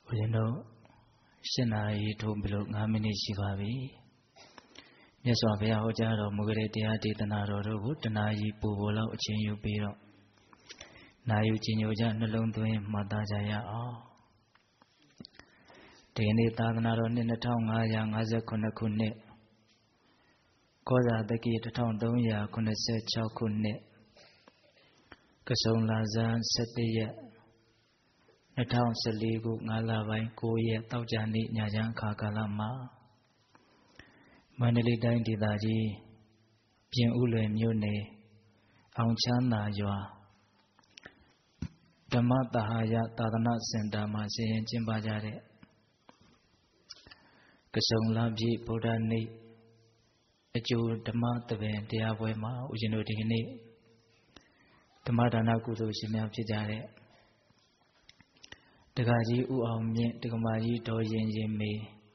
ဦးဇင်းတို့8 နာရီထိုးပြီးလို့9 မိနစ်ရှိပါပြီမြတ်စွာဘုရားဟောကြားတော်မူတဲ့တရားဒေသနာတော်တို့ကိုတနာရီပူပေါ်လောက်အချိန်ယူပြီးတော့နာယူကျင်ညိုကြနှလုံးသွင်းမှတ်သားကြရအောင်ဒီနေ့သာသနာတော်နှစ်2559ခုနှစ်ကောဇာတက္ကီ1386ခုနှစ်ကစုံလာဇန်17ရက်2014ခု5လပိုင်း9ရက်တောက်ကြနေ့ညချမ်းအခါကာလမှာမန္တလေးတိုင်းဒေသကြီးပြင်ဦးလွင်မြို့နယ်အောင်ချမ်းသာရွာဓမ္မသဟာယသာသနာစင်တာမှာဆင်ရင်ကျင်းပကြတဲ့ကစုံလပြည့်ဗုဒ္ဓနေ့အကျိုးဓမ္မသဘင်တရားပွဲမှာဦးဇင်းတို့ဒီကနေ့ဓမ္မဒါနကုသိုလ်ရှင်များဖြစ်ကြတဲ့တက္ကကြီးဦးအောင်မြင့်တက္ကမကြီးဒေါ်ရင်ရင်မေ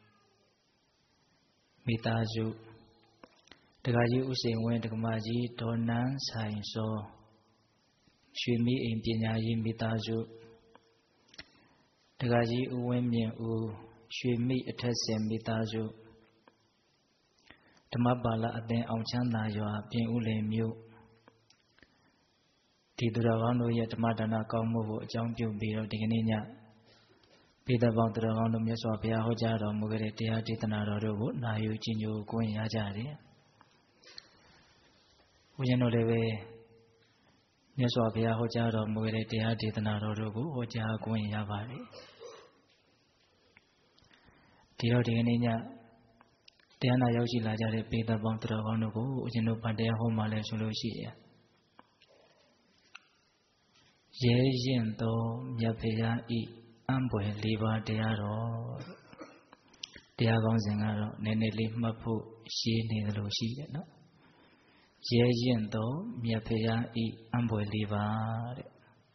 မိသားစုတက္ကကြီးဦးစိန်ဝင်းတက္ကမကြီးဒေါ်နန်းဆိုင်စောရွှေမိအိမ်ပညာရေးမိသားစုတက္ကကြီးဦးဝင်းမြင့်ဦးရွှေမိအထက်ဆင်မိသားစုဓမ္မပါဠအသင်းအောင်ချမ်းသာရွာပြင်ဦးလွင်မြို့ဒီသူတော်ကောင်းတို့ရဲ့ဓမ္မဒါနကောင်းမှုကိုအကြောင်းပြုပြီးတော့ဒီကနေ့ညပိဿပေါင်းသူတော်ကောင်းတို့မြတ်စွာဘုရားဟောကြားတော်မူခဲ့တဲ့တရားဒေသနာတော်တို့ကိုနာယူကြည်ညိုကိုယ်ရကြတယ်။ဘုရားတို့လည်းပဲမြတ်စွာဘုရားဟောကြားတော်မူခဲ့တဲ့တရားဒေသနာတော်တို့ကိုဟောကြားကိုယ်ရပါတယ်။ဒီတော့ဒီကနေ့ညတရားနာရောက်ရှိလာကြတဲ့ပိဿပေါင်းသူတော်ကောင်းတို့ကိုဦးဇင်းတို့ဗတ်တရားဟောမှလည်းဆိုလို့ရှိရဲ့ရဲရင်သောမြတ်ဖရာဤအံပွယ်၄ပါးတရားတော်တရားကောင်းစဉ်ကတော့နည်းနည်းလေးမှတ်ဖို့ရှင်းနေသလိုရှိတယ်နော်ရဲရင်သောမြတ်ဖရာဤအံပွယ်၄ပါးတဲ့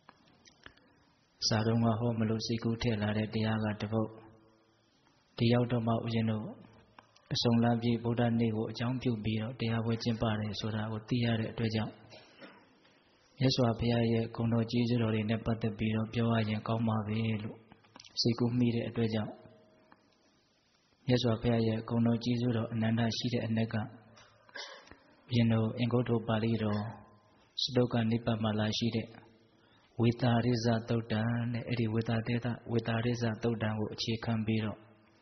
စာတော်ကဟောမလို့စိတ်ကူးထည့်လာတဲ့တရားကတပုတ်ဒီရောက်တော့မှဦးဇင်းတို့အစုံလပြည့်ဗုဒ္ဓနေ့ကိုအကြောင်းပြုပြီးတော့တရားပွဲကျင်းပတယ်ဆိုတာကိုသိရတဲ့အတွက်ကြောင့်မြတ်စွာဘုရားရဲ့ဂုဏ်တော်ကြီးစွာတော်တွေနဲ့ပတ်သက်ပြီးတော့ပြောရရင်ကောင်းပါပဲလို့စိတ်ကူးမိတဲ့အတွက်ကြောင့်မြတ်စွာဘုရားရဲ့ဂုဏ်တော်ကြီးစွာတော်အနန္တရှိတဲ့အ ਨੇ ကဘုရင်တို့အင်္ဂုတ္တပါဠိတော်စတုကနိပတ်မှာလာရှိတဲ့ဝေတာရိဇသုတ်တံတဲ့အဲ့ဒီဝေတာရိဇသုတ်တံကိုအခြေခံပြီးတော့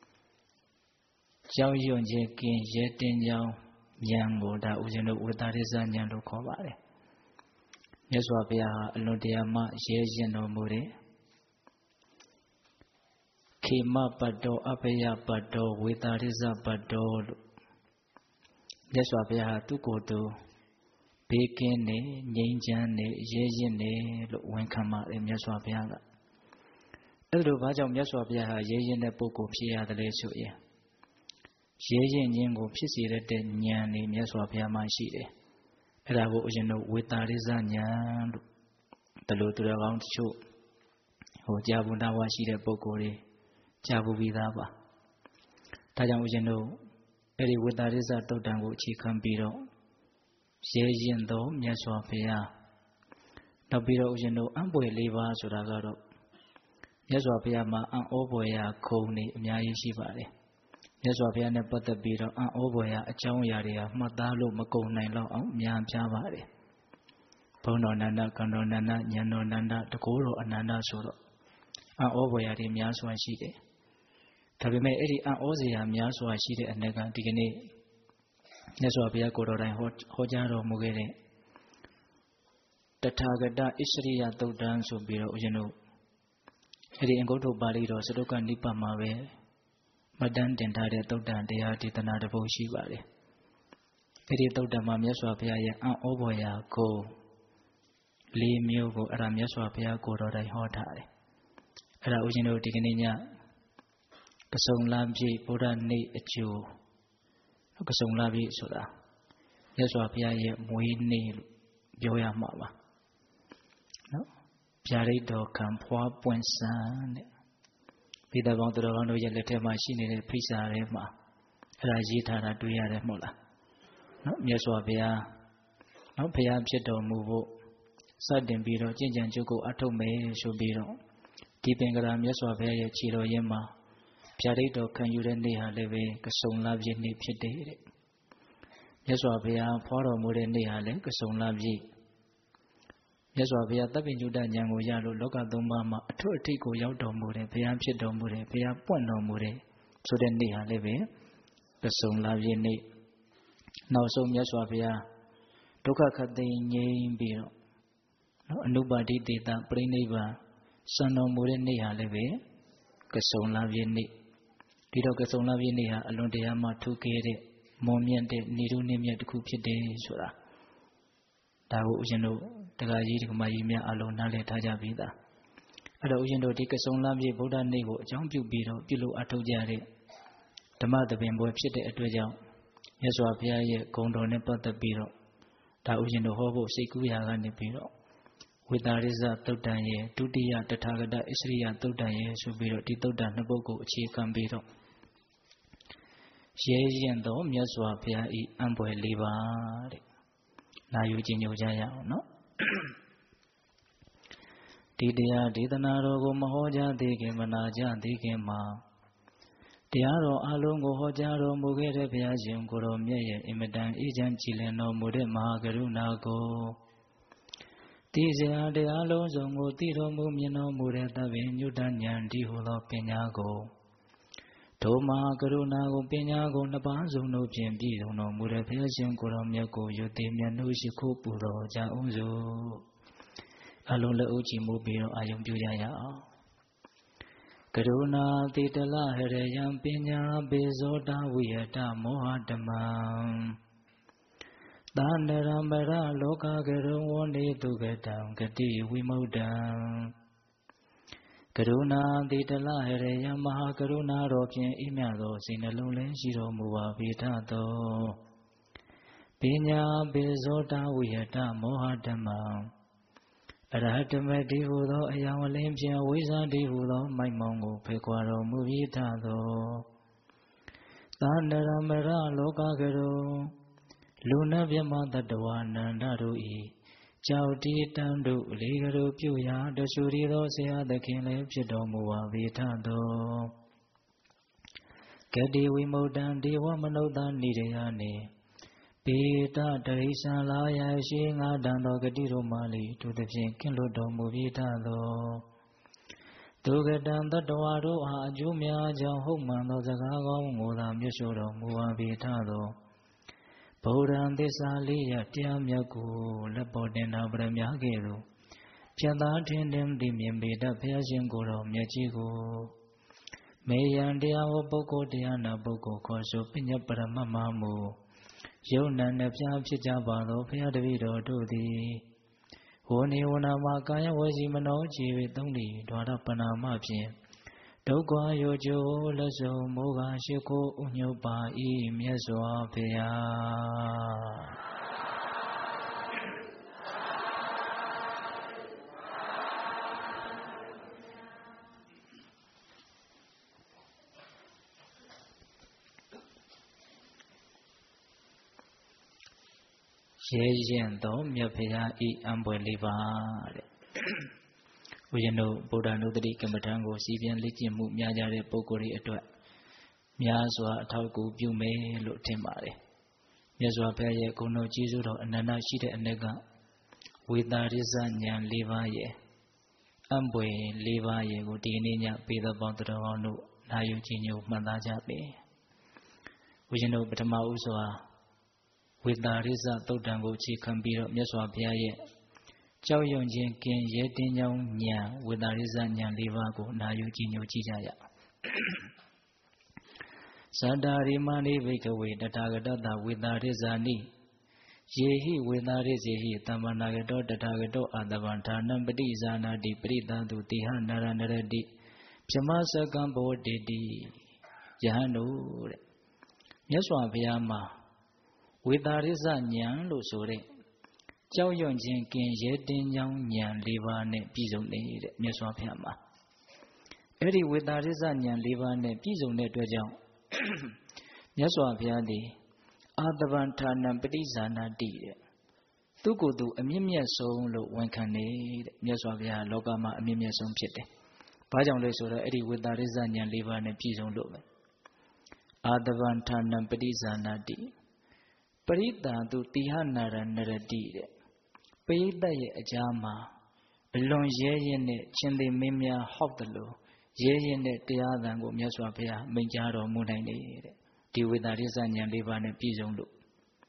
ကြောင်းရွံ့ခြင်းကင်းရဲတင်ကြောင်းဉာဏ်ကိုဒါဦးဇင်းတို့ဝေတာရိဇဉာဏ်လို့ခေါ်ပါတယ်မြတ်စွာဘုရားဟာအလွန်တရာမှရဲရင်တော်မူတဲ့ခေမပတ်တော်အပယပတ်တော်ဝေတာရိဇပတ်တော်လို့မြတ်စွာဘုရားဟာသူ့ကိုယ်သူဘေးကင်းနေငြိမ်းချမ်းနေရဲရင်နေလို့ဝန်ခံပါတယ်မြတ်စွာဘုရားကအဲ့ဒါဘာကြောင့်မြတ်စွာဘုရားဟာရဲရင်တဲ့ပုဂ္ဂိုလ်ဖြစ်ရတယ်လဲဆိုရင်ရဲရင်ခြင်းကိုဖြစ်စေတဲ့ဉာဏ်နေမြတ်စွာဘုရားမှရှိတယ်အဲ့ဒါကိုဦးဇင်းတို့ဝေတာရိဇဉာဏ်လို့တလူသူတော်ကောင်းတချို့ဟိုကြာဘူးနာဝရှိတဲ့ပုဂ္ဂိုလ်တွေကြာဘူးပြီးသားပါဒါကြောင့်ဦးဇင်းတို့အဲ့ဒီဝေတာရိဇတုတ်တံကိုအခြေခံပြီးတော့ရဲရင်တော်မြတ်စွာဘုရားနောက်ပြီးတော့ဦးဇင်းတို့အံ့ပွေ၄ပါးဆိုတာကတော့မြတ်စွာဘုရားမှာအံ့ဩပွေရာခုံနေအများကြီးရှိပါတယ်မြတ်စွာဘုရားနဲ့ပတ်သက်ပြီးတော့အံ့ဩဖွယ်ရာအကြောင်းအရာတွေကမှတ်သားလို့မကုန်နိုင်တော့အောင်များပြားပါတယ်ဘုန်းတော်နန္ဒကံတော်နန္ဒဉာဏ်တော်နန္ဒတကိုးတော်အနန္ဒဆိုတော့အံ့ဩဖွယ်ရာတွေများစွာရှိတယ်ဒါပေမဲ့အဲ့ဒီအံ့ဩစရာများစွာရှိတဲ့အနေကဒီကနေ့မြတ်စွာဘုရားကိုယ်တော်တိုင်ဟောကြားတော်မူခဲ့တဲ့တထာဂတဣစရိယသုတ်တံဆိုပြီးတော့ဦးဇင်းတို့အဲ့ဒီအင်္ဂုတ္တပါဠိတော်စတုကနိပတ်မှာပဲမတန်းတင်ထားတဲ့သုတ်တံတရားဒေသနာတစ်ပုဒ်ရှိပါတယ်။အဲဒီသုတ်တံမှာမြတ်စွာဘုရားရဲ့အံ့ဩဖွယ်ရာကို၄မျိုးကိုအဲ့ဒါမြတ်စွာဘုရားကိုယ်တော်တိုင်ဟောထားတယ်။အဲ့ဒါဦးဇင်းတို့ဒီကနေ့ညကစုံလပြည့်ဗုဒ္ဓနေ့အကျိုးကစုံလပြည့်ဆိုတာမြတ်စွာဘုရားရဲ့မွေးနေ့လို့ပြောရမှာပါ။နော်။ဗျာဒိတ်တော်ခံဖွားပွင့်စံတဲ့ပိဿပေါင်းသူတော်ကောင်းတို့ရဲ့လက်ထက်မှာရှိနေတဲ့ဖိစာထဲမှာအဲ့ဒါရေးထားတာတွေ့ရတယ်မဟုတ်လားနော်မြတ်စွာဘုရားနော်ဘုရားဖြစ်တော်မူဖို့စတင်ပြီးတော့ကျင့်ကြံကြိုးကိုအထုတ်မယ်ဆိုပြီးတော့ဒီပင်ကရာမြတ်စွာဘုရားရဲ့ခြေတော်ရင်းမှာဗျာဒိတ်တော်ခံယူတဲ့နေ့ဟာလည်းပဲကစုံလပြည့်နေ့ဖြစ်တယ်တဲ့မြတ်စွာဘုရားဖွားတော်မူတဲ့နေ့ဟာလည်းကစုံလပြည့်မြတ်စွာဘုရားတပ်ပင်ညုတဉာဏ်ကိုရလို့လောကသုံးပါးမှာအထွတ်အထိပ်ကိုရောက်တော်မူတယ်ဘုရားဖြစ်တော်မူတယ်ဘုရားပွင့်တော်မူတယ်ဆိုတဲ့နေ့ဟာလည်းပဲကစုံလပြည့်နေ့နောက်ဆုံးမြတ်စွာဘုရားဒုက္ခခတ်သိမ်းငြိမ်းပြီးတော့နော်အနုပါတိတေတပြိဋိဘံစံတော်မူတဲ့နေ့ဟာလည်းပဲကစုံလပြည့်နေ့ဒီတော့ကစုံလပြည့်နေ့ဟာအလွန်တရာမှထူးကဲတဲ့မွန်မြတ်တဲ့နေထုနေမြတ်တစ်ခုဖြစ်တယ်ဆိုတာဒါကိုဦးဇင်းတို့တရားကြီးဒီကမာကြီးများအလုံးနားလည်ထားကြပြီသားအဲ့တော့ဦးဇင်းတို့ဒီကစုံလပြည့်ဗုဒ္ဓနေ့ကိုအကြောင်းပြုပြီးတော့ပြုလို့အထောက်ကြတဲ့ဓမ္မသဘင်ပွဲဖြစ်တဲ့အတွက်ကြောင့်မြတ်စွာဘုရားရဲ့ဂုဏ်တော်နဲ့ပတ်သက်ပြီးတော့ဒါဦးဇင်းတို့ဟောဖို့စိတ်ကူးရာကနေပြီးတော့ဝိတာရိဇသုတ်တံရဲ့ဒုတိယတထာဂတဣစရိယသုတ်တံရဲ့ဆိုပြီးတော့ဒီသုတ်တံနှစ်ပုဒ်ကိုအခြေခံပြီးတော့ရဲရင်တော်မြတ်စွာဘုရားဤအံပွဲ၄ပါးတဲ့နာယူကြည်ညိုကြရအောင်နော်ဒီတရားဒေသနာတော်ကိုမဟောကြားသေးခင်မနာကြသေးခင်မှာတရားတော်အလုံးကိုဟောကြားတော်မူခဲ့တဲ့ဘုရားရှင်ကိုတော်မြတ်ရဲ့အင်မတန်အေးချမ်းကြည်လင်တော်မူတဲ့မဟာကရုဏာကိုဒီစရာတရားလုံးစုံကိုသိတော်မူမြင်တော်မူတဲ့သဗ္ဗညုတဉာဏ်ဒီဟူသောပညာကိုဒုမဟာကရုဏာကိုပညာကိုနှစ်ပါးစုံတို့ဖြင့်ပြည့်စုံတော်မူတဲ့ဘုရားရှင်ကိုတော်မြတ်ကိုယုတိမြတ်နှုတ်ရှိခိုးပူတော်ကြအောင်စို့အလုံးလက်ဥကြည်မှုပြီးတော့အာယုံပြုကြရအောင်ကရုဏာတိတလဟရယံပညာပေဇောတဝိယတမောဟဓမ္မံသာနရမရလောကကရုံဝနေတုကတံဂတိဝိမု ddံ ကရုဏာတိတလဟရယံမဟာကရုဏာတော်ဖြင့်ဤမြတ်သောစိတ်နှလုံးလည်းရှိတော်မူပါပေထသောပညာပေဇောတဝိယတမောဟဓမ္မံအရဟတမတိဟူသောအယောင်အလင်းဖြင့်ဝိဇ္ဇာတိဟူသောမိုက်မောင်ကိုဖယ်ခွာတော်မူပြီးထသောသာနရမရလောကကရုံလူနတ်မြတ်တတ္တဝါနန္ဒတို့ဤကြောက်တီတန်တို့လေးကလေးပြုရာတဆူရီသောဆရာသခင်လည်းဖြစ်တော်မူပါပေထသောဂတိဝိမု ddံ ဒေဝမနုဿနိရယနေပေတတရိစ္ဆာလာယရှိငါတန်သောဂတိတို့မှလေသူသဖြင့်ကင်းလွတ်တော်မူပြီးထသောဒုက္ကတံတတ္တဝါတို့အားအကျိုးများကြောင့်ဟုတ်မှန်သောစကားကောင်းကိုသာမြတ်လျှောတော်မူပါပြီးထသောဗုဒ္ဓံသစ္စာလေးရတရားမြတ်ကိုလက်ပေါ်တင်တော်ပရမကဲ့သို့ဖြတ်သားထင်တင်သိမြင်ပေတတ်ဘုရားရှင်ကိုယ်တော်မြတ်ကြီးကိုမေယံတရားဟောပုဂ္ဂိုလ်တရားနာပုဂ္ဂိုလ်ခေါ်ဆိုပညတ်ပရမတ်မမူယုံနာနှပြဖြစ်ကြပါသောဘုရားတပည့်တော်တို့သည်ဝနေဝနာမှာကာယဝစီမနောခြေ၍သုံးလီဒွါရပနာမဖြင့်ဒုက္ခရောကျိုးလက်စုံမိုးကရှိခိုးဥညုပ်ပါ၏မြတ်စွာဘုရားရဲရင်တော်မြတ်ဘုရားဤအံပွဲလေးပါတဲ့ဦးဇင်းတို့ဗုဒ္ဓနုတ္တိကမ္မထံကိုစီးပြန်လေ့ကျင့်မှုများကြတဲ့ပုဂ္ဂိုလ်တွေအတွက်များစွာအထောက်အကူပြုမယ်လို့ထင်ပါတယ်မြတ်စွာဘုရားရဲ့ဂုဏ်တော်ကြီးစိုးတော်အနန္တရှိတဲ့အ ਨੇ ကဝေတာရိဇဉာဏ်၄ပါးရဲ့အံပွဲ၄ပါးရဲ့ကိုဒီနေ့ညပေသောပေါင်းတော်ကောင်းတို့နာယူကြည်ညိုမှတ်သားကြပေဦးဇင်းတို့ပထမဦးစွာဝေတာရိဇသုတ်တံကိုအခြေခံပြီးတော့မြတ်စွာဘုရားရဲ့ကြောက်ရွံ့ခြင်းကင်းရဲတင်းကြောင်းဉာဏ်ဝေတာရိဇဉာဏ်၄ပါးကိုနာယူကြည်ညိုကြည့်ကြရဇတ္တာရိမဏိဘိကဝေတထာဂတတဝေတာရိဇာနိယေဟိဝေတာရိဇေဟိသမ္မာနာဂတောတထာဂတောအာတဗံဌာနံပတိဇာနာတိပရိသန္တုတိဟနရနရတိဗြဟ္မစကံဘောတေတိယဟန်တို့တဲ့မြတ်စွာဘုရားမှာဝေတာရိဇဉာဏ်လို့ဆိုတဲ့ကြောက်ရွံ့ခြင်းကင်းရဲတင်းကြောင်းဉာဏ်၄ပါးနဲ့ပြည့်စုံနေတဲ့မြတ်စွာဘုရားမှာအဲ့ဒီဝေတာရိဇဉာဏ်၄ပါးနဲ့ပြည့်စုံတဲ့အတွက်ကြောင့်မြတ်စွာဘုရားသည်အာတဗံဌာနံပฏิဇာနာတိတဲ့သူကိုယ်သူအမြင့်မြတ်ဆုံးလို့ဝန်ခံနေတဲ့မြတ်စွာဘုရားလောကမှာအမြင့်မြတ်ဆုံးဖြစ်တယ်။ဘာဘာကြောင့်လဲဆိုတော့အဲ့ဒီဝိတာရိဇဉာဏ်၄ပါးနဲ့ပြည့်စုံလို့ပဲအာတဗံဌာနံပฏิဇာနာတိပရိတံသူတိဟနာရနရတိတဲ့ပရိသတ်ရဲ့အကြားမှာအလွန်ရဲရင်နဲ့ရှင်သေမင်းများဟောက်တယ်လို့ရဲရင်တဲ့တရားသံကိုမြတ်စွာဘုရားမိန့်ကြားတော်မူနိုင်နေတဲ့ဒီဝိတာရိဇဉာဏ်၄ပါးနဲ့ပြည့်စုံလို့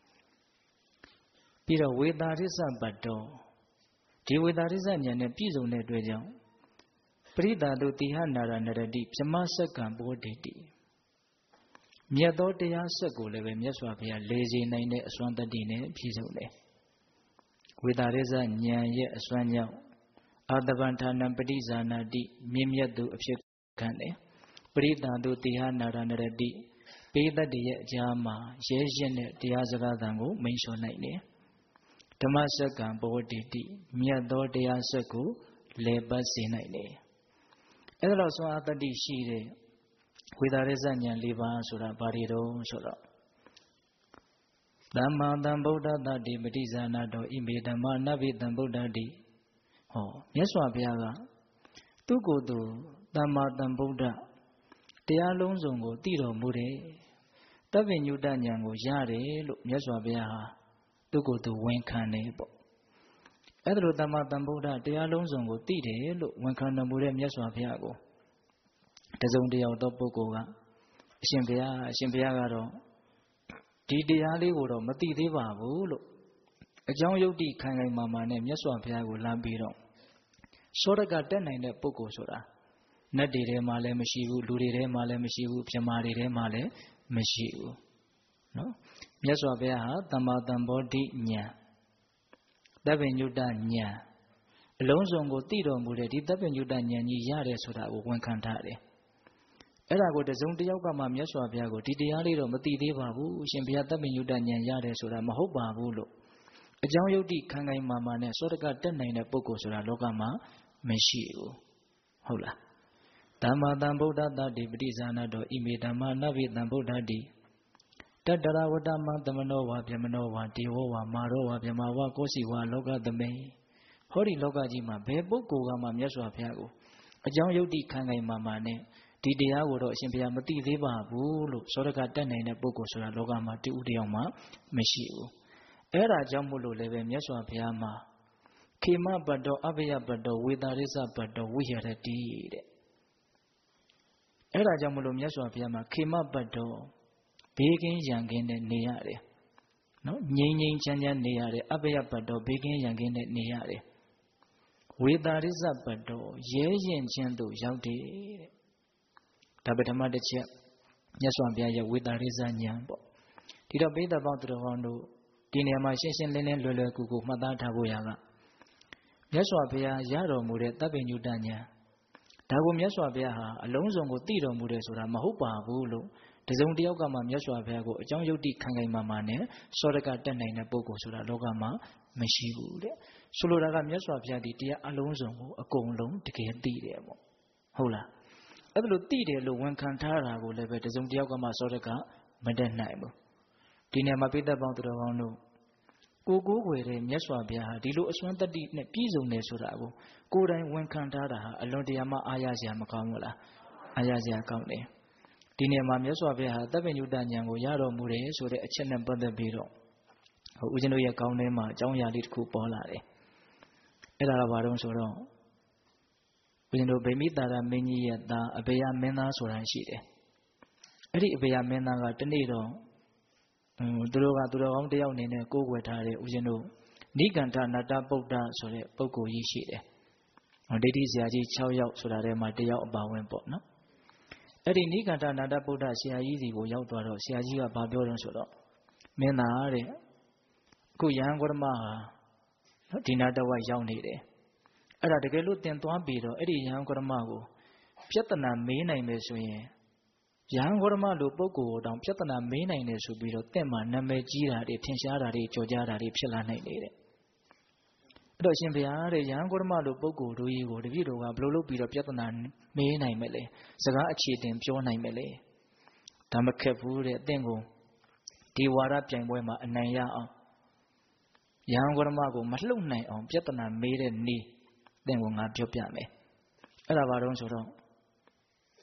ပြီးတော့ဝိတာရိဇပတ္တောဒီဝိတာရိဇဉာဏ်နဲ့ပြည့်စုံတဲ့အတွက်ကြောင့်ပရိသတ်သူတိဟနာရနရတိဗြဟ္မစက္ကံဘောဓိတိမြတ်သောတရားစက်ကိုလည်းပဲမြတ်စွာဘုရားလေစေနိုင်တဲ့အစွမ်းတတ္တိနဲ့ပြည့်စုံတယ်ဝိတာရိဇဉာဏ်ရဲ့အစွမ်းကြောင့်အာတဗံဌာနံပฏิဇာနာတိမြင့်မြတ်သူအဖြစ်ခံတယ်ပရိသတ်သူတိဟနာရနရတိပိဋတ်ရဲ့အကြားမှာရဲရင့်တဲ့တရားစကားသံကိုမိန့်လျှော်နိုင်တယ်ဓမ္မစက္ကံဘောဓိတိမြတ်သောတရားစက်ကိုလေပတ်စေနိုင်တယ်အဲ့ဒါတော့စွမ်းအားတတ္တိရှိတဲ့ဝိတာရိဇဉာဏ်၄ပါးဆိုတာဘာတွေတုံးဆိုတော့သမ္မာသမ္ဗုဒ္ဓတ္တိပฏิဇာနာတောဣမေဓမ္မနဗ္ဗေသမ္ဗုဒ္ဓတိဟောမြတ်စွာဘုရားကသူ့ကိုယ်သူသမ္မာသမ္ဗုဒ္ဓတရားလုံးစုံကိုသိတော်မူတယ်တပ္ပညုတဉာဏ်ကိုရတယ်လို့မြတ်စွာဘုရားဟာသူ့ကိုယ်သူဝန်ခံတယ်ပေါ့အဲ့ဒါလိုသမ္မာသမ္ဗုဒ္ဓတရားလုံးစုံကိုသိတယ်လို့ဝန်ခံတော်မူတဲ့မြတ်စွာဘုရားကိုတစုံတယောက်သောပုဂ္ဂိုလ်ကအရှင်ဘုရားကတော့ဒီတရားလေးကိုတော့မသိသေးပါဘူးလို့အကြောင်းယုတ်တိခိုင်ခိုင်မာမာနဲ့မြတ်စွာဘုရားကိုလမ်းပြီးတော့စောရကတက်နိုင်တဲ့ပုဂ္ဂိုလ်ဆိုတာနတ်တွေထဲမှာလည်းမရှိဘူးလူတွေထဲမှာလည်းမရှိဘူးပြမာတွေထဲမှာလည်းမရှိဘူးနော်မြတ်စွာဘုရားဟာသမ္မာသမ္ဗောဓိဉာဏ်တပ္ပညုတဉာဏ်အလုံးစုံကိုသိတော်မူတဲ့ဒီတပ္ပညုတဉာဏ်ကြီးရတယ်ဆိုတာကိုဝန်ခံထားတယ်အဲ့ဒါကိုတစုံတယောက်ကမှမြတ်စွာဘုရားကိုဒီတရားလေးတော့မသိသေးပါဘူးရှင်ဘုရားတပ္ပညုတဉာဏ်ရတယ်ဆိုတာမဟုတ်ပါဘူးလို့အကြောင်းယုတ်တိခံခိုင်မာမာနဲ့စောတကတက်နိုင်တဲ့ပုဂ္ဂိုလ်ဆိုတာလောကမှာမရှိဘူးဟုတ်လားသမ္မာသမ္ဗုဒ္ဓတ္တိပฏิဇာနာတောဣမေဓမ္မနဗ္ဗေသမ္ဗုဒ္ဓတိတတရဝတ္တမသမနောဝါဗျမနောဝါဒေဝဝါမာရောဝါဗျမဝါကောစီဝါလောကသမိဟောဒီလောကကြီးမှာဘယ်ပုဂ္ဂိုလ်ကမှမြတ်စွာဘုရားကိုအကြောင်းယုတ်တိခံခိုင်မာမာနဲ့ဒီတရားကိုတော့အရှင်ဘုရားမသိသေးပါဘူးလို့စောတကတက်နိုင်တဲ့ပုဂ္ဂိုလ်ဆိုတာလောကမှာတဦးတယောက်မှမရှိဘူးအဲ့ဒါကြောင့်မို့လို့လည်းပဲမြတ်စွာဘုရားမှာခေမပတ္တောအဘယပတ္တောဝေတာရိဇပတ္တောဝိဟရတိတဲ့အဲ့ဒါကြောင့်မို့လို့မြတ်စွာဘုရားမှာခေမပတ္တောဘေးကင်းရန်ကင်းနဲ့နေရတယ်နော်ငြိမ်းငြိမ်းချမ်းချမ်းနေရတယ်အဘယပတ္တောဘေးကင်းရန်ကင်းနဲ့နေရတယ်ဝေတာရိဇပတ္တောရဲရင်ချင်းတို့ရောက်တယ်တဲ့ဒါပထမတစ်ချက်မြတ်စွာဘုရားရဲ့ဝေတာရိဇဉာဏ်ပေါ့ဒီတော့ပိဋကပေါင်းသူတော်ကောင်းတို့ဒီနေရာမှာရှင်းရှင်းလင်းလင်းလွယ်လွယ်ကူကူမှတ်သားထားဖို့ရကမြတ်စွာဘုရားရတော်မူတဲ့တပ္ပညုတဉာဏ်ဒါကိုမြတ်စွာဘုရားဟာအလုံးစုံကိုသိတော်မူတယ်ဆိုတာမဟုတ်ပါဘူးလို့တစုံတယောက်ကမှမြတ်စွာဘုရားကိုအကြောင်းယုတ်တိခံခိုင်မာမာနဲ့စောရကတက်နိုင်တဲ့ပုဂ္ဂိုလ်ဆိုတာလောကမှာမရှိဘူးတဲ့ဆိုလိုတာကမြတ်စွာဘုရားဒီတရားအလုံးစုံကိုအကုန်လုံးတကယ်သိတယ်ပေါ့ဟုတ်လားအဲ့ဒါလို့သိတယ်လို့ဝန်ခံထားတာကိုလည်းပဲတစုံတယောက်ကမှစောရကမတက်နိုင်ဘူးဒီနေရာမှာပိဋကပေါင်းသူတော်ကောင်းတို့ကိုယ်ွယ်တဲ့မြတ်စွာဘုရားဟာဒီလိုအစွမ်းတတ္တိနဲ့ပြည့်စုံတယ်ဆိုတာကိုကိုယ်တိုင်ဝန်ခံထားတာဟာအလွန်တရာမှအားရစရာမကောင်းဘူးလားအားရစရာကောင်းတယ်ဒီနေရာမှာမြတ်စွာဘုရားဟာတပ္ပညုတဉာဏ်ကိုရတော်မူတယ်ဆိုတဲ့အချက်နဲ့ပတ်သက်ပြီးတော့ဦးဇင်းတို့ရဲ့ကောင်းထဲမှာအကြောင်းအရာလေးတစ်ခုပေါ်လာတယ်အဲ့ဒါကဘာလို့ဆိုတော့ဦးဇင်းတို့ဗိမိတာရမင်းကြီးရဲ့သားအဘေယမင်းသားဆိုတာရှိတယ်အဲ့ဒီအဘေယမင်းသားကတနေ့တော့သူတို့ကောင်းတယောက်အနေနဲ့ကိုးကွယ်ထားတဲ့ဦးဇင်းတို့နိကန္ထနတ္တပုဒ္ဒဆိုတဲ့ပုဂ္ဂိုလ်ကြီးရှိတယ်ဒိဋ္ဌိဆရာကြီး6ယောက်ဆိုတာထဲမှာတယောက်အပါဝင်ပေါ့နော်အဲ့ဒီနိကန္ထနတ္တပုဒ္ဒဆရာကြီးစီကိုရောက်သွားတော့ဆရာကြီးကဘာပြောတယ်ဆိုတော့မင်းသားတဲ့အခုယဟန်ဂေါတမဟာဒီနာတဝိုက်ရောက်နေတယ်အဲ့ဒါတကယ်လို့တင်သွားပြီးတော့အဲ့ဒီယဟန်ဂေါတမကိုပြဿနာမေးနိုင်မယ်ဆိုရင်ယဟန်ဂေါတမလိုပုဂ္ဂိုလ်တောင်ပြဿနာမေးနိုင်တယ်ဆိုပြီးတော့တင့်မှာနာမည်ကြီးတာတွေထင်ရှားတာတွေကြော်ကြားတာတွေဖြစ်လာနိုင်တယ်တဲ့အဲ့တော့ရှင်ဘုရားတဲ့ယဟန်ဂေါတမလိုပုဂ္ဂိုလ်တို့ကြီးကိုတပည့်တော်ကဘယ်လိုလုပ်ပြီးတော့ပြဿနာမေးနိုင်မလဲစကားအခြေတင်ပြောနိုင်မလဲဒါမခက်ဘူးတဲ့အသင်ကိုဒီဝါဒပြိုင်ပွဲမှာအနိုင်ရအောင်ယဟန်ဂေါတမကိုမလှုပ်နိုင်အောင်ပြဿနာမေးတဲ့နည်းအသင်ကိုငါပြောပြမယ်အဲ့ဒါဘာလို့ဆိုတော့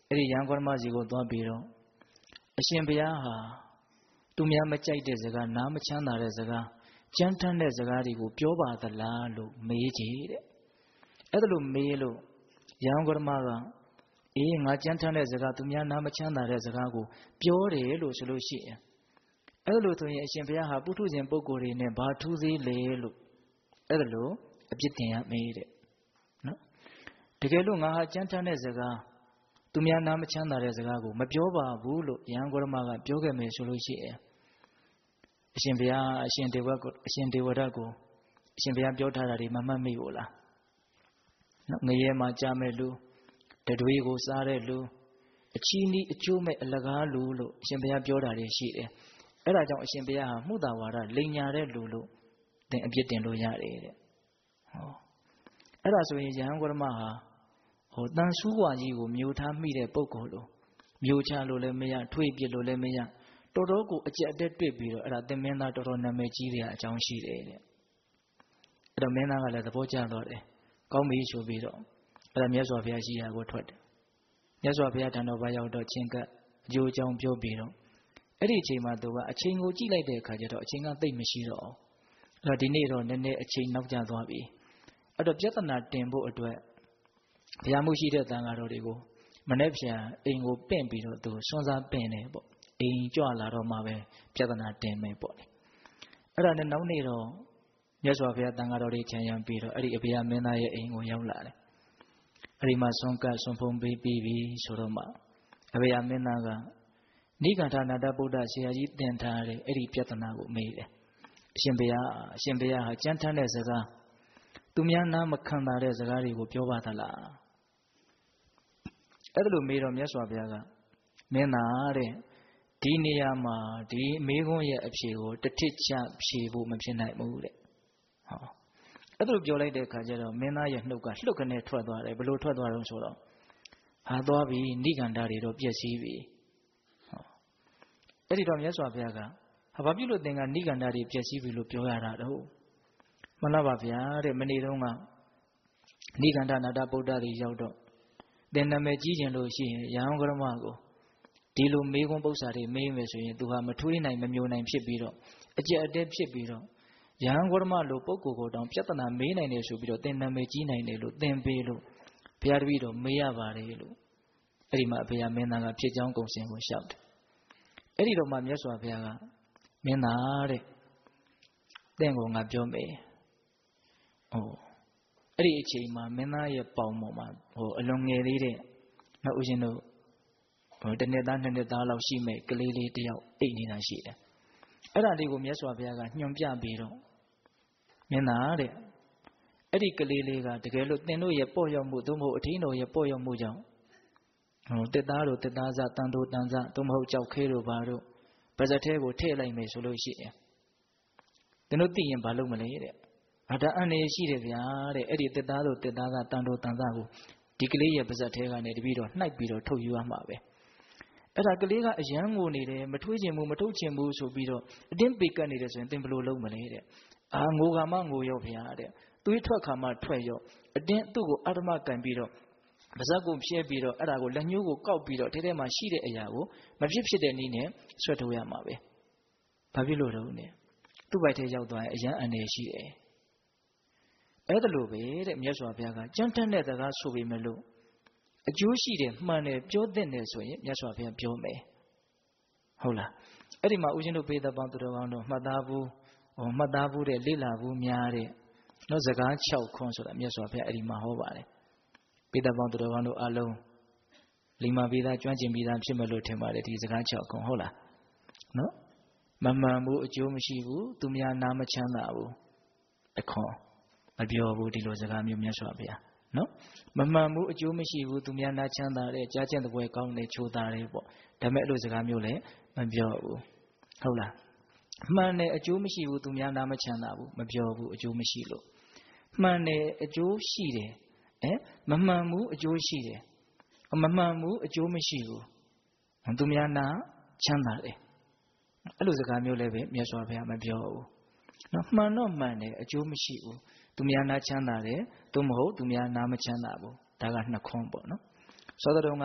အဲ့ဒီယံဂေါတမစီကိုသွားပြီးတော့အရှင်ဘုရားဟာသူများမကြိုက်တဲ့စကားနားမချမ်းသာတဲ့စကားကြမ်းတမ်းတဲ့စကားတွေကိုပြောပါသလားလို့မေးကြည့်တဲ့အဲ့ဒါလို့မေးလို့ယံဂေါတမကအေးငါကြမ်းတမ်းတဲ့စကားသူများနားမချမ်းသာတဲ့စကားကိုပြောတယ်လို့ဆိုလို့ရှိရင်အဲ့လိုဆိုရင်အရှင်ဘုရားဟာပုထုဇဉ်ပုဂ္ဂိုလ်တွေနဲ့ဘာထူးသေးလဲလို့အဲ့ဒါလို့အပြစ်တင်ရမေးတဲ့နော်တကယ်လို့ငါဟာကြမ်းတမ်းတဲ့စကားသူများနားမချမ်းသာတဲ့စကားကိုမပြောပါဘူးလို့ယံဂေါတမကပြောခဲ့မယ်ဆိုလို့ရှိရင်အရှင်ဘုရားအရှင်ဒေဝရတ်ကိုအရှင်ဘုရားပြောထားတာတွေမမှတ်မိဘူးလားနော်ငရဲမှာကြားမဲ့လူတတွေးကိုစားတဲ့လူအချီးနီးအကျိုးမဲ့အလကားလူလို့အရှင်ဘုရားပြောတာတွေရှိတယ်အဲ့ဒါကြောင့်အရှင်ဘုရားဟာမှုတာဝါဒလိန်ညာတဲ့လူလို့သင်အပြစ်တင်လို့ရတယ်တဲ့ဟောအဲ့ဒါဆိုရင်ယဟန်ဂေါတမဟာတန်ဆူးဝါကြီးကိုမျိုးထားမိတဲ့ပုဂ္ဂိုလ်လို့မျိုးချလို့လည်းမရထွေးပြစ်လို့လည်းမရတော်တော်ကိုအကျက်အတက်တွေ့ပြီးတော့အဲ့ဒါသင်မင်းသားတော်တော်နာမည်ကြီးတဲ့အကြောင်းရှိတယ်တဲ့အဲ့တော့မင်းသားကလည်းသဘောကျတော့တယ်ကောင်းပြီဆိုပြီးတော့အဲ့ဒါမြတ်စွာဘုရားရှိရာကိုထွက်တယ်မြတ်စွာဘုရားထံတော်ဘာရောက်တော့ချင်းကအကျိုးအကြောင်းပြောပြီးတော့အဲ့ဒီအချိန်မှာသူကအချိန်ကိုကြည့်လိုက်တဲ့အခါကျတော့အချိန်ကသိပ်မရှိတော့အောင်အဲ့တော့ဒီနေ့တော့နည်းနည်းအချိန်နောက်ကျသွားပြီအဲ့တော့ပြဿနာတင်ဖို့အတွက်ဘုရားမှုရှိတဲ့တန်ဃာတော်တွေကိုမနေ့ပြန်အိမ်ကိုပင့်ပြီးတော့သူစွန့်စားပင့်တယ်ပေါ့အိမ်ကြွလာတော့မှပဲပြဿနာတင်မယ်ပေါ့လေအဲ့ဒါနဲ့နောက်နေ့တော့မြတ်စွာဘုရားတန်ဃာတော်တွေခြံရံပြီးတော့အဲ့ဒီအဘုရားမင်းသားရဲ့အိမ်ကိုရောက်လာတယ်အဲ့ဒီမှာဆွန့်ကပ်ဆွန့်ဖုံးပေးပြီးပြီဆိုတော့မှအဘုရားမင်းသားကနိဂန္ဓနာတဗုဒ္ဓဆရာကြီးသင်ထားတဲ့အဲ့ဒီပြဿနာကိုမေးတယ်အရှင်ဘုရားဟာကြမ်းတမ်းတဲ့စကားသူများနားမခံတာတဲ့စကားတွေကိုပြောပါသလားအဲ့ဒါလိုမေးတော့မြတ်စွာဘုရားကမင်းသားတဲ့ဒီနေရာမှာဒီမေးခွန်းရဲ့အဖြေကိုတစ်ထစ်ချဖြေဖို့မဖြစ်နိုင်ဘူးတဲ့ဟောအဲ့ဒါလိုပြောလိုက်တဲ့အခါကျတော့မင်းသားရဲ့နှုတ်ကလှုပ်ကနေထွက်သွားတယ်ဘလို့ထွက်သွားတော့ဆိုတော့ဟာသွားပြီနိဂန္ဓတွေတော့ပြည့်စည်ပြီဟောအဲ့ဒီတော့မြတ်စွာဘုရားကဟာဘာဖြစ်လို့သင်ကနိဂန္ဓတွေပြည့်စည်ပြီလို့ပြောရတာတော့မလားပါဗျာတဲ့မနေ့တုန်းကနိဂန္ဓနာတဗုဒ္ဓတွေရောက်တော့သင်နာမည်ကြီးကျင်လို့ရှိရင်ယဟန်ဂေါတမကိုဒီလိုမေးခွန်းပု္ပ္ပာတွေမေးမယ်ဆိုရင်သူဟာမထွေးနိုင်မမျိုးနိုင်ဖြစ်ပြီးတော့အကျက်အတဲဖြစ်ပြီးတော့ယဟန်ဂေါတမလိုပုဂ္ဂိုလ်ကိုတောင်ပြဿနာမေးနိုင်တယ်ဆိုပြီးတော့သင်နာမည်ကြီးနိုင်တယ်လို့သင်ပေးလို့ဘုရားတပည့်တော်မေးရပါတယ်လို့အဲ့ဒီမှာအဖေမင်းသားကဖြစ်ကြောင်းကုန်စင်ကိုလျှောက်တယ်အဲ့ဒီတော့မှမြတ်စွာဘုရားကမင်းသားတဲ့သင်ကိုငါပြောမယ်အဲ့ဒီအချိန်မှာမင်းသားရဲ့ပေါင်ပေါ်မှာအလွန်ငယ်သေးတဲ့နောက်ဦးရှင်တို့တစ်နှစ်သားနှစ်နှစ်သားလောက်ရှိမဲ့ကလေးလေးတယောက်အိတ်နေတာရှိတယ်အဲ့ဒါလေးကိုမြတ်စွာဘုရားကညွှန်ပြပြီးတော့မင်းသားတဲ့အဲ့ဒီကလေးလေးကတကယ်လို့သင်တို့ရဲ့ပေါ့ရောက်မှုသို့မဟုတ်အထင်းတော်ရဲ့ပေါ့ရောက်မှုကြောင့်တစ်သားတို့တစ်သားစတန်တို့တန်စသို့မဟုတ်ကြောက်ခဲတို့ဘာတို့ပါဇက်ထဲကိုထည့်လိုက်မယ်ဆိုလို့ရှိရင်သင်တို့သိရင်ဘာလုပ်မလဲတဲ့အဒါအန္တရာယ်ရှိတယ်ဗျာတဲ့အဲ့ဒီတစ်သားတို့တစ်သားကတန်တို့တန်စကိုဒီကလေးရဲ့ပါဇက်ထဲကနေတပြီးတော့နှိုက်ပြီးတော့ထုတ်ယူရမှာပဲအဲ့ဒါကလေးကအယမ်းငိုနေတယ်မထွေးချင်ဘူးမထုတ်ချင်ဘူးဆိုပြီးတော့အတင်းပေကတ်နေတယ်ဆိုရင်သင်ဘယ်လိုလုပ်မလဲတဲ့ငိုခါမှငိုရောဗျာတဲ့သွေးထွက်ခါမှထွက်ရောအတင်းသူ့ကိုအာဓမကန်ပြီးတော့ပါဇက်ကိုဖြဲပြီးတော့အဲ့ဒါကိုလက်ညှိုးကိုကောက်ပြီးတော့ထဲထဲမှာရှိတဲ့အရာကိုမဖြစ်တဲ့နည်းနဲ့ဆွဲထုတ်ရမှာပဲဘာဖြစ်လို့တော့လဲသူ့ဘိုက်ထဲရောက်သွားရင်အယမ်းအန္တရာယ်ရှိတယ်အဲ့ဒါလိုပဲတဲ့မြတ်စွာဘုရားကကြမ်းတမ်းတဲ့စကားဆိုပေမဲ့လို့အကျိုးရှိတယ်မှန်တယ်ပြောသင့်တယ်ဆိုရင်မြတ်စွာဘုရားပြောမယ်ဟုတ်လားအဲ့ဒီမှာဦးဇင်းတို့ပေသပေါင်းသူတော်ကောင်းတို့မှတ်သားဘူးတဲ့လေ့လာဘူးများတဲ့နော်စကား6ခွန်းဆိုတာမြတ်စွာဘုရားအဲ့ဒီမှာဟောပါတယ်ပေသပေါင်းသူတော်ကောင်းတို့အလုံးလိမ္မာပြီးသားကျွမ်းကျင်ပြီးသားဖြစ်မလို့ထင်ပါတယ်ဒီစကား6ခွန်းဟုတ်လားနော်မမှန်ဘူးအကျိုးမရှိဘူးသူများနားမချမ်းသာဘူးတခွန်းမပြောဘူးဒီလိုစကားမျိုးမြတ်စွာဘုရားနော်မမှန်ဘူးအကျိုးမရှိဘူးသူများနားချမ်းသာတယ်ကြားကျင့်တဲ့ဘွယ်ကောင်းတယ်ချိုးသားတယ်ပေါ့ဒါမဲ့အဲ့လိုစကားမျိုးလည်းမပြောဘူးဟုတ်လားမှန်တယ်အကျိုးမရှိဘူးသူများနားမချမ်းသာဘူးမပြောဘူးအကျိုးမရှိလို့မှန်တယ်အကျိုးရှိတယ်မမှန်ဘူးအကျိုးရှိတယ်မမှန်ဘူးအကျိုးမရှိဘူးသူများနားချမ်းသာတယ်အဲ့လိုစကားမျိုးလည်းပဲမြတ်စွာဘုရားမပြောဘူးနော်မှန်တော့မှန်တယ်အကျိုးမရှိဘူးသူများနားချမ်းသာတယ်သို့မဟုတ်သူများနားမချမ်းသာဘူးဒါက2ခွန်းပေါ့နော်သောတော်က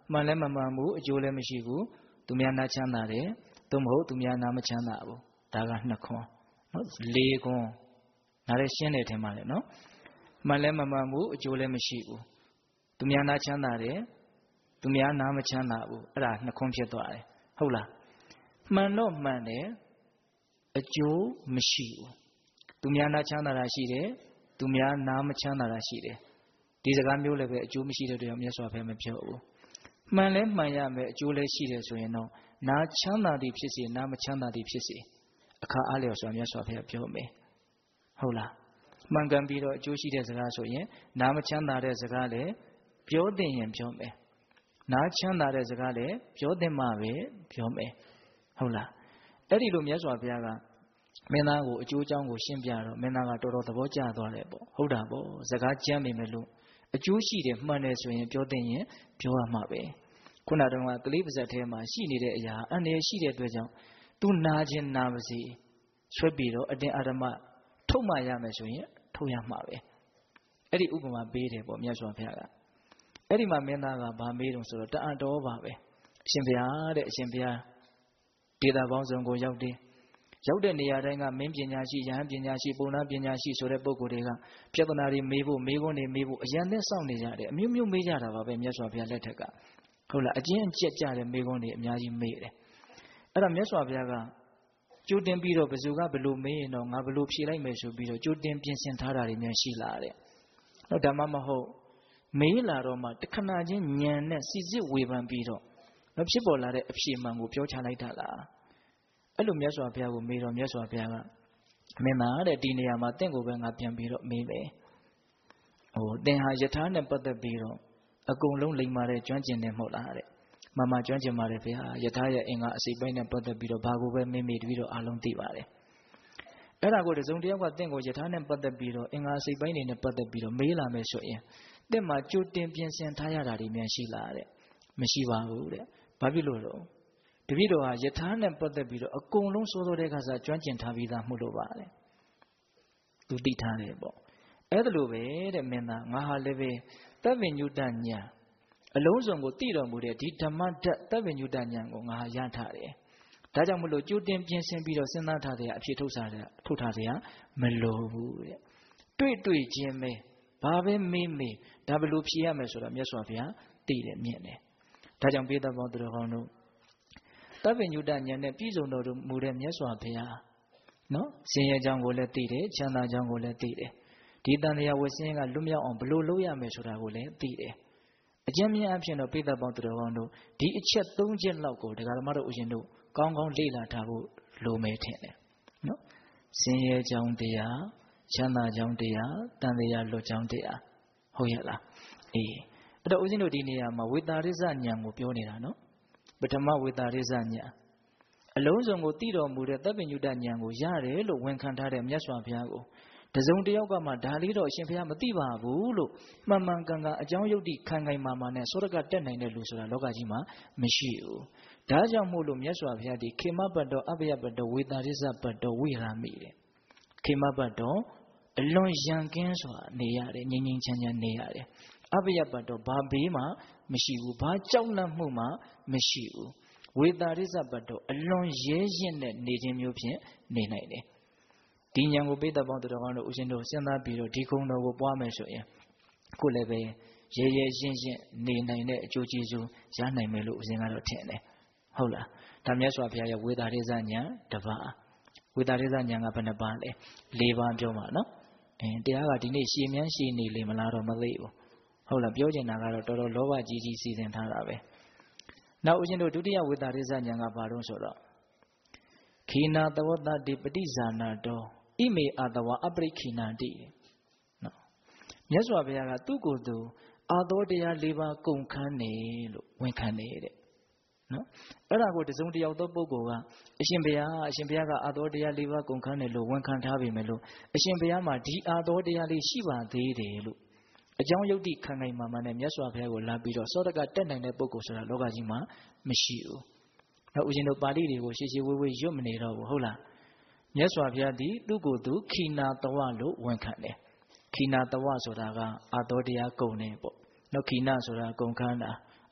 မှန်လည်းမမှန်ဘူးအကျိုးလည်းမရှိဘူးသူများနာချမ်းသာတယ်သို့မဟုတ်သူများနာမချမ်းသာဘူးဒါကနှစ်ခွန်းနော်၄ခွန်းနားလည်းရှင်းတယ်ထင်ပါလေနော်မှန်လည်းမမှန်ဘူးအကျိုးလည်းမရှိဘူးသူများနာချမ်းသာတယ်သူများနာမချမ်းသာဘူးအဲ့ဒါနှစ်ခွန်းဖြစ်သွားတယ်ဟုတ်လားမှန်တော့မှန်တယ်အကျိုးမရှိဘူးသူများနာချမ်းသာတာရှိတယ်သူများနာမချမ်းသာတာရှိတယ်ဒီစကားမျိုးလည်းပဲအကျိုးမရှိတဲ့တရားမြတ်စွာဘုရားမပြောဘူးမှန်လဲမှန်ရမယ်အကျိုးလည်းရှိတယ်ဆိုရင်တော့နာချမ်းသာသည်ဖြစ်စေနာမချမ်းသာသည်ဖြစ်စေအခါအားလျော်စွာမြတ်စွာဘုရားပြောမယ်ဟုတ်လားမှန်ကန်ပြီးတော့အကျိုးရှိတဲ့စကားဆိုရင်နာမချမ်းသာတဲ့စကားလည်းပြောသင့်ရင်ပြောမယ်နာချမ်းသာတဲ့စကားလည်းပြောသင့်မှပဲပြောမယ်ဟုတ်လားအဲ့ဒီလိုမြတ်စွာဘုရားကမင်းသားကိုအကျိုးအကြောင်းကိုရှင်းပြတော့မင်းသားကတော်တော်သဘောကျသွားတယ်ပေါ့ဟုတ်တာပေါ့စကားကြမ်းနေမယ်လို့အကျိုးရှိတယ်မှန်တယ်ဆိုရင်ပြောသင့်ရင်ပြောရမှာပဲခုနတုန်းကကလေးပါဇက်ထဲမှာရှိနေတဲ့အရာအန္တရာယ်ရှိတဲ့အတွက်ကြောင့်သူနာခြင်းနာပါစေဆွဲပြီးတော့အတင်းအဓမ္မထုတ်မှရမယ်ဆိုရင်ထုတ်ရမှာပဲအဲ့ဒီဥပမာပေးတယ်ပေါ့မြတ်စွာဘုရားကအဲ့ဒီမှာမင်းသားကဗာမေးတော့ဆိုတော့တအံ့တော်ပါပဲအရှင်ဘုရားတဲ့အရှင်ဘုရားဒေတာပေါင်းစုံကိုရောက်တယ်ရောက်တဲ့နေရာတိုင်းကမင်းပညာရှိယဟန်ပညာရှိပုံနာပညာရှိဆိုတဲ့ပုဂ္ဂိုလ်တွေကပြဿနာတွေမေးဖို့မေးခွန်းတွေမေးဖို့အရန်နဲ့စောင့်နေကြတယ်အမျိုးမျိုးမေးကြတာပါပဲမြတ်စွာဘုရားလက်ထက်ကဟုတ်လားအကျဉ်းအကျက်ကြတဲ့မေးခွန်းတွေအများကြီးမေးတယ်အဲ့ဒါမြတ်စွာဘုရားကကြိုတင်ပြီးတော့ဘယ်သူကဘယ်လိုမေးရင်တော့ငါဘယ်လိုဖြေလိုက်မယ်ဆိုပြီးတော့ကြိုတင်ပြင်ဆင်ထားတာတွေများရှိလာတဲ့ဟုတ်ဒါမှမဟုတ်မေးလာတော့မှတခဏချင်းညံနဲ့စီစစ်ဝေဖန်ပြီးတော့မဖြစ်ပေါ်လာတဲ့အဖြေမှန်ကိုပြောချလိုက်တာလားအဲ့လိုမြတ်စွာဘုရားကိုမေးတော့မြတ်စွာဘုရားကမင်းသားတဲ့ဒီနေရာမှာတင့်ကိုပဲငါပြန်ပြီးတော့မေးမယ်တင်ဟာယထာနဲ့ပတ်သက်ပြီးတော့အကုန်လုံးလိမ္မာတဲ့ကျွမ်းကျင်တယ်မဟုတ်လားတဲ့မမကျွမ်းကျင်ပါတယ်ဗျာယထာရဲ့အင်္ဂါအစိပ်ပိုင်းနဲ့ပတ်သက်ပြီးတော့ဘာကိုပဲမေးမေးပြီးတော့အားလုံးသိပါတယ်အဲ့ဒါကိုတစုံတယောက်ကတင့်ကိုယထာနဲ့ပတ်သက်ပြီးတော့အင်္ဂါအစိပ်ပိုင်းတွေနဲ့ပတ်သက်ပြီးတော့မေးလာမယ်ဆိုရင်တင့်မှာကြိုတင်ပြင်ဆင်ထားရတာတွေများရှိလားတဲ့မရှိပါဘူးတဲ့ဘာဖြစ်လို့လဲတပည့်တော်ဟာယထာနဲ့ပတ်သက်ပြီးတော့အကုန်လုံးစိုးစိုးတဲ့ခါစားကျွမ်းကျင်ထားပြီးသားမှုလို့ပါတယ်သူသိထားတယ်ပေါ့အဲ့ဒါလိုပဲတဲ့မင်းသားငါဟာလည်းပဲတပ်ပင်ညုတညာအလုံးစုံကိုသိတော်မူတဲ့ဒီဓမ္မဓာတ်တပ်ပင်ညုတညာကိုငါဟာရထားတယ်ဒါကြောင့်မလို့ကြိုတင်ပြင်ဆင်ပြီးတော့စဉ်းစားထားတဲ့အဖြစ်ထုတ်ထားတဲ့မလိုဘူးတဲ့တွေ့ချင်းပဲဘာပဲမေးမေးဒါဘယ်လိုဖြေရမယ်ဆိုတော့မြတ်စွာဘုရားသိတယ်မြင်တယ်ဒါကြောင့်ပိဿပေါင်းသူတော်ကောင်းတို့တပ်ပင်ညုတဉာဏ်နဲ့ပြည့်စုံတော်မူတဲ့မြတ်စွာဘုရားနော်ဆင်းရဲကြောင်းကိုလည်းသိတယ်ချမ်းသာကြောင်းကိုလည်းသိတယ်ဒီတန်တရားဝဆင်းရဲကလွတ်မြောက်အောင်ဘယ်လိုလုပ်ရမယ်ဆိုတာကိုလည်းသိတယ်အကျဉ်းမြင်အဖြစ်တော့ပိဿပေါင်းသူတော်ကောင်းတို့ဒီအချက်၃ချက်လောက်ကိုဒကာဓမ္မတို့ဥရှင်တို့ကောင်းကောင်းလေ့လာထားဖို့လိုမယ်ထင်တယ်နော်ဆင်းရဲကြောင်းတရားချမ်းသာကြောင်းတရားတန်တရားလွတ်ကြောင်းတရားဟုတ်ရဲ့လားအေးအဲ့တော့ဥရှင်တို့ဒီနေရာမှာဝိတာရိဇဉာဏ်ကိုပြောနေတာနော်ပထမဝိတာရိဇဉာဏ်အလုံးစုံကိုသိတော်မူတဲ့တပ်ပင်ညုတဉာဏ်ကိုရတယ်လို့ဝန်ခံထားတဲ့မြတ်စွာဘုရားကိုတစုံတယောက်ကမှဒါလေးတော့အရှင်ဘုရားမသိပါဘူးလို့မှန်မှန်ကန်ကန်အကြောင်းယုတ်တိခံခိုင်မာမာနဲ့သောရကတက်နိုင်တဲ့လူဆိုတာလောကကြီးမှာမရှိဘူးဒါကြောင့်မို့လို့မြတ်စွာဘုရားဒီခေမပတ္တောအပယပတ္တောဝိတာရိဇပတ္တောဝိရာမိတဲ့ခေမပတ္တောအလွန်ရန်ကင်းစွာနေရတယ်ငြိမ်ငြိမ်ချမ်းချမ်းနေရတယ်အပယပတ္တောဘာဘေးမှမရှိဘူးဘာကြောက်လန့်မှုမှမရှိဘူးဝေတာရိဇပတ္တောအလွန်ရဲရင့်တဲ့နေခြင်းမျိုးဖြင့်နေနိုင်တယ်ဒီဉာဏ်ကိုပိဿပေါင်းသူတော်ကောင်းတို့ဦးဇင်းတို့စဉ်းစားပြီးတော့ဒီကုံတော်ကိုပွားမယ်ဆိုရင်ခုလည်းပဲရဲရဲရင့်ရင့်နေနိုင်တဲ့အကျိုးကျေးဇူးရနိုင်မယ်လို့ဦးဇင်းကတော့ထင်တယ်ဟုတ်လားဒါမြတ်စွာဘုရားရဲ့ဝေတာရိဇဉာဏ်တစ်ပါးဝေတာရိဇဉာဏ်ကဘယ်နှပါလဲ၄ပါးပြောမှာနော်တရားကဒီနေ့ရှည်မြန်းရှည်နေလေမလားတော့မသိဘူးဟုတ်လားပြောချင်တာကတော့တော်တော်လောဘကြီးကြီးစီစဉ်ထားတာပဲနောက်ဦးဇင်းတို့ဒုတိယဝေတာရိဇဉာဏ်ကဘာလို့ဆိုတော့ခိနာတဝတ္တိပฏิဇာနာတောဣမေအာတဝအပရိခိနာတိနော်မြတ်စွာဘုရားကသူ့ကိုယ်သူအာသောတရား၄ပါးကုန်ခန်းနေလို့ဝန်ခံနေတဲ့နော်အဲ့ဒါကိုတစုံတယောက်သောပုဂ္ဂိုလ်ကအရှင်ဘုရားကအာသောတရား၄ပါးကုန်ခန်းတယ်လို့ဝန်ခံထားပြီမယ်လို့အရှင်ဘုရားမှာဒီအာသောတရားလေးရှိပါသေးတယ်လို့အကြောင်းယုတ်တိခံနိုင်မှာနဲ့မြတ်စွာဘုရားကိုလာပြီးတော့သောတကတက်နိုင်တဲ့ပုဂ္ဂိုလ်ဆိုတာလောကကြီးမှာမရှိဘူးနောက်ဦးဇင်းတို့ပါဠိတွေကိုရှေ့ရှေ့ဝေးဝေးရွတ်မနေတော့ဘူးဟုတ်လားမြတ်စွာဘုရားဒီသူ့ကိုယ်သူခိနာတဝလို့ဝန်ခံတယ်ခိနာတဝဆိုတာကအာသောတရားကုန်တယ်ပေါ့နောက်ခိနာဆိုတာကုန်ခန်းတာ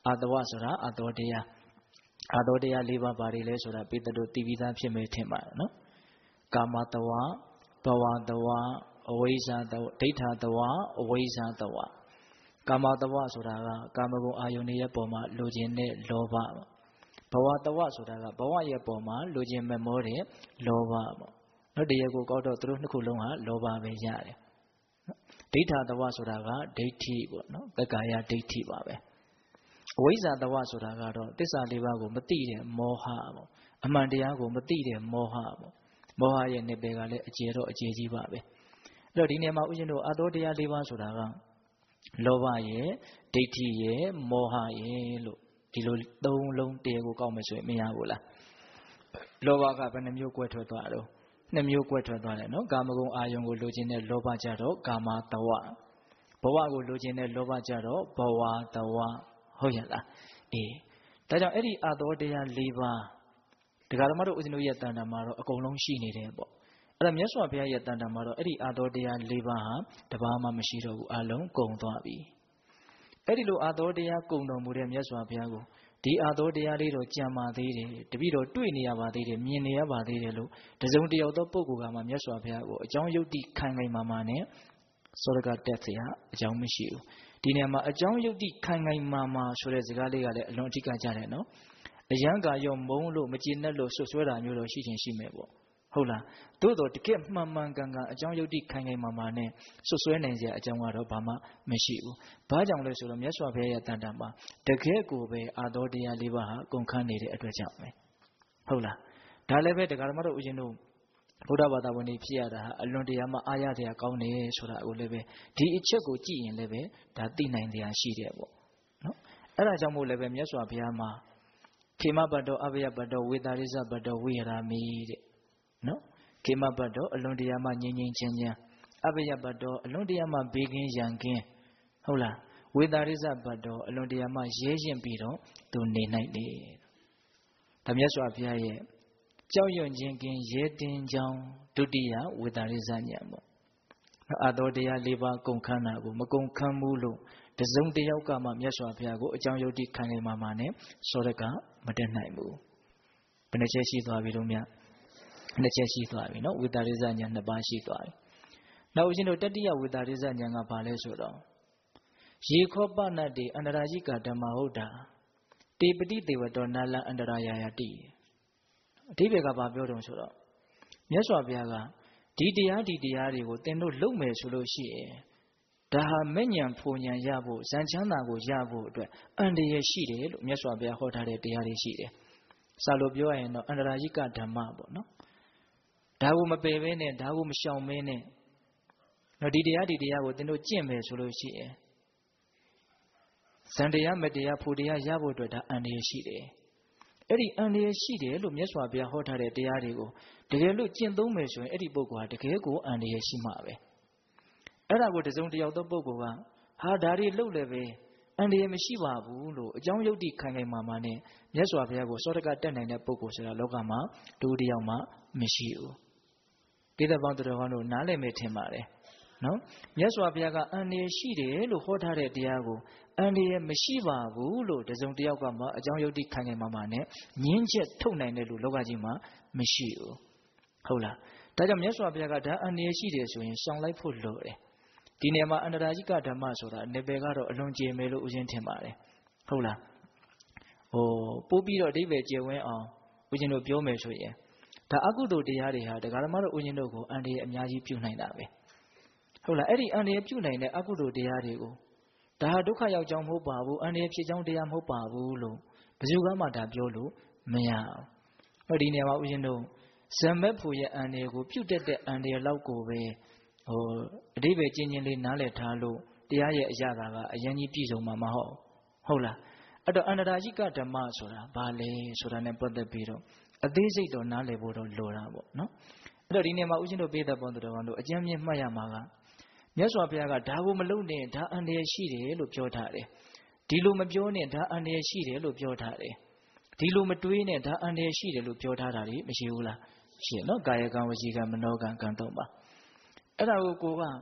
အာတဝဆိုတာအာတောတရား၄ပါးပါတယ်လဲဆိုတာပိတ္တတို့သိပြီးသားဖြစ်မယ်ထင်ပါတယ်နော်ကာမတဝဘဝတဝအဝိဇ္ဇာတဝဒိဋ္ဌတဝအဝိဇ္ဇာတဝကာမတဝဆိုတာကကာမဂုဏ်အာယုန်ရဲ့ပုံမှာလိုချင်တဲ့လောဘဘဝတဝဆိုတာကဘဝရဲ့ပုံမှာလိုချင်မဲ့မောတဲ့လောဘပေါ့နော်တရားကိုကောက်တော့သူတို့နှစ်ခုလုံးဟာလောဘပဲရတယ်ဒိဋ္ဌတဝဆိုတာကဒိဋ္ဌိပေါ့နော်သက္ကာယဒိဋ္ဌိပါပဲအဝိဇ္ဇာတဝဆိုတာကတော့သစ္စာလေးပါးကိုမသိတဲ့မောဟပေါ့အမှန်တရားကိုမသိတဲ့မောဟပေါ့မောဟရဲ့နိဗ္ဗာန်ကလည်းအကျယ်တော့အကျယ်ကြီးပါပဲအဲ့တော့ဒီနေရာမှာဥရှင်တို့အာတောတရား၄ပါးဆိုတာကလောဘရဲ့ဒိဋ္ဌိရဲ့မောဟရဲ့လို့ဒီလိုသုံးလုံးတရားကိုကောက်မယ်ဆိုရင်မရဘူးလားလောဘကဘယ်နှမျိုးကွဲထွက်သွားတော့နှစ်မျိုးကွဲထွက်သွားတယ်နော်ကာမဂုဏ်အာယုန်ကိုလိုချင်တဲ့လောဘကြတော့ကာမတဝဘဝကိုလိုချင်တဲ့လောဘကြတော့ဘဝတဝဟုတ်ရလားအေးဒါကြောင့်အဲ့ဒီအာတောတရား၄ပါးတရားဓမ္မတို့ဦးဇင်းတို့ရဲ့တန်တာမှာတော့အကုန်လုံးရှိနေတယ်ပေါ့အဲ့ဒါမြတ်စွာဘုရားရဲ့တန်တာမှာတော့အဲ့ဒီအာတောတရား၄ပါးဟာတပါးမှမရှိတော့ဘူးအလုံးကုန်သွားပြီအဲ့ဒီလိုအာတောတရားကုန်တော်မူတဲ့မြတ်စွာဘုရားကိုဒီအာတောတရားလေးတော့ကြံပါသေးတယ်တပည့်တော်တွေ့နေရပါသေးတယ်မြင်နေရပါသေးတယ်လို့တစုံတယောက်သောပုဂ္ဂိုလ်ကမှမြတ်စွာဘုရားကိုအကြောင်းယုတ်တိခိုင်ခိုင်မာမာနဲ့စောရကတက်เสียအကြောင်းမရှိဘူးဒီနေရာမှာအကြောင်းယုတ်တိခိုင်ခိုင်မာမာဆိုတဲ့စကားလေးကလည်းအလွန်အထိကကြတယ်နော်အယံကာရောမုန်းလို့မကျေနပ်လို့ဆွဆွဲတာမျိုးတော့ရှိချင်းရှိမယ်ပေါ့ဟုတ်လားသို့တော်တကယ်မှန်မှန်ကန်ကန်အကြောင်းယုတ်တိခိုင်ခိုင်မာမာနဲ့ဆွဆွဲနိုင်စရာအကြောင်းကတော့ဘာမှမရှိဘူးဘာကြောင့်လဲဆိုတော့မြတ်စွာဘုရားရဲ့တန်တာမှာတကယ်ကိုပဲအာတောတရား၄ပါးဟာကုန်ခန်းနေတဲ့အတွက်ကြောင့်ပဲဟုတ်လားဒါလည်းပဲတရားဓမ္မတို့ဦးဇင်းတို့ဘုရားဘာသာဝင်တွေဖြစ်ရတာဟာအလွန်တရာမှအားရစရာကောင်းတယ်ဆိုတာကိုလည်းပဲဒီအချက်ကိုကြည့်ရင်လည်းပဲဒါသိနိုင်တရားရှိတယ်ပေါ့နော်အဲ့ဒါကြောင့်မို့လည်းပဲမြတ်စွာဘုရားမှာခေမဘတ်တော်အဘယဘတ်တော်ဝေတာရိဇဘတ်တော်ဝိဟရာမိတဲ့နော်ခေမဘတ်တော်အလွန်တရာမှငြိမ်ငြိမ်ချမ်းချမ်းအဘယဘတ်တော်အလွန်တရာမှဘေးကင်းရန်ကင်းဟုတ်လားဝေတာရိဇဘတ်တော်အလွန်တရာမှရဲရင်ပြီးတော့သူနေနိုင်တယ်ဒါမြတ်စွာဘုရားရဲ့ကြောက်ရွံ့ခြင်းကင်းရဲတင်းကြောင်းဒုတိယဝေတာရိဇဉာဏ်ပေါ့အာတောတရား၄ပါးကုန်ခန်းတာကိုမကုန်ခန်းဘူးလို့တစုံတယောက်ကမှမြတ်စွာဘုရားကိုအကြောင်းယုတ်တိခိုင်ခိုင်မာမာနဲ့စောရကမတက်နိုင်ဘူးဘယ်နှချက်ရှိသွားပြီလို့မြတ်နှစ်ချက်ရှိသွားပြီနော်ဝေတာရိဇဉာဏ်နှစ်ပါးရှိသွားပြီနောက်ဦးဇင်းတို့တတိယဝေတာရိဇဉာဏ်ကဘာလဲဆိုတော့ရေခောပနတ်တေအန္တရာယိကဓမ္မဟုတ်တာတေပတိတေဝတောနာလအန္တရာယယတိအဓိပ္ပာယ်ကဘာပြောတုံဆိုတော့မြတ်စွာဘုရားကဒီတရားတွေကိုသင်တို့လုပ်မယ်ဆိုလို့ရှိရင်ဒါဟာမဲ့ညံဖူညံရဖို့ဇန်ချမ်းသာကိုရဖို့အတွက်အန္တရာယ်ရှိတယ်လို့မြတ်စွာဘုရားဟောထားတဲ့တရားတွေရှိတယ်။စာလို့ပြောရရင်တော့အန္တရာယိကဓမ္မပေါ့နော်။ဒါကိုမပယ်ဘဲနဲ့ဒါကိုမရှောင်ဘဲနဲ့တော့ဒီတရားကိုသင်တို့ကျင့်မယ်ဆိုလို့ရှိရင်ဇန်တရားမတရားဖူတရားရဖို့အတွက်ဒါအန္တရာယ်ရှိတယ်။အဲ့ဒီအန္တရာယ်ရှိတယ်လို့မြတ်စွာဘုရားဟောထားတဲ့တရားတွေကိုတကယ်လို့ကျင့်သုံးမယ်ဆိုရင်အဲ့ဒီပုဂ္ဂိုလ်ဟာတကယ်ကိုအန္တရာယ်ရှိမှာပဲအဲ့ဒါကိုတစုံတယောက်သောပုဂ္ဂိုလ်ကဟာဒါတွေလှုပ်လည်းပဲအန္တရာယ်မရှိပါဘူးလို့အကြောင်းယုတ်တိခိုင်ခိုင်မာမာနဲ့မြတ်စွာဘုရားကိုစောတကတက်နိုင်တဲ့ပုဂ္ဂိုလ်ဆိုတာလောကမှာတူတယောက်မှမရှိဘူးတိတ္တပေါင်းတော်ကောင်းတို့နားလည်မယ်ထင်ပါတယ်နော်မြတ်စွာဘုရားကအန္တရာယ်ရှိတယ်လို့ဟောထားတဲ့တရားကိုအန္တရာယ်မရှိပါဘူးလို့တစုံတယောက်ကမှအကြောင်းယုတ်တိခိုင်ခိုင်မာမာနဲ့ညင်းချက်ထုတ်နိုင်တယ်လို့လောကကြီးမှာမရှိဘူးဟုတ်လားဒါကြောင့်မြတ်စွာဘုရားကဒါအန္တရာယ်ရှိတယ်ဆိုရင်ရှောင်လိုက်ဖို့လိုတယ်ဒီနေရာမှာအန္တရာယိကဓမ္မဆိုတာနေပယ်ကတော့အလွန်ကျေမယ်လို့ဥစဉ်ထင်ပါတယ်ဟုတ်လားပို့ပြီးတော့အဓိပ္ပာယ်ကျေဝင်းအောင်ဥစဉ်တို့ပြောမယ်ဆိုရင်ဒါအကုသိုလ်တရားတွေဟာတရားဓမ္မတို့ဥစဉ်တို့ကိုအန္တရာယ်အများကြီးပြုနိုင်တာပဲဟုတ်လားအဲ့ဒီအန္တရာယ်ပြုနိုင်တဲ့အကုသိုလ်တရားတွေကိုဒါဟာဒုက္ခရောက်ကြောင်းမဟုတ်ပါဘူးအန္တရာယ်ဖြစ်ကြောင်းတရားမဟုတ်ပါဘူးလို့ဘယ်သူကမှဒါပြောလို့မရအောင်ဟောဒီနေရာမှာဥစဉ်တို့ဇမ္မက်ဖို့ရဲ့အန္တရာယ်ကိုပြုတ်တက်တဲ့အန္တရာယ်လောက်ကိုပဲအဓိပ္ပာယ်ကျဉ်းလေးနားလည်ထားလို့တရားရဲ့အရာကအရင်ကြီးပြည့်စုံမှာမဟုတ်လားအဲ့တော့အန္တရာယိကဓမ္မဆိုတာဘာလဲဆိုတာနဲ့ပတ်သက်ပြီးတော့အသေးစိတ်တော့နားလည်ဖို့တော့လိုတာပေါ့နော်အဲ့တော့ဒီနေ့မှာဦးဇင်းတို့ပေးတဲ့ပုံတော်ကောင်တို့အကျဉ်းမြင့်မှတ်ရမှာကမြတ်စွာဘုရားကဒါကိုမလုပ်နဲ့ဒါအန္တရာယ်ရှိတယ်လို့ပြောထားတယ်ဒီလိုမပြောနဲ့ဒါအန္တရာယ်ရှိတယ်လို့ပြောထားတယ်ဒီလိုမတွေးနဲ့ဒါအန္တရာယ်ရှိတယ်လို့ပြောထားတာတွေမရှိဘူးလားရှိနော်ကာယကံဝစီကံမနောကံကံတော့ပါအဲ့ဒါကိုက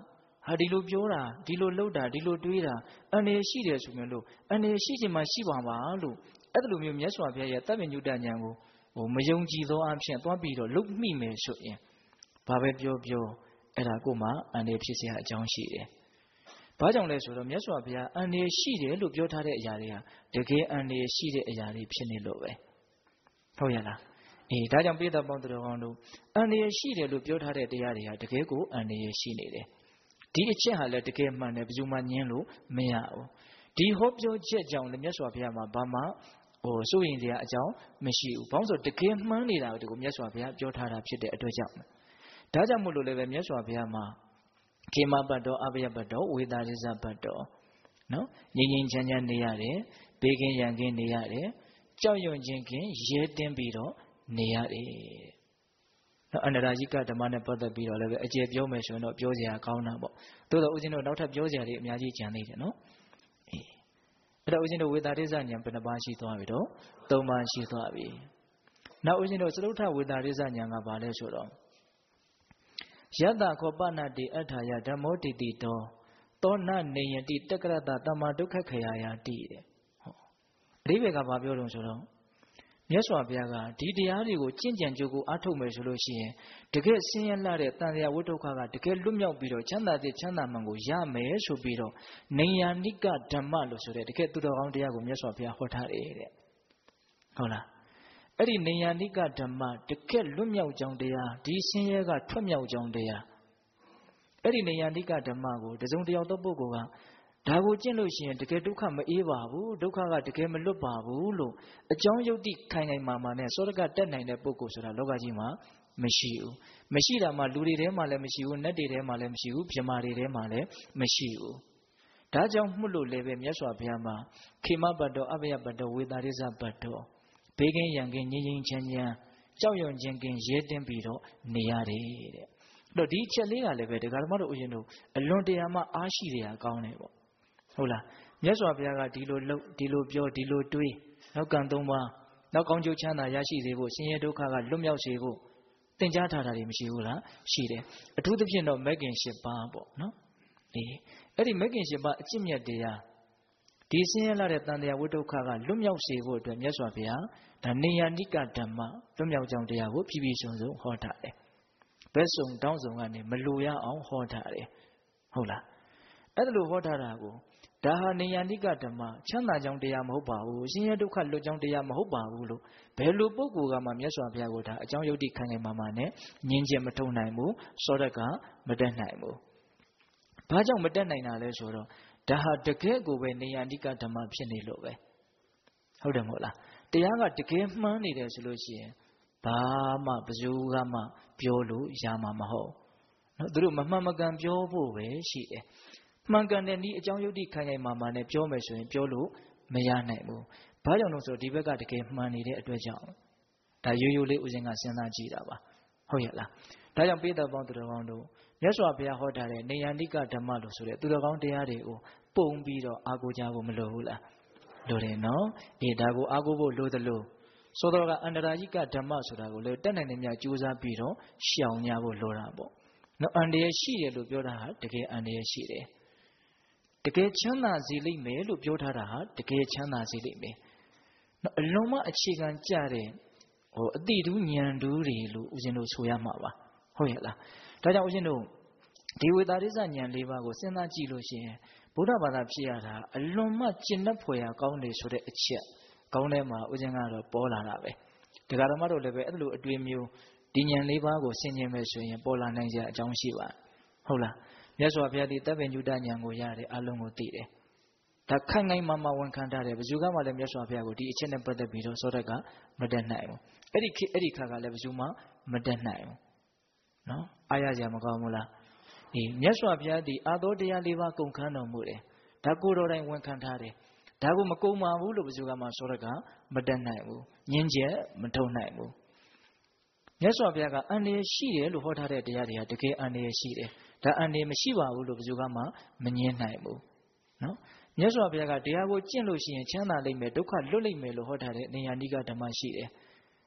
ဟာဒီလိုပြောတာဒီလိုလှုပ်တာဒီလိုတွေးတာအနေရှိတယ်ဆိုရင်လို့အနေရှိခြင်းမှရှိပါမှာလို့အဲ့လိုမျိုးမြတ်စွာဘုရားရဲ့တပ်ပညုတဉာဏ်ကိုမယုံကြည်သောအဖြစ်သွားပြီးတော့လုတ်မိမယ်ဆိုရင်ဘာပဲပြောပြောအဲ့ဒါကိုမှအနေဖြစ်စရာအကြောင်းရှိတယ်။ဘာကြောင့်လဲဆိုတော့မြတ်စွာဘုရားအနေရှိတယ်လို့ပြောထားတဲ့အရာတွေဟာတကယ်အနေရှိတဲ့အရာတွေဖြစ်နေလို့ပဲဟုတ်ရလား။ဒါကြောင့်ပိဋကပေါင်းတော်ကောင်းတို့အနေရှိတယ်လို့ပြောထားတဲ့တရားတွေဟာတကယ်ကိုအနေရှိနေတယ်။ဒီအချက်ဟာလည်းတကယ်မှန်တယ်ဘယ်သူမှညင်းလို့မရဘူး။ဒီဟောပြောချက်ကြောင့်လည်းမြတ်စွာဘုရားမှာဘာမှစိုးရင်တရားအကြောင်းမရှိဘူး။ဘာလို့ဆိုတကယ်မှန်နေတာကိုမြတ်စွာဘုရားပြောထားတာဖြစ်တဲ့အတွက်ကြောင့်ဒါကြောင့်မို့လို့လည်းပဲမြတ်စွာဘုရားမှာခေမပတ်တော်အဘယပတ်တော်ဝေသာရိဇပတ်တော်နော်ငြိမ်ငြိမ်ချမ်းချမ်းနေရတယ်ဘေးကင်းရန်ကင်းနေရတယ်ကြောက်ရွံ့ခြင်းကင်းရဲတင်းပြီးတော့နေရတယ်နော်အန္တရာယိကဓမ္မနဲ့ပတ်သက်ပြီးတော့လည်းပဲအကျေပြောမယ်ဆိုရင်တော့ပြောစရာကောင်းတာပေါ့သို့တော့ဦးဇင်းတို့နောက်ထပ်ပြောစရာတွေအများကြီးကြံနေတယ်နော်အဲ့တော့ဦးဇင်းတို့ဝေသာရိဇဉာဏ်ဘယ်နှပါးရှိသွားပြီတော့၃ပါးရှိသွားပြီနောက်ဦးဇင်းတို့သရုဋ္ဌဝေသာရိဇဉာဏ်ကဘာလဲဆိုတော့ယတ္တခောပနတိအထာယဓမ္မောတိတိတောသောနနေယတိတက္ကရတတမ္မာဒုက္ခခယာယတိတဲ့ဟုတ်အဓိပ္ပာယ်ကဘာပြောလို့ဆိုတော့မြတ်စွာဘုရားကဒီတရားတွေကိုကျင့်ကြံကြိုးကိုအားထုတ်မယ်ဆိုလို့ရှိရင်တကယ်ဆင်းရဲလာတဲ့တန်ត្រာဝိဒုက္ခကတကယ်လွတ်မြောက်ပြီးတော့ချမ်းသာတဲ့ချမ်းသာမှန်ကိုရမယ်ဆိုပြီးတော့နေယနိကဓမ္မလို့ဆိုတဲ့တကယ်သူတော်ကောင်းတရားကိုမြတ်စွာဘုရားဟောထားတယ်တဲ့ဟုတ်လားအဲ့ဒီနေယနိကဓမ္မတကယ်လွတ်မြောက်ကြောင်းတရားဒီဆင်းရဲကထွက်မြောက်ကြောင်းတရားအဲ့ဒီနေယနိကဓမ္မကိုတစုံတယောက်သောပုဂ္ဂိုလ်ကဒါကိုကျင့်လို့ရှိရင်တကယ်ဒုက္ခမအေးပါဘူးဒုက္ခကတကယ်မလွတ်ပါဘူးလို့အကြောင်းယုတ်တိခိုင်ခိုင်မာမာနဲ့စောရကတက်နိုင်တဲ့ပုဂ္ဂိုလ်ဆိုတာလောကကြီးမှာမရှိဘူးမရှိတာမှလူတွေထဲမှာလည်းမရှိဘူးနတ်တွေထဲမှာလည်းမရှိဘူးဗြဟ္မာတွေထဲမှာလည်းမရှိဘူးဒါကြောင့်မှုလို့လည်းပဲမြတ်စွာဘုရားမှာခေမပတ်တော်အဘယပတ်တော်ဝေသာရိဇပတ်တော်ဘေးကင်းရန်ကင်းငြိမ်ငြိမ်ချမ်းချမ်းကြောက်ရွံ့ခြင်းကင်းရဲတင်းပြီးတော့နေရတယ်တဲ့တော့ဒီချက်လေးကလည်းပဲဒကာဓမ္မတို့ဥယျာဉ်တို့အလွန်တရာမှအားရှိတယ်ဟာကောင်းတယ်ပေါ့ဟုတ်လားမြတ်စွာဘုရားကဒီလိုလှုပ်ဒီလိုပြောဒီလိုတွေးနောက်ကံ၃ပါးနောက်ကောင်းကျိုးချမ်းသာရရှိစေဖို့ဆင်းရဲဒုက္ခကလွတ်မြောက်စေဖို့သင်ကြားထားတာတွေမရှိဘူးလားရှိတယ်အထူးသဖြင့်တော့မဂ်ကင်၈ပါးပေါ့နော်အဲ့ဒီမဂ်ကင်၈ပါးအကျင့်မြတ်တရားဒီဆင်းရဲလာတဲ့တန်တရားဝိဒုက္ခကလွတ်မြောက်စေဖို့အတွက်မြတ်စွာဘုရားဒါနေယနိကဓမ္မလွတ်မြောက်ကြောင်းတရားကိုဖြည်းဖြည်းဆုံးဆုံးဟောထားတယ်ဘက်စုံတောင်းစုံကနေမလိုရအောင်ဟောထားတယ်ဟုတ်လားအဲ့ဒါလိုဟောထားတာကိုဒါဟာနေယနိကဓမ္မချမ်းသာကြောင်းတရားမဟုတ်ပါဘူးဆင်းရဲဒုက္ခလွတ်ကြောင်းတရားမဟုတ်ပါဘူးလို့ဘယ်လိုပုဂ္ဂိုလ်ကမှမြတ်စွာဘုရားကိုဒါအကြောင်းယုတ်တိခိုင်ခိုင်မာမာနဲ့ညင်ကျက်မထုံနိုင်ဘူးစောရကမတက်နိုင်ဘူးဘာကြောင့်မတက်နိုင်တာလဲဆိုတော့ဒါဟာတကယ်ကိုပဲနေယနိကဓမ္မဖြစ်နေလို့ပဲဟုတ်တယ်မဟုတ်လားတရားကတကယ်မှန်းနေတယ်ဆိုလို့ရှိရင်ဘာမှဘယ်သူကမှပြောလို့ရမှာမဟုတ်နော်သူတို့မမှန်မကန်ပြောဖို့ပဲရှိတယ်မှန်ကန်တဲ့ဤအကြောင်းယုတ်တိခိုင်ခိုင်မာမာနဲ့ပြောမယ်ဆိုရင်ပြောလို့မရနိုင်ဘူးဘာကြောင့်လို့ဆိုဒီဘက်ကတကယ်မှန်နေတဲ့အတွက်ကြောင့်ဒါရိုးရိုးလေးဦးဇင်းကစဉ်းစားကြည့်တာပါဟုတ်ရဲ့လားဒါကြောင့်ပိဋကပေါင်းသူတော်ကောင်းတို့မြတ်စွာဘုရားဟောထားတဲ့နေယနိကဓမ္မလို့ဆိုတဲ့သူတော်ကောင်းတရားတွေကိုပုံပြီးတော့အားကိုးကြဖို့မလိုဘူးလားလိုတယ်နော်ဒါကိုအားကိုးဖို့လိုသလိုဆိုတော့ကအန္တရာယိကဓမ္မဆိုတာကိုလည်းတက်နိုင်တဲ့များကြိုးစားပြီးတော့ရှောင်ကြဖို့လိုတာပေါ့နော်အန္တရာယ်ရှိတယ်လို့ပြောတာဟာတကယ်အန္တရာယ်ရှိတယ်တကယ်ချမ်းသာစေလိမ့်မယ်လို့ပြောထားတာဟာတကယ်ချမ်းသာစေလိမ့်မယ်နော်အလုံးမအခြေခံကြတဲ့အတိတူးဉာဏ်တူးတွေလို့ဦးဇင်းတို့ဆိုရမှာပါဟုတ်ရဲ့လားဒါကြောင့်ဦးဇင်းတို့ဒီဝေသာရိဇဉာဏ်၄ပါးကိုစဉ်းစားကြည့်လို့ရှိရင်ဗုဒ္ဓဘာသာဖြစ်ရတာအလွန်မှကျင့်တတ်ဖွယ်ရာကောင်းတယ်ဆိုတဲ့အချက်ကောင်းတဲ့မှာဦးဇင်းကတော့ပေါ်လာတာပဲဒကာဓမ္မတို့လည်းပဲအဲ့လိုအတွေ့မျိုးဒီဉာဏ်၄ပါးကိုဆင်ခြင်မယ်ဆိုရင်ပေါ်လာနိုင်စရာအကြောင်းရှိပါဟုတ်လားမြတ်စွာဘုရားဒီတပ်ပင်ညုတဉာဏ်ကိုရတယ်အလုံးကိုသိတယ်ဒါခိုင်ခိုင်မာမာဝန်ခံထားတယ်ဘယ်သူကမှလည်းမြတ်စွာဘုရားကိုဒီအချက်နဲ့ပတ်သက်ပြီးတော့စောတက်ကမတက်နိုင်ဘူးအဲ့ဒီခါကလည်းဘယ်သူမှမတက်နိုင်ဘူးနော်အားရစရာမကောင်းဘူးလားမြတ်စွာဘုရားဒီအာသောတရား၄ပါးကုန်ခန်းတော်မူတယ်ဒါကိုယ်တော်တိုင်ဝန်ခံထားတယ်ဒါကိုမကုန်ပါဘူးလို့ဘယ်သူကမှစောတက်ကမတက်နိုင်ဘူးညင်းချက်မထုံနိုင်ဘူးမြတ်စွာဘုရားကအန္တရာယ်ရှိတယ်လို့ဟောထားတဲ့တရားတွေဟာတကယ်အန္တရာယ်ရှိတယ်ဒါအန္တရာယ်မရှိပါဘူးလို့ဘယ်သူကမှမငြင်းနိုင်ဘူးနော်မြတ်စွာဘုရားကတရားကိုကျင့်လို့ရှိရင်ချမ်းသာလိမ့်မယ်ဒုက္ခလွတ်လိမ့်မယ်လို့ဟောထားတဲ့နေယနိကဓမ္မရှိတယ်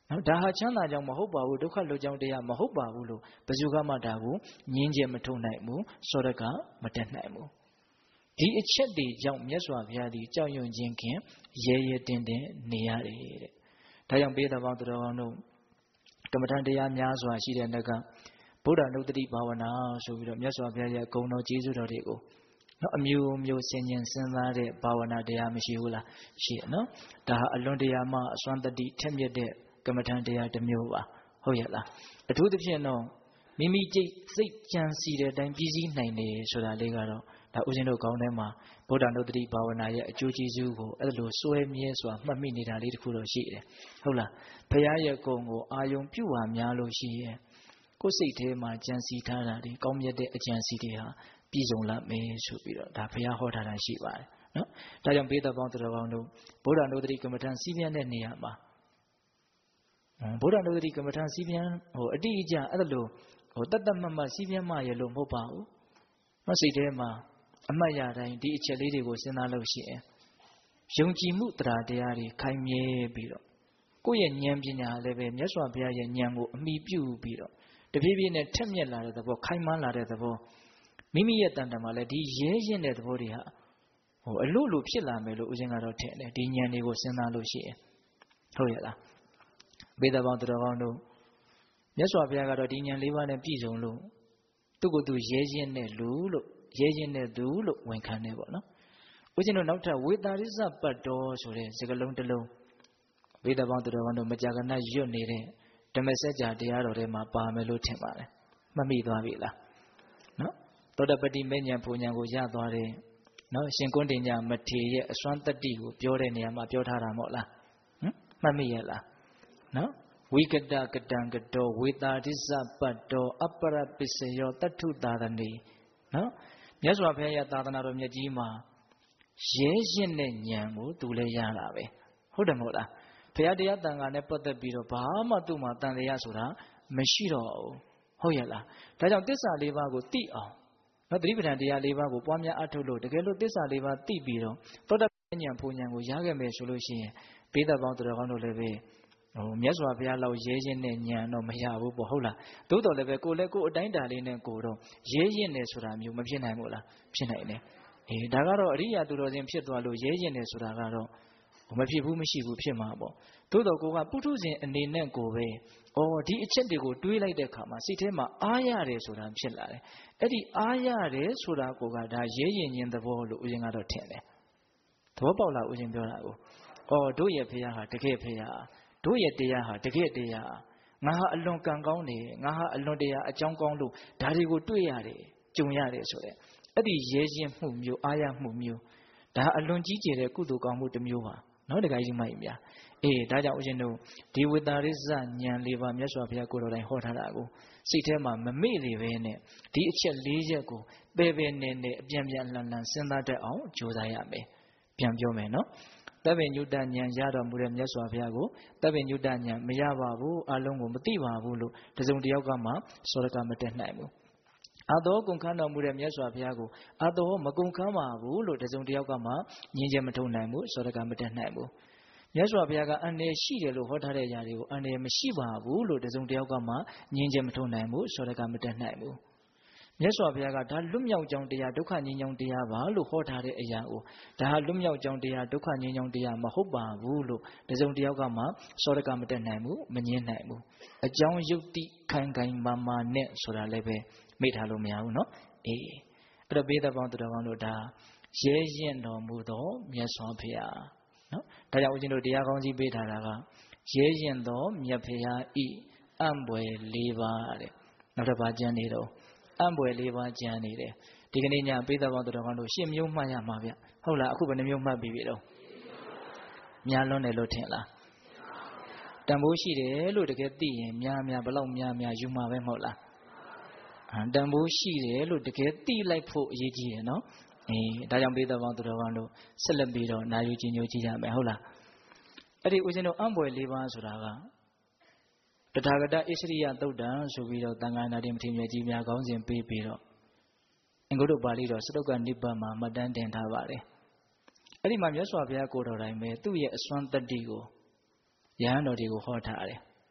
နော်ဒါဟာချမ်းသာကြောင့်မဟုတ်ပါဘူးဒုက္ခလွတ်ကြောင်းတရားမဟုတ်ပါဘူးလို့ဘယ်သူကမှဒါကိုငြင်းချက်မထုတ်နိုင်ဘူးစောရကမတက်နိုင်ဘူးဒီအချက်တွေကြောင့်မြတ်စွာဘုရားဒီကြောက်ရွံ့ခြင်းခင်ရဲရဲတင်းတင်းနေရတယ်တဲ့ဒါကြောင့်ပေးတော်ပေါင်းသူတော်ကောင်းတို့ကမ္မထံတရားများစွာရှိတဲ့နေ့ကဗုဒ္ဓနုတ္တိဘာဝနာဆိုပြီးတော့မြတ်စွာဘုရားရဲ့ဂုဏ်တော်ကျေးဇူးတော်တွေကိုနော်အမျိုးမျိုးဆင်ញင်စဉ်းစားတဲ့ဘာဝနာတရားမရှိဘူးလားရှိရနော်ဒါဟာအလွန်တရာမှအစွမ်းတတိထက်မြက်တဲ့ကမ္မထံတရားတစ်မျိုးပါဟုတ်ရဲ့လားအထူးသဖြင့်တော့မိမိစိတ်ကြံစီတဲ့အတိုင်းပြည့်စည်နိုင်တယ်ဆိုတာလေးကတော့ဒါဦးဇင်းတို့ကောင်းထဲမှာဗုဒ္ဓနုတ္တိဘာဝနာရဲ့အကျိုးကျေးဇူးကိုအဲ့လိုစွဲမြဲစွာမှတ်မိနေတာလေးတစ်ခုတော့ရှိတယ်ဟုတ်လားဘုရားရဲ့ဂုဏ်ကိုအာယုံပြုပါများလို့ရှိရဲ့ကိုယ်စိတ်ထဲမှာကြံစီထားတာဒီကောင်းမြတ်တဲ့အကြံစီတွေဟာပြည့်စုံလာမယ်ဆိုပြီးတော့ဒါဘုရားဟောထားတာရှိပါတယ်နော်ဒါကြောင့်ဘေးတော်ပေါင်းသူတော်ကောင်းတို့ဗုဒ္ဓနုတ္တိကမ္မထံစီးပြန်တဲ့နေရာမှာဗုဒ္ဓနုတ္တိကမ္မထံစီးပြန်အတိအကျအဲ့လိုတတ်တတ်မှတ်မှတ်စီးပြန်မှရလို့မဟုတ်ပါဘူးမစိတ်ထဲမှာအမှတ်ရတိုင်းဒီအချက်လေးတွေကိုစဉ်းစားလို့ရှိရင်ယုံကြည်မှုတရားတရားတွေခိုင်မြဲပြီးတော့ကိုယ့်ရဲ့ဉာဏ်ပညာလည်းပဲမြတ်စွာဘုရားရဲ့ဉာဏ်ကိုအမိပြုပြီးတော့တဖြည်းဖြည်းနဲ့ထက်မြက်လာတဲ့သဘောခိုင်မာလာတဲ့သဘောမိမိရဲ့တန်တမှာလည်းဒီရဲရင်တဲ့သဘောတွေဟာအလို့လို့ဖြစ်လာမယ်လို့ဦးဇင်းကတော့ထင်တယ်ဒီဉာဏ်တွေကိုစဉ်းစားလို့ရှိရင်ဟုတ်ရဲ့လားဘေးတော်ပေါင်းသူတော်ကောင်းတို့မြတ်စွာဘုရားကတော့ဒီဉာဏ်၄ပါးနဲ့ပြည့်စုံလို့သူ့ကိုယ်သူရဲရင်တဲ့လူလို့ရဲရင်တဲ့သူလို့ဝန်ခံတယ်ပေါ့နော်ဦးဇင်းတို့နောက်ထပ်ဝေတာရိစပတ်တော်ဆိုတဲ့စကားလုံးတစ်လုံးဘေးတော်ပေါင်းသူတော်ကောင်းတို့မကြာခဏရွတ်နေတဲ့ဓမ္မစကြာတရားတော်ထဲမှာပါမယ်လို့ထင်ပါတယ်မှတ်မိသွားပြီလားနော်သောတပတိမေညာပူညာကိုရသွားတယ်နော်ရှင်ကွန်းတင်ညာမထေရဲ့အစွမ်းတတ္တိကိုပြောတဲ့နေရာမှာပြောထားတာမဟုတ်လားမှတ်မိရဲ့လားနော်ဝိကတကတံကတောဝေတာရိစပတ်တော်အပ္ပရပစ္စယောတထုသာသနေနော်မြတ်စွာဘုရားရဲ့သာသနာတော်မြတ်ကြီးမှာရဲရင့်တဲ့ဉာဏ်ကိုသူလည်းရတာပဲဟုတ်တယ်မဟုတ်လားဘုရားတရားတန်ခါနဲ့ပတ်သက်ပြီးတော့ဘာမှသူ့မှာတန်တရားဆိုတာမရှိတော့ဘူးဟုတ်ရဲ့လားဒါကြောင့်သစ္စာ၄ပါးကိုသိအောင်နော်သတိပဋ္ဌာန်တရား၄ပါးကိုပွားများအထုတ်လို့တကယ်လို့သစ္စာ၄ပါးသိပြီးတော့သောတပန်ဉာဏ်ပူဉာဏ်ကိုရခဲ့မယ်ဆိုလို့ရှိရင်ဘေးသက်ပေါင်းသူတော်ကောင်းတို့လည်းပဲမြတ်စွာဘုရားလောက်ရဲရင်တဲ့ဉာဏ်တော့မရဘူးပေါ့ဟုတ်လားသို့တော်လည်းပဲကိုယ်လည်းကိုယ်အတိုင်းတာလေးနဲ့ကိုယ်တော့ရဲရင်တယ်ဆိုတာမျိုးမဖြစ်နိုင်ဘူးလားဖြစ်နိုင်တယ်ဒါကတော့အရိယာသူတော်စင်ဖြစ်သွားလို့ရဲရင်တယ်ဆိုတာကတော့မဖြစ်ဘူးမရှိဘူးဖြစ်မှာပေါ့သို့တော်ကိုကပုထုဇဉ်အနေနဲ့ကိုပဲဒီအချက်တွေကိုတွေးလိုက်တဲ့အခါမှာစိတ်ထဲမှာအားရတယ်ဆိုတာဖြစ်လာတယ်အဲ့ဒီအားရတယ်ဆိုတာကိုကဒါရဲရင်ခြင်းသဘောလို့ဦးဇင်းကတော့ထင်တယ်သဘောပေါက်လားဦးဇင်းပြောတာကိုတို့ရဲ့ဘုရားဟာတကယ်ဘုရားတို့ရဲ့တရားဟာတကယ်တရားငါဟာအလွန်ကံကောင်းတယ်ငါဟာအလွန်တရားအကြောင်းကောင်းလို့ဒါတွေကိုတွေ့ရတယ်ကြုံရတယ်ဆိုတဲ့အဲ့ဒီရဲရင်မှုမျိုးအားရမှုမျိုးဒါအလွန်ကြီးကျယ်တဲ့ကုသိုလ်ကောင်းမှုတစ်မျိုးပါနော်တခါကြီးမိုက်များဒါကြောင့်ဦးဇင်းတို့ဒီဝိတာရိစဉာဏ်၄ပါးမြတ်စွာဘုရားကိုယ်တော်တိုင်ဟောထားတာကိုစိတ်ထဲမှာမမေ့လေပဲနဲ့ဒီအချက်၄ချက်ကိုပဲပဲနဲ့နဲ့အပြန်ပြန်လှန်လှန်စဉ်းစားတတ်အောင်ကြိုးစားရမယ်ပြန်ပြောမယ်နော်တပ္ပညုတဉာဏ်ရတော်မူတဲ့မြတ်စွာဘုရားကိုတပ္ပညုတဉာဏ်မရပါဘူးအလုံးကိုမသိပါဘူးလို့တစုံတစ်ယောက်ကမှစောရကမတက်နိုင်ဘူးအတော်ကုန်ခန်းတော်မူတဲ့မြတ်စွာဘုရားကိုအတော်မကုန်ခန်းပါဘူးလို့တစုံတစ်ယောက်ကမှငြင်းချက်မထုတ်နိုင်ဘူးစောရကမတက်နိုင်ဘူးမြတ်စွာဘုရားကအန္တရာယ်ရှိတယ်လို့ဟောထားတဲ့အရာတွေကိုအန္တရာယ်မရှိပါဘူးလို့တစုံတစ်ယောက်ကမှငြင်းချက်မထုတ်နိုင်ဘူးစောရကမတက်နိုင်ဘူးမြတ်စွာဘုရားကဒါလွတ်မြောက်ကြောင်းတရားဒုက္ခငြိမ်းချမ်းတရားပါလို့ဟောထားတဲ့အရာကိုဒါဟာလွတ်မြောက်ကြောင်းတရားဒုက္ခငြိမ်းချမ်းတရားမဟုတ်ပါဘူးလို့တစုံတစ်ယောက်ကမှစောရကမတက်နိုင်ဘူးမငြင်းနိုင်ဘူးအကြောင်းယုတ်တိခိုင်ခိုင်မာမာနဲ့ဆိုတာလည်းပဲမေ့ထားလို့မရဘူးเนาะအဲ့တော့ဘေးသက်ပေါင်းသူတော်ကောင်းတို့ဒါရဲရင်တော်မူသောမြတ်စွာဘုရားနော်ဒါကြောင့်ဦးဇင်းတို့တရားကောင်းကြီးပေးထားတာကရဲရင်သောမြတ်ဘုရားဤအံ့ဘွယ်၄ပါးတဲ့နောက်တစ်ပါးကျမ်းနေတော့အံ့ဘွယ်၄ပါးကျမ်းနေတယ်ဒီကနေ့ညဘေးသက်ပေါင်းသူတော်ကောင်းတို့10မျိုးမှတ်ရမှာဗျဟုတ်လားအခုဘယ်နှမျိုးမှတ်ပြီးပြီတော့များလွန်းတယ်လို့ထင်လားတန်ဖိုးရှိတယ်လို့တကယ်သိရင်များဘလောက်များယူမှာပဲမဟုတ်လားတန်ဖိုးရှိတယ်လို့တကယ်သိလိုက်ဖို့အရေးကြီးတယ်နော်ဒါကြောင့်ဘေးသက်ပေါင်းသူတော်ကောင်းတို့ဆက်လက်ပြီးတော့နာယူခြင်းညိုကြည့်ကြမယ်ဟုတ်လားအဲ့ဒီဦးဇင်းတို့အံ့ဘွယ်၄ပါးဆိုတာကတထာဂတဣစရိယသုတ်တံဆိုပြီးတော့သံဃာနာတိမထေရမြတ်ကြီးများခေါင်းစဉ်ပေးပြီးတော့အင်္ဂုတ္တပါဠိတော်စတုတ္ကနိဗ္ဗာန်မှာမှတ်တမ်းတင်ထားပါတယ်အဲ့ဒီမှာမြတ်စွာဘုရားကိုယ်တော်တိုင်ပဲသူ့ရဲ့အစွမ်းတတ္တိကိုယဟန်တော်တွေကိုဟောထားတယ်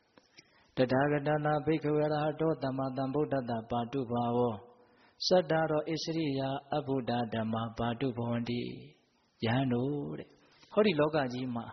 Tathagata bhikkhave arahato tamma sambuddhassa patu bhavo saddharo isriya abbuddha dhamma patu bhavanti Yano Hori loka jima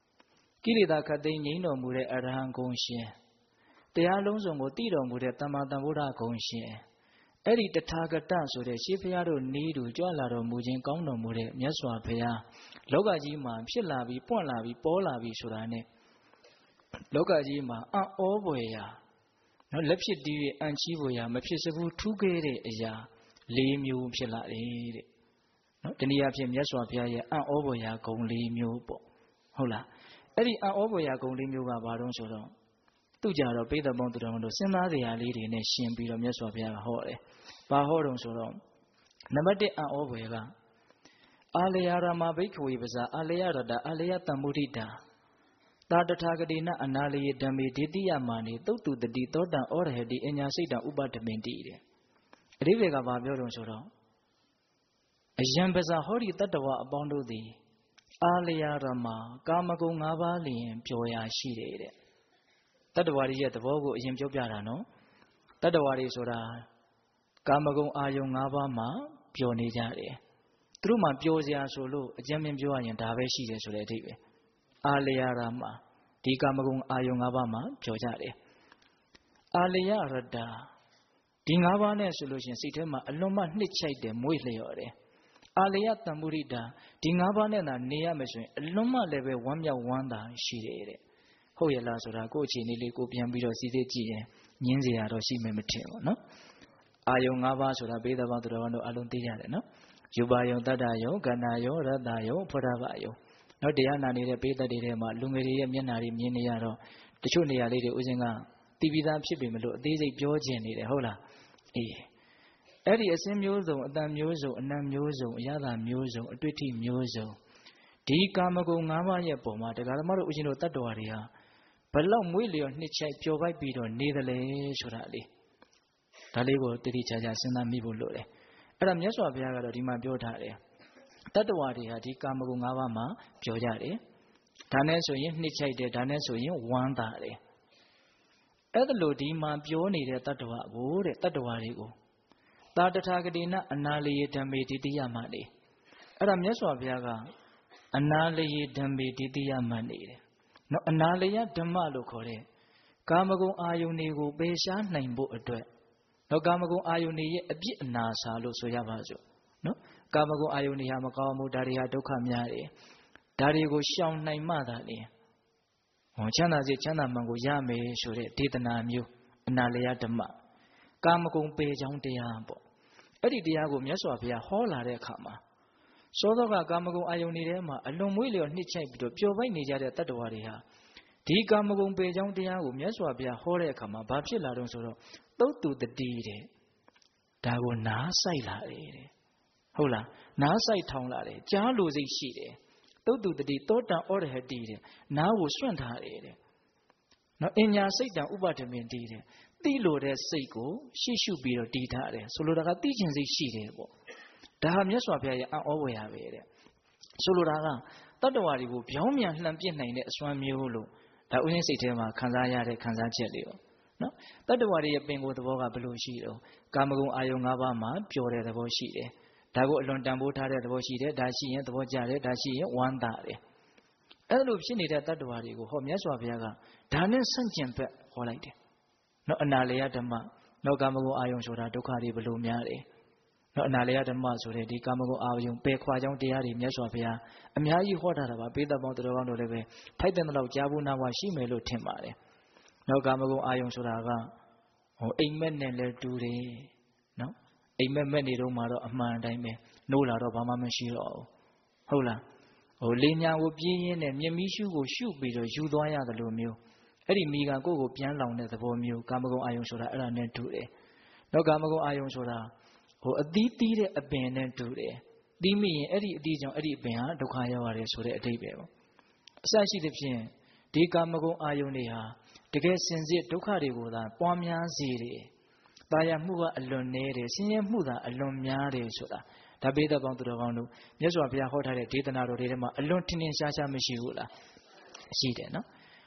Kilida khate nginတော်မူတဲ့အရဟံဂုဏ်ရှင်တရားလုံးစုံကိုတည်တော်မူတဲ့သမ္မာသမ္ဗုဒ္ဓဂုဏ်ရှင်အဲ့ဒီတထာဂတဆိုတဲ့ရှေးဘုရားတို့နေတူကြွလာတော်မူခြင်းကောင်းတော်မူတဲ့မြတ်စွာဘုရားလောကကြီးမှာဖြစ်လာပြီးပွင့်လာပြီးပေါ်လာပြီးဆိုတာနဲ့လောကကြီးမှာအံ့ဩဖွယ်ရာနော်လက်ဖြစ်တည်းအံ့ချီးဖွယ်ရာမဖြစ်စဘူးထူးခဲ့တဲ့အရာ၄မျိုးဖြစ်လာတယ်တဲ့နော်တနည်းအားဖြင့်မြတ်စွာဘုရားရဲ့အံ့ဩဖွယ်ရာဂုဏ်၄မျိုးပေါ့ဟုတ်လားအဲ့ဒီအံ့ဩဖွယ်ရာဂုဏ်၄မျိုးကဘာလို့ဆိုတော့သူကြတော့ပိဋကပေါင်းသူတော်တို့စဉ်းစားစရာလေးတွေနဲ့ရှင်ပြီးတော့မြတ်စွာဘုရားကဟောတယ်။ဘာဟောတုံဆိုတော့နံပါတ်1အံ့ဩဖွယ်ကအာလယရမဘိက္ခဝေပဇာအာလယရတအာလယတမ္မုဒိတာသာတထာဂတိနအနာလယေဓမ္မေဒေတိယမာနေသုတ်တုတတိသောတံဩရဟတိအညာစိတ်တံဥပတမင်တိတဲ့အဓိပ္ပာယ်ကဘာပြောတုံဆိုတော့အယံပဇာဟောဒီတတ္တဝအပေါင်းတို့သည်အာလယရမကာမဂုဏ်၅ပါးလျင်ပျော်ရာရှိတယ်တဲ့တတ္တဝါတွေရဲ့သဘောကိုအရင်ပြောပြတာနော်တတ္တဝါတွေဆိုတာကာမဂုဏ်အာယုံ၅ပါးမှာပျော်နေကြတယ်သူတို့မှပျော်စရာဆိုလို့အကျဉ်းမြင်ပြောရရင်ဒါပဲရှိတယ်ဆိုတဲ့အဓိပ္ပာယ်အာလယရမဒီကာမဂုဏ်အာယုံ၅ပါးမှာပျော်ကြတယ်အာလယရတဒီ၅ပါးနဲ့ဆိုလို့ရှိရင်စိတ်ထဲမှာအလွန်မှနှစ်ချိုက်တယ်မွေ့လျော်တယ်အာလယတမ္မုရိတာဒီ၅ပါးနဲ့သာနေရမယ်ဆိုရင်အလွန်မှလည်းပဲဝမ်းမြောက်ဝမ်းသာရှိတယ်တဲ့ဟုတ်ရဲ့လားဆိုတာကိုယ့်အခြေအနေလေးကိုပြန်ပြီးတော့စီစစ်ကြည့်ရင်ညင်းစရာတော့ရှိမယ်မထင်ဘူးနော်အာယုံ၅ပါးဆိုတာဘေးသဘောသူတော်တို့အလုံးသိရတယ်နော်ယူပါယုံတတ္တယုံကဏ္ဍယုံရတ္တယုံဖောရဘယုံနော်တရားနာနေတဲ့ဘေးသက်တွေထဲမှာလူငယ်တွေရဲ့မျက်နှာတွေမြင်နေရတော့တချို့နေရာလေးတွေဥစဉ်ကတီးပြီးသားဖြစ်ပြီမလို့အသေးစိတ်ပြောကျင်နေတယ်ဟုတ်လားအေးအဲ့ဒီအစင်းမျိုးစုံအတန်မျိုးစုံအနံမျိုးစုံအရသာမျိုးစုံအတွေ့အထိမျိုးစုံဒီကာမဂုဏ်၅ပါးရဲ့ပုံမှာတရားဓမ္မတို့ဥစဉ်တို့တတ္တဝါတွေဟာဘလောက်မွေးလျော်နှစ်ချိုက်ပျော်ပိုက်ပြီးတော့နေတယ်လေဆိုတာလေးဒါလေးကိုတတိချာချာစဉ်းစားမိဖို့လိုတယ်အဲ့ဒါမြတ်စွာဘုရားကတော့ဒီမှာပြောထားတယ်တတ္တဝါတွေဟာဒီကာမဂုဏ်၅ပါးမှာပျော်ကြတယ်ဒါနဲ့ဆိုရင်နှစ်ချိုက်တယ်ဒါနဲ့ဆိုရင်ဝမ်းသာတယ်အဲ့ဒါလို့ဒီမှာပြောနေတဲ့တတ္တဝါကိုတဲ့တတ္တဝါတွေကိုသာတထာဂတိနအနာလယေဓမ္မေဒိတိယမနေအဲ့ဒါမြတ်စွာဘုရားကအနာလယေဓမ္မေဒိတိယမနေတယ်နော်အနာလယဓမ္မလို့ခေါ်တဲ့ကာမဂုဏ်အာယုန်တွေကိုပယ်ရှားနိုင်ဖို့အတွက်နော်ကာမဂုဏ်အာယုန်တွေရဲ့အပြစ်အနာစာလို့ဆိုရပါစို့နော်ကာမဂုဏ်အာယုန်တွေဟာမကောင်းမှုဒါတွေဟာဒုက္ခများတယ်ဒါတွေကိုရှောင်နိုင်မှသာလေချမ်းသာစေချမ်းသာမှန်ကိုရမယ်ဆိုတဲ့ဒေသနာမျိုးအနာလယဓမ္မကာမဂုဏ်ပယ်ကြောင်းတရားပေါ့အဲ့ဒီတရားကိုမြတ်စွာဘုရားဟောလာတဲ့အခါမှာစောသောကကာမဂုဏ်အာယုန်တွေထဲမှာအလွန်မွေးလျော်နှစ်ချိုက်ပြီးတော့ပျော်ပိုက်နေကြတဲ့တတ္တဝါတွေဟာဒီကာမဂုဏ်ပယ်ကြောင်းတရားကိုမြတ်စွာဘုရားဟောတဲ့အခါမှာဘာဖြစ်လာတော့ဆိုတော့သုတ်တုတတိတဲ့ဒါကိုနားဆိုင်လာတယ်တဲ့ဟုတ်လားနားဆိုင်ထောင်လာတယ်ကြားလိုစိတ်ရှိတယ်သုတ်တုတတိသောတံဩရဟတိတဲ့နားကိုစွန့်ထားတယ်တဲ့နော်အညာစိတ်တံဥပဒမင်တိတဲ့သိလို့တဲ့စိတ်ကိုရှေ့ရှုပြီးတော့တည်ထားတယ်ဆိုလိုတာကသိခြင်းစိတ်ရှိတယ်ပေါ့ဒါဟာမြတ်စွာဘုရားရဲ့အံ့ဩဖွယ်ရာပဲတဲ့ဆိုလိုတာကတတ္တဝါတွေကိုပြောင်းပြန်လှန်ပစ်နိုင်တဲ့အစွမ်းမျိုးလို့ဒါဥစဉ်စိတ်ထဲမှာခံစားရတဲ့ခံစားချက်လေးပေါ့နော်တတ္တဝါတွေရဲ့ပင်ကိုယ်သဘောကဘယ်လိုရှိတော့ကာမဂုဏ်အာယုံ၅ပါးမှာပျော်တဲ့သဘောရှိတယ်ဒါကိုအလွန်တန်ဖိုးထားတဲ့သဘောရှိတယ်ဒါရှိရင်သဘောကျတယ်ဒါရှိရင်ဝမ်းသာတယ်အဲ့လိုဖြစ်နေတဲ့တတ္တဝါတွေကိုဟောမြတ်စွာဘုရားကဒါနဲ့ဆန့်ကျင်ဘက်ဟောလိုက်တယ်နော်အနာလယဓမ္မနော်ကာမဂုဏ်အာယုံဆိုတာဒုက္ခတွေဘယ်လိုများတယ်နော်အနာလယဓမ္မဆိုတဲ့ဒီကာမဂုဏ်အာယုံပယ်ခွာကြောင်းတရားတွေမြတ်စွာဘုရားအများကြီးဟောထားတာပါပိဋကပေါင်းတော်ကောင်းတို့လည်းပဲဖိုက်တဲ့လောက်ကြားဖို့နာဝရှိမယ်လို့ထင်ပါတယ်နော်ကာမဂုဏ်အာယုံဆိုတာကအိမ်မက်နဲ့လည်းတူတယ်နော်အိမ်မက်မက်နေတော့မှတော့အမှန်တိုင်းပဲနိုးလာတော့ဘာမှမရှိတော့ဘူးဟုတ်လားလေညာကိုပြင်းရင်းနဲ့မြင်မီးရှုကိုရှုပြီးတော့ယူသွားရတယ်လို့မျိုးအဲ့ဒီမိကကိုယ့်ကိုပြန်လောင်တဲ့သဘောမျိုးကာမဂုဏ်အာယုံဆိုတာအဲ့ဒါနဲ့တူတယ်နော်ကာမဂုဏ်အာယုံဆိုတာအသီးသီးတဲ့အပင်နဲ့တူတယ်ပြီးမိရင်အဲ့ဒီအသီးကြောင့်အဲ့ဒီအပင်ဟာဒုက္ခရောက်ရတယ်ဆိုတဲ့အဓိပ္ပာယ်ပေါ့အစရှိသဖြင့်ဒီကာမဂုဏ်အာယုန်တွေဟာတကယ်စင်စစ်ဒုက္ခတွေကိုသာပွားများစေတယ်။တာယာမှုကအလွန်နည်းတယ်ဆင်းရဲမှုသာအလွန်များတယ်ဆိုတာဒါပေသက်ပေါင်းသူတော်ကောင်းတို့မြတ်စွာဘုရားဟောထားတဲ့ဒေသနာတော်တွေထဲမှာအလွန်ထင်ထင်ရှားရှားမရှိဘူးလားရှိတယ်နော်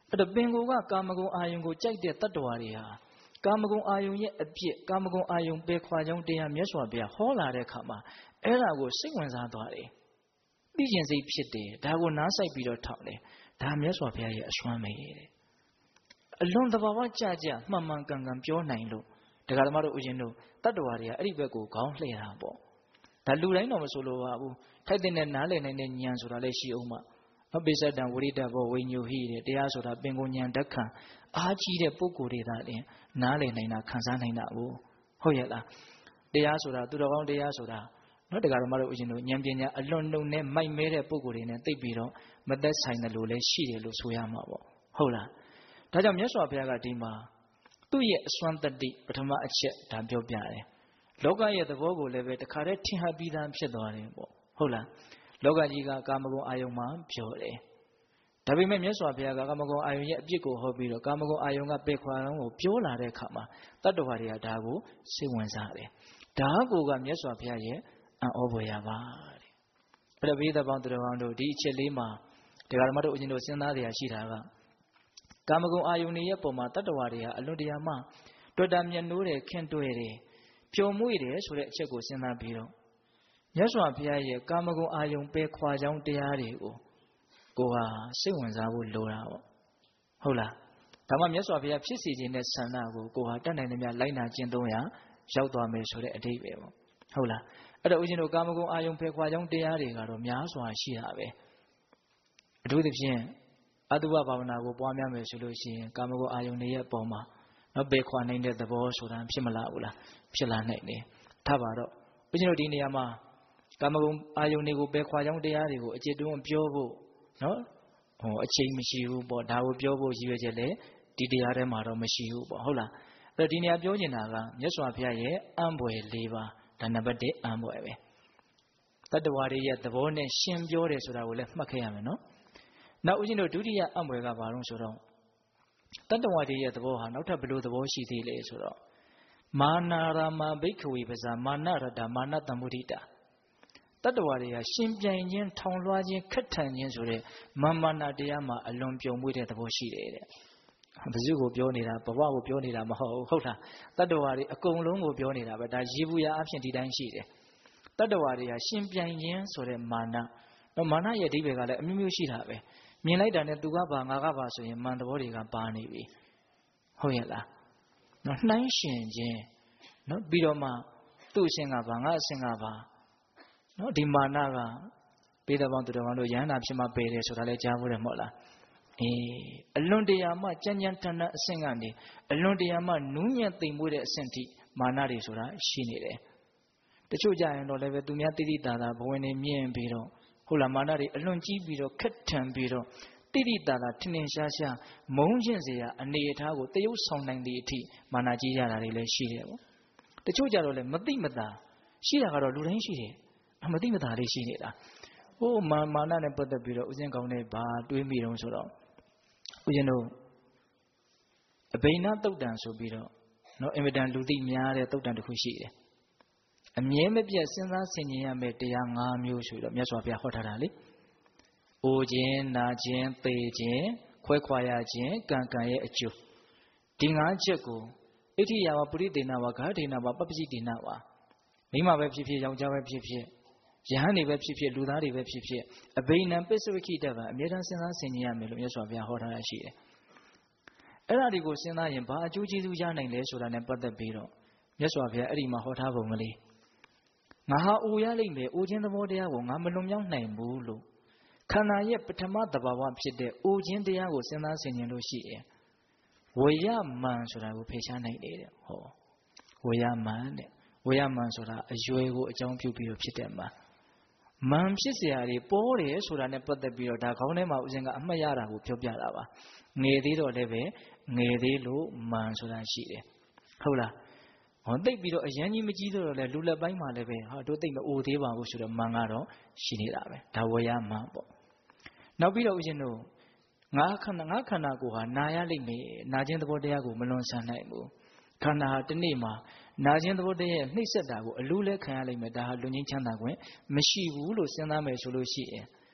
အဲ့တော့ပင်ကိုကကာမဂုဏ်အာယုံကိုကြိုက်တဲ့တတ္တဝါတွေဟာကာမဂုဏ်အာယုံရဲ့အပြစ်ကာမဂုဏ်အာယုံပယ်ခွာကြောင်းတရားမြတ်စွာဘုရားဟောလာတဲ့အခါမှာအဲ့ဒါကိုစိတ်ဝင်စားသွားတယ်သိကျင်စိတ်ဖြစ်တယ်ဒါကိုနားဆိုင်ပြီးတော့ထောက်တယ်ဒါမြတ်စွာဘုရားရဲ့အစွမ်းပဲတဲ့အလွန်တဘာဝကြကြမှန်မှန်ကန်ကန်ပြောနိုင်လို့တရားဓမ္မတို့ဦးဇင်းတို့တတ္တဝါတွေကအဲ့ဒီဘက်ကိုခေါင်းလှည့်တာပေါ့ဒါလူတိုင်းတော့မဆိုလိုပါဘူးထိုက်တဲ့နားလည်နိုင်တဲ့ဉာဏ်ဆိုတာလည်းရှိအောင်မှပိစတံဝိရိတဘောဝိညုဟိတဲ့တရားဆိုတာပင်ကိုဉာဏ်တက်ခံအားကြီးတဲ့ပုဂ္ဂိုလ်တွေသာတင်နားလည်နိုင်တာခံစားနိုင်တာကိုဟုတ်ရဲ့လားတရားဆိုတာသူတော်ကောင်းတရားဆိုတာနော်တရားဓမ္မတို့ဦးဇင်းတို့ဉာဏ်ပညာအလွန်နှုံနဲ့မိုက်မဲတဲ့ပုဂ္ဂိုလ်တွေနဲ့သိပြီးတော့မသက်ဆိုင်တယ်လို့လည်းရှိတယ်လို့ဆိုရမှာပေါ့ဟုတ်လားဒါကြောင့်မြတ်စွာဘုရားကဒီမှာသူ့ရဲ့အစွမ်းတတိပထမအချက်ဒါပြောပြတယ်လောကရဲ့သဘောကိုလည်းပဲတခါတည်းထင်ဟပ်ပြီးသားဖြစ်သွားတယ်ပေါ့ဟုတ်လားလောကကြီးကကာမဂုဏ်အာယုံမှာပြောတယ်ဒါပေမဲ့မြတ်စွာဘုရားကကာမဂုဏ်အာယုံရဲ့အပြစ်ကိုဟောပြီးတော့ကာမဂုဏ်အာယုံကပယ်ခွာအောင်ကိုပြောလာတဲ့အခါမှာတတ္တဝါတွေကဒါကိုစိတ်ဝင်စားတယ်ဒါကိုကမြတ်စွာဘုရားရဲ့အံ့ဩဖွယ်ရပါတဲ့အဲ့တော့ဘိဓဘောင်းသူတော်ကောင်းတို့ဒီအချက်လေးမှာတရားဓမ္မတို့အရှင်တို့စဉ်းစားတရားရှိတာကကာမဂုဏ်အာယုန်ရဲ့ပုံမှာတတ္တဝါတွေဟာအလွန်တရာမှတွေ့တာမြတ်နိုးတယ်ခင်တွေ့တယ်ပျော်မွေ့တယ်ဆိုတဲ့အချက်ကိုစဉ်းစားပြီးတော့မြတ်စွာဘုရားရဲ့ကာမဂုဏ်အာယုန်ပယ်ခွာကြောင်းတရားတွေကိုကိုဟာစိတ်ဝင်စားဖို့လိုတာပေါ့ဟုတ်လားဒါမှမြတ်စွာဘုရားဖြစ်စီခြင်းတဲ့ဆန္ဒကိုဟာတတ်နိုင်သမျှလိုက်နာကျင့်သုံးရရောက်သွားမယ်ဆိုတဲ့အဓိပ္ပာယ်ပေါ့ဟုတ်လားအဲ့တော့ဦးဇင်းတို့ကာမဂုဏ်အာယုန်ပယ်ခွာကြောင်းတရားတွေကတော့များစွာရှိတာပဲအထူးသဖြင့်အတုဝဘာဝနာကိုပွားများမယ်ဆိုလို့ရှိရင်ကာမဂုဏ်အာယုန်တွေရဲ့ပုံမှာနော်ပယ်ခွာနိုင်တဲ့သဘောဆိုတာဖြစ်မလားဘူးလားဖြစ်လာနိုင်တယ်ထားပါတော့ဦးဇင်းတို့ဒီနေရာမှာကာမဂုဏ်အာယုန်တွေကိုပယ်ခွာကြောင်းတရားတွေကိုအကျဉ်းတွန်းပြောဖို့နော်အချိန်မရှိဘူးပေါ့ဒါကိုပြောဖို့ရည်ရွယ်ချက်လည်းဒီတရားထဲမှာတော့မရှိဘူးပေါ့ဟုတ်လားအဲ့တော့ဒီနေရာပြောချင်တာကမြတ်စွာဘုရားရဲ့အံ့ဖွယ်၄ပါးဒါနံပါတ်1အံ့ဖွယ်ပဲတတ္တဝါတွေရဲ့သဘောနဲ့ရှင်းပြောတယ်ဆိုတာကိုလည်းမှတ်ခဲ့ရမယ်နော်နောက်ဦးဇင်းတို့ဒုတိယအံ့ဖွယ်ကဘာလို့ဆိုတော့တတ္တဝါတွေရဲ့သဘောဟာနောက်ထပ်ဘယ်လိုသဘောရှိသေးလဲဆိုတော့မာနာရာမဘိက္ခဝေပဇာမာနရတမာနတမ္မုဒိတာတတ္တဝါတွေကရှင်ပြိုင်ခြင်းထောင်လွှားခြင်းခက်ထန်ခြင်းဆိုတဲ့မာနတရားမှာအလွန်ပြုံမွေ့တဲ့သဘောရှိတယ်တဲ့ဘယ်သူကိုပြောနေတာဘဝကိုပြောနေတာမဟုတ်ဘူးဟုတ်လားတတ္တဝါတွေအကုန်လုံးကိုပြောနေတာပဲဒါရေဘူးရအဖြစ်ဒီတိုင်းရှိတယ်တတ္တဝါတွေကရှင်ပြိုင်ခြင်းဆိုတဲ့မာနရဲ့အဓိပ္ပာယ်ကလည်းအမျိုးမျိုးရှိတာပဲမြင်လိုက်တာနဲ့သူကပါငါကပါဆိုရင်မန်သဘောတွေကပါနေပြီဟုတ်ရဲ့လားနော်နှိုင်းရှင်ခြင်းနော်ပြီးတော့မှသူ့အဆင့်ကပါငါအဆင့်ကပါနော်ဒီမာနကပေတပေါင်းသူတော်ကောင်းတို့ယန္တာဖြစ်မှပယ်တယ်ဆိုတာလည်းကြားဖို့တယ်မဟုတ်လားအလွန်တရာမှကြမ်းကြမ်းတမ်းတမ်းအဆင့်ကနေအလွန်တရာမှနူးညံ့သိမ်မွေ့တဲ့အဆင့်ထိမာနတွေဆိုတာရှိနေတယ်တချို့ကြရင်တော့လည်းပဲသူများတိတိတသာဘဝင်နေမြင်ပြီးတော့ဟုတ်လားမာနတွေအလွန်ကြီးပြီးတော့ခက်ထန်ပြီးတော့တိတိတသာထင်ထင်ရှားရှားမုန်းခြင်းစရာအနေအထားကိုတရုပ်ဆောင်နိုင်သည့်အထိမာနကြီးရတာတွေလည်းရှိတယ်ပေါ့တချို့ကြတော့လည်းမသိမသာရှိတာကတော့လူတိုင်းရှိတယ်မသိမသာလေးရှိနေတာဟိုမာနနဲ့ပတ်သက်ပြီးတော့ဥစဉ်ကောင်းတဲ့ဘာတွေးမိတုံးဆိုတော့ဦးဇင်းတို့အဘိနသုတ်တံဆိုပြီးတော့နော်အင်မတန်လူသိများတဲ့သုတ်တံတစ်ခုရှိတယ်အမြဲမပြတ်စဉ်းစားဆင်ခြင်ရမယ့်တရား၅မျိုးဆိုတော့မြတ်စွာဘုရားဟောထားတာလေအိုခြင်းနာခြင်းသေခြင်းခွဲခွာရခြင်းကံရဲ့အကျိုးဒီ၅ချက်ကိုဣတိယဝပုရိသေနဝဂါဒေနဝပပ္ပစိတေနဝမိမပဲဖြစ်ဖြစ်ယောက်ျားပဲဖြစ်ဖြစ်ယဟန်တွေပဲဖြစ်ဖြစ်လူသားတွေပဲဖြစ်ဖြစ်အဘိနံပစ္စဝခိတဗံအမြဲတမ်းစဉ်းစားဆင်ခြင်ရမယ်လို့မြတ်စွာဘုရားဟောထားတာရှိတယ်အဲ့ဒါတွေကိုစဉ်းစားရင်ဘာအကျိုးကျေးဇူးရနိုင်လဲဆိုတာနဲ့ပတ်သက်ပြီးတော့မြတ်စွာဘုရားအဲ့ဒီမှာဟောထားပုံကလေးငါဟာအိုရလိမ့်မယ်အိုခြင်းသဘောတရားကိုငါမလွန်မြောက်နိုင်ဘူးလို့ခန္ဓာရဲ့ပထမသဘာဝဖြစ်တဲ့အိုခြင်းတရားကိုစဉ်းစားဆင်ခြင်လို့ရှိရင်ဝေယမန်ဆိုတာကိုဖယ်ရှားနိုင်တယ်တဲ့ဟောဝေယမန်တဲ့ဝေယမန်ဆိုတာအရွယ်ကိုအကြောင်းပြုပြီးတော့ဖြစ်တဲ့မန်ဖြစ်เสียရည်ပေါ်တယ်ဆိုတာနဲ့ပတ်သက်ပြီးတော့ဒါခေါင်းထဲမှာဦးဇင်းကအမှတ်ရတာကိုပြောပြတာပါငယ်သေးတော့လည်းပဲငယ်သေးလို့မန်ဆိုတာရှိတယ်ဟုတ်လားဟောသိပ်ပြီးတော့အရန်ကြီးမကြီးတော့လည်းလူလက်ပိုင်းမှာလည်းပဲဟာတို့သိပ်မအိုသေးပါဘူးဆိုတော့မန်ကတော့ရှိနေတာပဲဒါဝေယမန်ပေါ့နောက်ပြီးတော့ဦးဇင်းတို့ငါခန္ဓာကိုယ်ဟာနာရလိမ့်မယ်နာခြင်းသဘောတရားကိုမလွန်ဆန်နိုင်ဘူးခန္ဓာဟာတနေ့မှာနာခြင်းသဘောတရားရဲ့နှိမ့်ဆက်တာကိုအလူးလဲခံရလိမ့်မယ်ဒါဟာလွန်ငင်းချမ်းသာခွင့်မရှိဘူးလို့စဉ်းစားမယ်ဆိုလို့ရှိရင်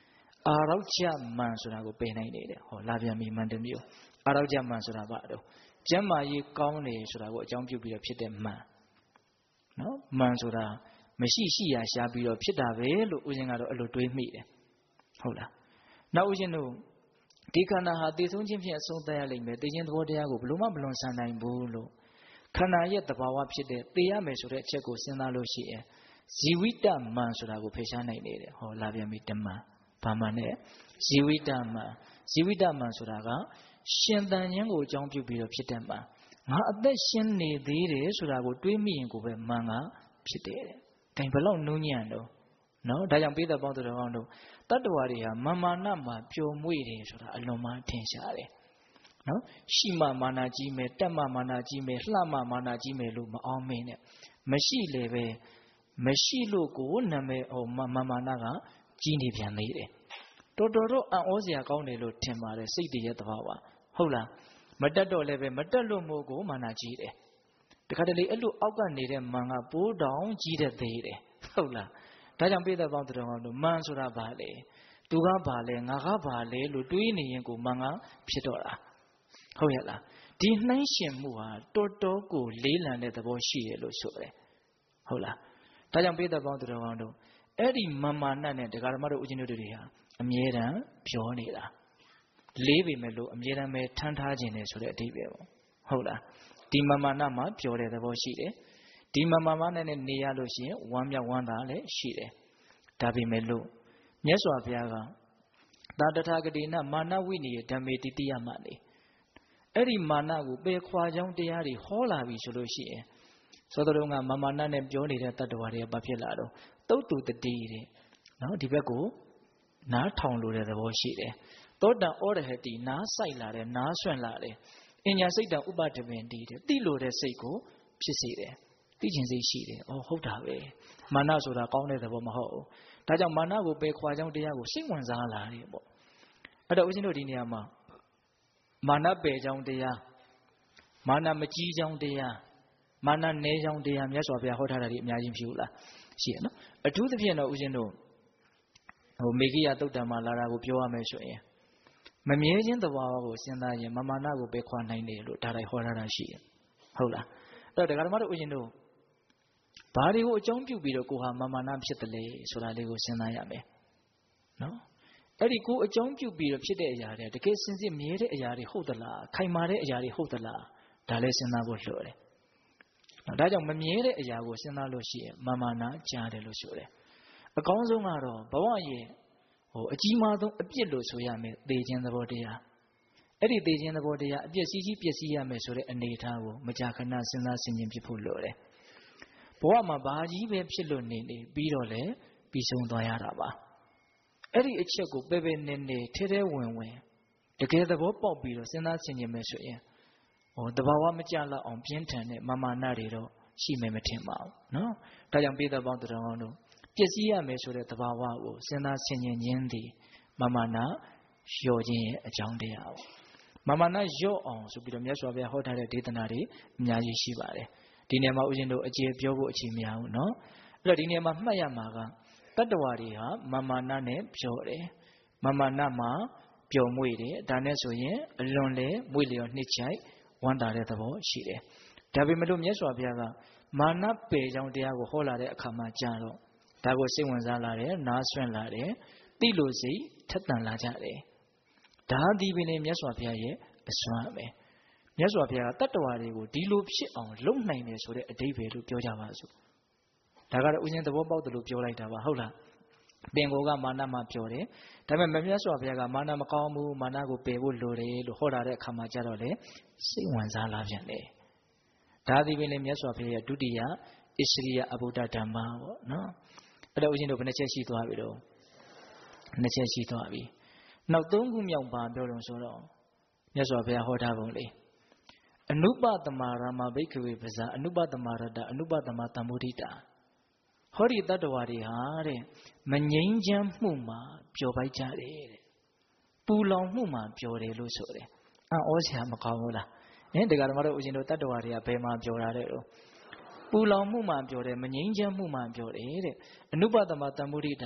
အာရောက်ကြမှန်ဆိုတာကိုပယ်နိုင်တယ်တဲ့ဟောလာပြန်ပြီမှန်တမျိုးအာရောက်ကြမှန်ဆိုတာဘာတော့ကျမ်းမာရေးကောင်းတယ်ဆိုတာကိုအကြောင်းပြုပြီးတော့ဖြစ်တဲ့မှန်နော်မှန်ဆိုတာမရှိရှိရာရှားပြီးတော့ဖြစ်တာပဲလို့ဦးဇင်းကတော့အဲ့လိုတွေးမိတယ်ဟုတ်လားနောက်ဦးဇင်းတို့ဒီခန္ဓာဟာတည်ဆုံးခြင်းဖြင့်အဆုံးသတ်ရလိမ့်မယ်တည်ခြင်းသဘောတရားကိုဘလို့မှမလွန်ဆန်နိုင်ဘူးလို့ခန္ဓာရဲ့သဘာဝဖြစ်တဲ့တည်ရမယ်ဆိုတဲ့အချက်ကိုစဉ်းစားလို့ရှိရင်ဇီဝိတမှန်ဆိုတာကိုဖယ်ရှားနိုင်နေတယ်ဟောလာပြန်ပြီတမန်ဘာမှနဲ့ဇီဝိတမှန်ဆိုတာကရှင်သန်ခြင်းကိုအကြောင်းပြုပြီးတော့ဖြစ်တဲ့မှန်ငါအသက်ရှင်နေသေးတယ်ဆိုတာကိုတွေးမိရင်ကိုပဲမှန်ကဖြစ်တယ်တဲ့ဒါဘယ်လောက်နုညံ့တော့နော်ဒါကြောင့်ပိဿပေါင်းတော်ကောင်းတို့တတ္တဝါတွေဟာမာမာနမှာပျော်မွေ့တယ်ဆိုတာအလွန်မှထင်ရှားတယ်နော်ရှိမှမာနာကြီးမယ်တက်မှမာနာကြီးမယ်လှမှမာနာကြီးမယ်လို့မအောင်မင်းနဲ့မရှိလေပဲမရှိလို့ကိုနာမည်မာမာနကကြီးနေပြန်သေးတယ်တော်တော်အံ့ဩစရာကောင်းတယ်လို့ထင်ပါတယ်စိတ်တည်းရဲ့သဘာဝဟုတ်လားမတက်တော့လည်းပဲမတက်လို့မို့ကိုမာနာကြီးတယ်တခါတလေအဲ့လိုအောက်ကနေတဲ့မန်ကပိုးတောင်ကြီးတဲ့သေးတယ်ဟုတ်လားဒါကြောင့်ပိဿပေါင်းတော်ကောင်းတို့မန်ဆိုတာဘာလဲသူကဘာလဲငါကဘာလဲလို့တွေးနေရင်ကိုမန်ကဖြစ်တော့တာဟုတ်ရဲ့လားဒီနှိုင်းရှင်မှုဟာတော်တော်ကိုလေးလံတဲ့သဘောရှိတယ်လို့ဆိုတယ်ဟုတ်လားဒါကြောင့်ပိဿပေါင်းတော်ကောင်းတို့အဲ့ဒီမာမာနနဲ့ဒကာဓမ္မတို့ဦးဇင်းတို့တွေဟာအမြဲတမ်းပြောနေတာလေးပေမဲ့လို့အမြဲတမ်းပဲထမ်းထားခြင်းနဲ့ဆိုတဲ့အဓိပ္ပာယ်ပေါ့ဟုတ်လားဒီမာမာနမှာပြောတဲ့သဘောရှိတယ်ဒီမာမာနနဲ့နေရလို့ရှိရင်ဝမ်းမြောက်ဝမ်းသာလည်းရှိတယ်ဒါပေမဲ့လို့မြတ်စွာဘုရားကသာတထာဂတိနမာနဝိနိယဓမ္မေတိတိယမနေအဲ့ဒီမာနကိုပယ်ခွာကြောင်းတရားတွေဟောလာပြီဆိုလို့ရှိရင်သောတော်ကမာမာနနဲ့ပြောနေတဲ့တတ္တဝါတွေကဘာဖြစ်လာတော့တုတ်တူတတိတဲ့နော်ဒီဘက်ကိုနားထောင်လို့တဲ့သဘောရှိတယ်သောတံဩရဟတိနားဆိုင်လာတယ်နားဆွင့်လာတယ်အညာစိတ်တံဥပဒပင်တည်တယ်သိလို့တဲ့စိတ်ကိုဖြစ်စေတယ်သိခြင်းစိတ်ရှိတယ်အော်ဟုတ်တာပဲမာနဆိုတာကောင်းတဲ့သဘောမဟုတ်ဘူးဒါကြောင့်မာနကိုပယ်ခွာကြောင်းတရားကိုစိတ်ဝင်စားလာတယ်ပေါ့အဲ့တော့ဦးဇင်းတို့ဒီနေရာမှာမာနပယ်ကြောင်းတရားမာနမကြီးကြောင်းတရားမာနနည်းကြောင်းတရားမြတ်စွာဘုရားဟောထားတာဒီအများကြီးဖြစ်ဘူးလားရှိရနော်အထူးသဖြင့်တော့ဦးဇင်းတို့မေဂိယသုတ်တံမှာလာတာကိုပြောရမယ်ဆိုရင်မမြဲခြင်းသဘာဝကိုစဉ်းစားရင်မာနကိုပယ်ခွာနိုင်တယ်လို့ဒါတိုင်းဟောထားတာရှိရဟုတ်လားအဲ့တော့ဒကာဓမ္မတို့ဦးဇင်းတို့ဘာတွေကိုအကြောင်းပြုပြီးတော့ကိုဟာမာနဖြစ်တယ်လေဆိုတာလေးကိုစဉ်းစားရမယ်နော်အဲ့ဒီကိုအကြောင်းပြုပြီးတော့ဖြစ်တဲ့အရာတွေတကယ်စင်စစ်မြဲတဲ့အရာတွေဟုတ်သလားခိုင်မာတဲ့အရာတွေဟုတ်သလားဒါလည်းစဉ်းစားဖို့လိုတယ်နော်ဒါကြောင့်မမြဲတဲ့အရာကိုစဉ်းစားလို့ရှိရင်မာနကြားတယ်လို့ဆိုတယ်အကောင်းဆုံးကတော့ဘဝရဲ့အကြီးမားဆုံးအပြစ်လို့ဆိုရမယ်သေခြင်းသဘောတရားအဲ့ဒီသေခြင်းသဘောတရားအပြစ်စီးကြီးပျက်စီးရမယ်ဆိုတဲ့အနေအထားကိုမကြာခဏစဉ်းစားဆင်ခြင်ဖြစ်ဖို့လိုတယ်ဘဝမှာဘာကြီးပဲဖြစ်လို့နေပြီးတော့လည်းပြီးဆုံးသွားရတာပါအဲ့ဒီအချက်ကိုပဲပဲနေနေထဲထဲဝင်ဝင်တကယ်သဘောပေါက်ပြီးတော့စဉ်းစားဆင်ခြင်မယ်ဆိုရင်တဘာဝမကြလောက်အောင်ပြင်းထန်တဲ့မာနတွေတော့ရှိမယ်မထင်ပါဘူးနော်ဒါကြောင့်ပိဿပေါင်းတော်ကောင်းတို့ပျက်စီးရမယ်ဆိုတဲ့သဘာဝကိုစဉ်းစားဆင်ခြင်ခြင်းသည်မာနလျော့ခြင်းရဲ့အကြောင်းတရားပေါ့မာနလျော့အောင်ဆိုပြီးတော့မြတ်စွာဘုရားဟောထားတဲ့ဒေသနာတွေအများကြီးရှိပါတယ်ဒီနေရာမှာဦးဇင်းတို့အကျေပြောဖို့အချိန်မရဘူးနော်အဲ့တော့ဒီနေရာမှာမှတ်ရမှာကတတ္တဝါတွေဟာမာနနဲ့ပြောတယ်မာနမှာပျော်မွေ့တယ်ဒါနဲ့ဆိုရင်အလွန်လေမွေ့လျော်နှစ်ချိုက်ဝမ်းသာတဲ့သဘောရှိတယ်ဒါပေမဲ့လို့မြတ်စွာဘုရားကမာနပယ်ကြောင်းတရားကိုဟောလာတဲ့အခါမှာကြာတော့ဒါကိုစိတ်ဝင်စားလာတယ်နားဆွင့်လာတယ်သိလို့စိတ်ထက်သန်လာကြတယ်ဒါဒီပင်လေမြတ်စွာဘုရားရဲ့အစွမ်းပဲမြတ်စွာဘုရားကတတ္တဝါတွေကိုဒီလိုဖြစ်အောင်လုပ်နိုင်တယ်ဆိုတဲ့အဓိပ္ပာယ်လို့ပြောကြပါစို့ဒါကတော့ဦးဇင်းသဘောပေါက်တယ်လို့ပြောလိုက်တာပါဟုတ်လားပင်ကိုကမာနမှာပြောတယ်ဒါပေမဲ့မြတ်စွာဘုရားကမာနမကောင်းဘူးမာနကိုပယ်ဖို့လိုတယ်လို့ဟောလာတဲ့အခါမှာကြတော့လေစိတ်ဝင်စားလာပြန်တယ်ဒါဒီပင်လေမြတ်စွာဘုရားရဲ့ဒုတိယဣစရိယအဘုဒ္ဓဓမ္မပေါ့နော်အဲ့တော့ဦးဇင်းတို့ဘယ်နှချက်ရှိသွားပြီတော့နှစ်ချက်ရှိသွားပြီနောက်သုံးခုမြောက်ပါပြောတော့ဆိုတော့မြတ်စွာဘုရားဟောထားပုံလေးအနုပသမရမဘိက္ခဝေပဇာအနုပသမရတအနုပသမတမ္မုဒိတာဟောဒီတတ္တဝါတွေဟာတဲ့မငြိမ်းချမ်းမှုမှာပျော်ပိုက်ကြတယ်တဲ့ပူလောင်မှုမှာပျော်တယ်လို့ဆိုတယ်အံ့ဩစရာမကောင်းဘူးလားဒကာဓမ္မတို့ဦးဇင်းတို့တတ္တဝါတွေကဘယ်မှာပျော်တာတဲ့တော့ပူလောင်မှုမှာပျော်တယ်မငြိမ်းချမ်းမှုမှာပျော်တယ်တဲ့အနုပသမတမ္မုဒိတာ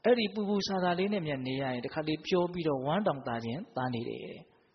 အဲ့ဒီပူပူဆာဆာလေးနဲ့မြတ်နေရရင်တခါလေးပြောပြီးတော့ဝမ်းတောင်တာခြင်းတာနေတယ်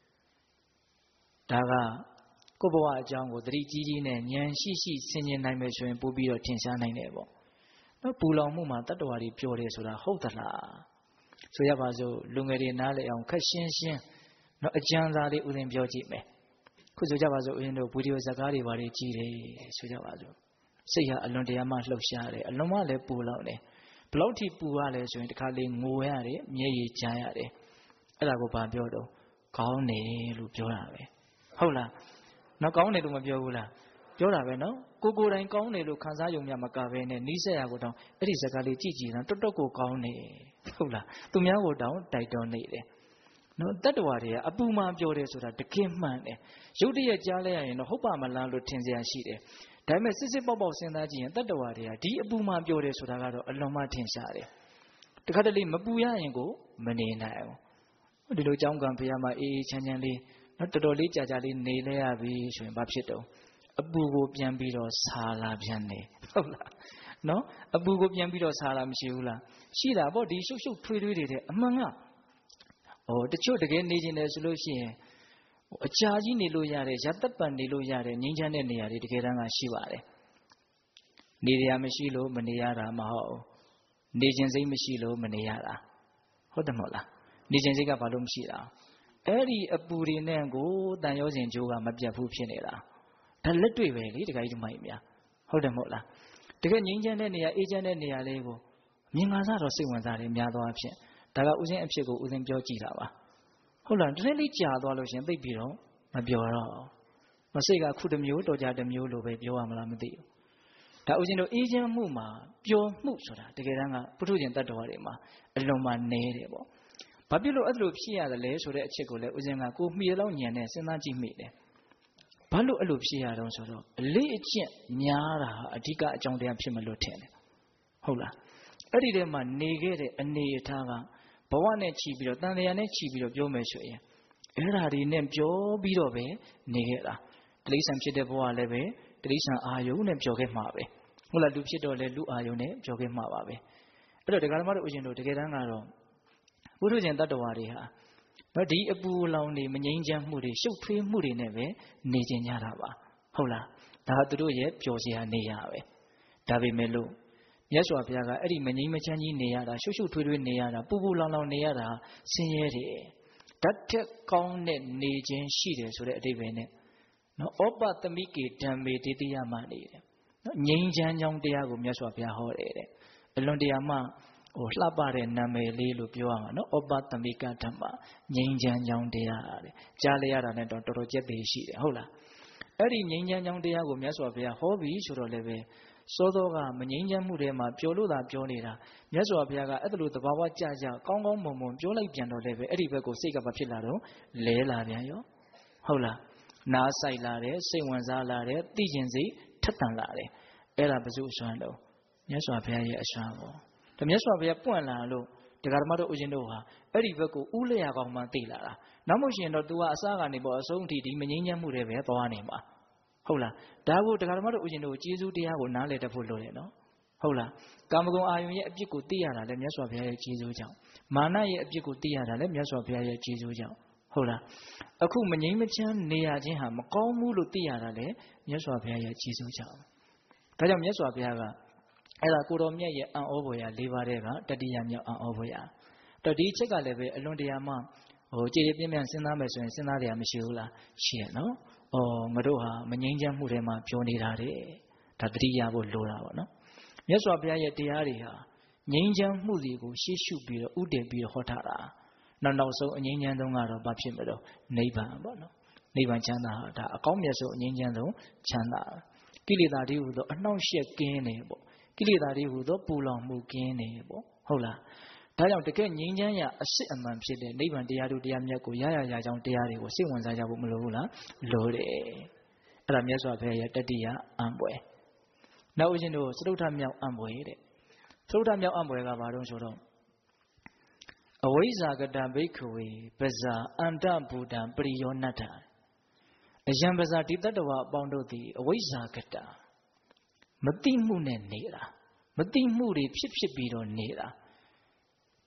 ဒါကကိုယ့်ဘဝအကြောင်းကိုသတိကြီးကြီးနဲ့ဉာဏ်ရှိရှိဆင်ခြင်နိုင်မယ်ဆိုရင်ပို့ပြီးတော့ထင်ရှားနိုင်တယ်ပေါ့နော်ပူလောင်မှုမှာတတ္တဝါတွေပြောတယ်ဆိုတာဟုတ်သလားဆိုရပါစို့လူငယ်တွေနားလည်အောင်ခက်ရှင်းရှင်းနော်အကျဉ်းသားလေးဥစဉ်ပြောကြည့်မယ်ခုဆိုကြပါစို့ဦးဇင်းတို့ဗီဒီယိုဇာတ်ကားတွေဘာတွေကြည့်တယ်ဆိုကြပါစို့စိတ်ဟာအလွန်တရာမှလှုပ်ရှားတယ်အလွန်မှလည်းပူလောင်တယ်ဘလောက်ထိပူရလဲဆိုရင်တခါလေငိုရတယ်မျက်ရည်ကျရတယ်အဲ့ဒါကိုဘာပြောတော့ကောင်းတယ်လို့ပြောတာပဲဟုတ်လားနော်ကောင်းတယ်လို့မပြောဘူးလားပြောတာပဲနော်ကိုယ်တိုင်ကောင်းတယ်လို့ခံစားရုံများမကဘဲနဲ့နီးစက်ရကိုတောင်အဲ့ဒီစကားလေးကြည့်ကြည့်တာတော်တော်ကိုကောင်းတယ်ဟုတ်လားသူများကိုတောင်တိုက်တွန်းနေတယ်နော်တတ္တဝါတွေကအပူမှပြောတယ်ဆိုတာတကယ်မှန်တယ်ရုပ်တရက်ကြားလဲရရင်တော့ဟုတ်ပါမလားလို့ထင်စရာရှိတယ်ဒါပေမဲ့စစ်စစ်ပေါက်ပေါက်စဉ်းစားကြည့်ရင်တတ္တဝါတွေကဒီအပူမှပြောတယ်ဆိုတာကတော့အလွန်မှထင်ရှားတယ်တခါတလေမပူရရင်ကိုမနေနိုင်ဘူးဒီလိုကြောင်းကံဖျားမှအေးအေးချမ်းချမ်းလေးနော်တော်တော်လေးကြာကြာလေးနေလဲရပြီဆိုရင်ဘာဖြစ်တော့အပူကိုပြန်ပြီးတော့ဆာလာပြန်နေဟုတ်လားနော်အပူကိုပြန်ပြီးတော့ဆာလာမရှိဘူးလားရှိတာပေါ့ဒီရှုပ်ရှုပ်ထွေးထွေးတွေတဲ့အမှန်ကတချို့တကယ်နေကျင်တယ်ဆိုလို့ရှိရင်အကြာကြီးနေလို့ရတယ်ရသက်ပံနေလို့ရတယ်ငြိမ်းချမ်းတဲ့နေရာတွေတကယ်တမ်းကရှိပါတယ်နေရမရှိလို့မနေရတာမဟုတ်နေခြင်းစိတ်မရှိလို့မနေရတာဟုတ်တယ်မဟုတ်လားနေခြင်းစိတ်ကဘာလို့မရှိတာအဲ့ဒီအပူတွေနဲ့ကိုတန်ရောစဉ်ကြိုးကမပြတ်ဘူးဖြစ်နေတာဒါလက်တွေ့ပဲလေတခါကြီးဒီမိုက်များဟုတ်တယ်မဟုတ်လားတကယ်ငြိမ်းချမ်းတဲ့နေရာအေးချမ်းတဲ့နေရာလေးကိုမြင်ငါစားတော့စိတ်ဝင်စားတယ်များသောအားဖြင့်ဒါကဥစဉ်အဖြစ်ကိုဥစဉ်ပြောကြည့်တာပါဟုတ်လားတနေ့လေးကြာသွားလို့ရှင်သိပြီးတော့မပြောတော့မစိတ်ကခုတစ်မျိုးတော်ကြတစ်မျိုးလိုပဲပြောရမလားမသိဘူးဒါဥစဉ်တို့အေးချမ်းမှုမှာပျော်မှုဆိုတာတကယ်တမ်းကပုထုဇဉ်တ attva တွေမှာအလွန်မှနည်းတယ်ပေါ့ဘာဖြစ်လို့အဲ့လိုဖြစ်ရတယ်လဲဆိုတဲ့အချက်ကိုလည်းဥစဉ်ကကိုမှီလောက်ညံနဲ့စဉ်းစားကြည့်မိတယ်ဘာလို့အဲ့လိုဖြစ်ရတော့ဆိုတော့အလေးအကျင့်များတာအဓိကအကြောင်းတရားဖြစ်မလို့ထင်တယ်ဟုတ်လားအဲ့ဒီထဲမှာနေခဲ့တဲ့အနေအထားကဘဝနဲ့ချီပြီးတော့တန်လျာနဲ့ချီပြီးတော့ပြောမယ်ဆိုရင်အဲ့ဓာတွေနဲ့ပြောပြီးတော့ပဲနေခဲ့တာတိရစ္ဆာန်ဖြစ်တဲ့ဘဝလည်းပဲတိရစ္ဆာန်အာယုန်နဲ့ပြောခဲ့မှာပဲဟုတ်လားလူဖြစ်တော့လဲလူအာယုန်နဲ့ပြောခဲ့မှာပါပဲအဲ့တော့ဒကာဓမ္မတို့ဥရှင်တို့တကယ်တမ်းကတော့ဘုရုရှင်တ attva တွေဟာနော်ဒီအပူလောင်တွေမငြိမ်းချမ်းမှုတွေရှုပ်ထွေးမှုတွေနဲ့ပဲနေကျင်ကြတာပါဟုတ်လားဒါသူတို့ရဲ့ပျော်စရာနေရပဲဒါပေမဲ့လို့မြတ်စွာဘုရားကအဲ့ဒီမငြိမ်းမချမ်းကြီးနေရတာရှုပ်ရှုပ်ထွေးထွေးနေရတာပူပူလောင်လောင်နေရတာဆင်းရဲတယ်ဓာတ်ထက်ကောင်းတဲ့နေခြင်းရှိတယ်ဆိုတဲ့အဓိပ္ပာယ်နဲ့နော်ဩပသမိကေဓမ္မေတေတိယမနေတယ်နော်ငြိမ်းချမ်းကြောင်းတရားကိုမြတ်စွာဘုရားဟောတယ်တဲ့အလွန်တရာမှလှပတဲ့နာမည်လေးလို့ပြောရမှာနော်ဩပသမိကဓမ္မငြိမ်းချမ်းကြောင်းတရားတဲ့ကြားလိုက်ရတာနဲ့တော့တော်တော်ကြက်သေးရှိတယ်ဟုတ်လားအဲ့ဒီငြိမ်းချမ်းကြောင်းတရားကိုမြတ်စွာဘုရားဟောပြီးဆိုတော့လည်းပဲစောစောကမငြိမ်းချမ်းမှုတွေမှာပျော်လို့သာပြောနေတာမြတ်စွာဘုရားကအဲ့လိုသဘာဝကြကြကောင်းကောင်းမွန်မွန်ပြောလိုက်ပြန်တော့လည်းပဲအဲ့ဒီဘက်ကိုစိတ်ကဘာဖြစ်လာတော့လဲလာပြန်ရောဟုတ်လားနားဆိုင်လာတယ်စိတ်ဝင်စားလာတယ်သိကျင်စိတ်ထက်သန်လာတယ်အဲ့ဒါဘယ်သူအစွမ်းတော့မြတ်စွာဘုရားရဲ့အစွမ်းပေါ့ဒါမြတ်စွာဘုရားပွင့်လာလို့တရားဓမ္မတို့ဥရှင်တို့ဟာအဲ့ဒီဘက်ကိုဥလျာကောင်းမှသိလာတာနောက်မှရှင်တော့ तू ကအစကနေပေါ့အဆုံးထိဒီမငြိမ်းချမ်းမှုတွေပဲသွားနေမှာဟုတ်လားဒါကိုတရားဓမ္မတို့ဥရှင်တို့ကျေးဇူးတရားကိုနားလည်တတ်ဖို့လိုတယ်နော်ဟုတ်လားကာမဂုဏ်အာယုန်ရဲ့အပြစ်ကိုသိရတာလည်းမြတ်စွာဘုရားရဲ့ကျေးဇူးကြောင့်မာနရဲ့အပြစ်ကိုသိရတာလည်းမြတ်စွာဘုရားရဲ့ကျေးဇူးကြောင့်ဟုတ်လားအခုမငြိမ်းမချမ်းနေရခြင်းဟာမကောင်းဘူးလို့သိရတာလည်းမြတ်စွာဘုရားရဲ့ကျေးဇူးကြောင့်ဒါကြောင့်မြတ်စွာဘုရားကအဲ့ဒါကိုတော်မြတ်ရဲ့အံ့ဩဖွယ်ရာ၄ပါးတဲ့ကတတိယမြောက်အံ့ဩဖွယ်ရာတော့ဒီအချက်ကလည်းပဲအလွန်တရာမှကြည်ကြည်ပြင်းပြင်းစဉ်းစားမယ်ဆိုရင်စဉ်းစားကြရမရှိဘူးလားရှိရနော်ငါတို့ဟာမငြိမ်းချမ်းမှုတွေမှာပြောနေတာတဲ့ဒါတတိယဖို့လိုတာပေါ့နော်မြတ်စွာဘုရားရဲ့တရားတွေဟာငြိမ်းချမ်းမှုတွေကိုရှေ့ရှုပြီးတော့ဥတည်ပြီးတော့ဟောထားတာနောက်ဆုံးအငြိမ်းချမ်းဆုံးကတော့ဘာဖြစ်မလို့နိဗ္ဗာန်ပေါ့နော်နိဗ္ဗာန်ချမ်းသာဒါအကောင်းမြတ်ဆုံးအငြိမ်းချမ်းဆုံးချမ်းသာကိလေသာတွေဟူသောအနှောင့်အယှက်ကင်းနေပေါ့ကိလေသာတွေဟူသောပူလောင်မှုကင်းနေပေါ့ဟုတ်လားဒါကြောင့်တကယ်ငြိမ်းချမ်းရာအစစ်အမှန်ဖြစ်တဲ့နိဗ္ဗာန်တရားတို့တရားမြတ်ကိုရကြောင်းတရားတွေကိုစိတ်ဝင်စားကြဖို့မလိုဘူးလားလိုတယ်အဲ့ဒါမြတ်စွာဘုရားရဲ့တတိယအံပွဲနောက်ဦးဇင်းတို့သရုတ်ထမြောက်အံပွဲတဲ့သရုတ်ထမြောက်အံပွဲကဘာလို့ဆိုတော့အဝိဇ္ဇာကတဘိက္ခဝေပဇာအန္တဘူတံပရိယောနတ္ထအယံပဇာဒီတတ္တဝအပေါင်းတို့သည်အဝိဇ္ဇာကတမသိမှုနဲ့နေတာမသိမှုတွေဖြစ်ပြီးတော့နေတာ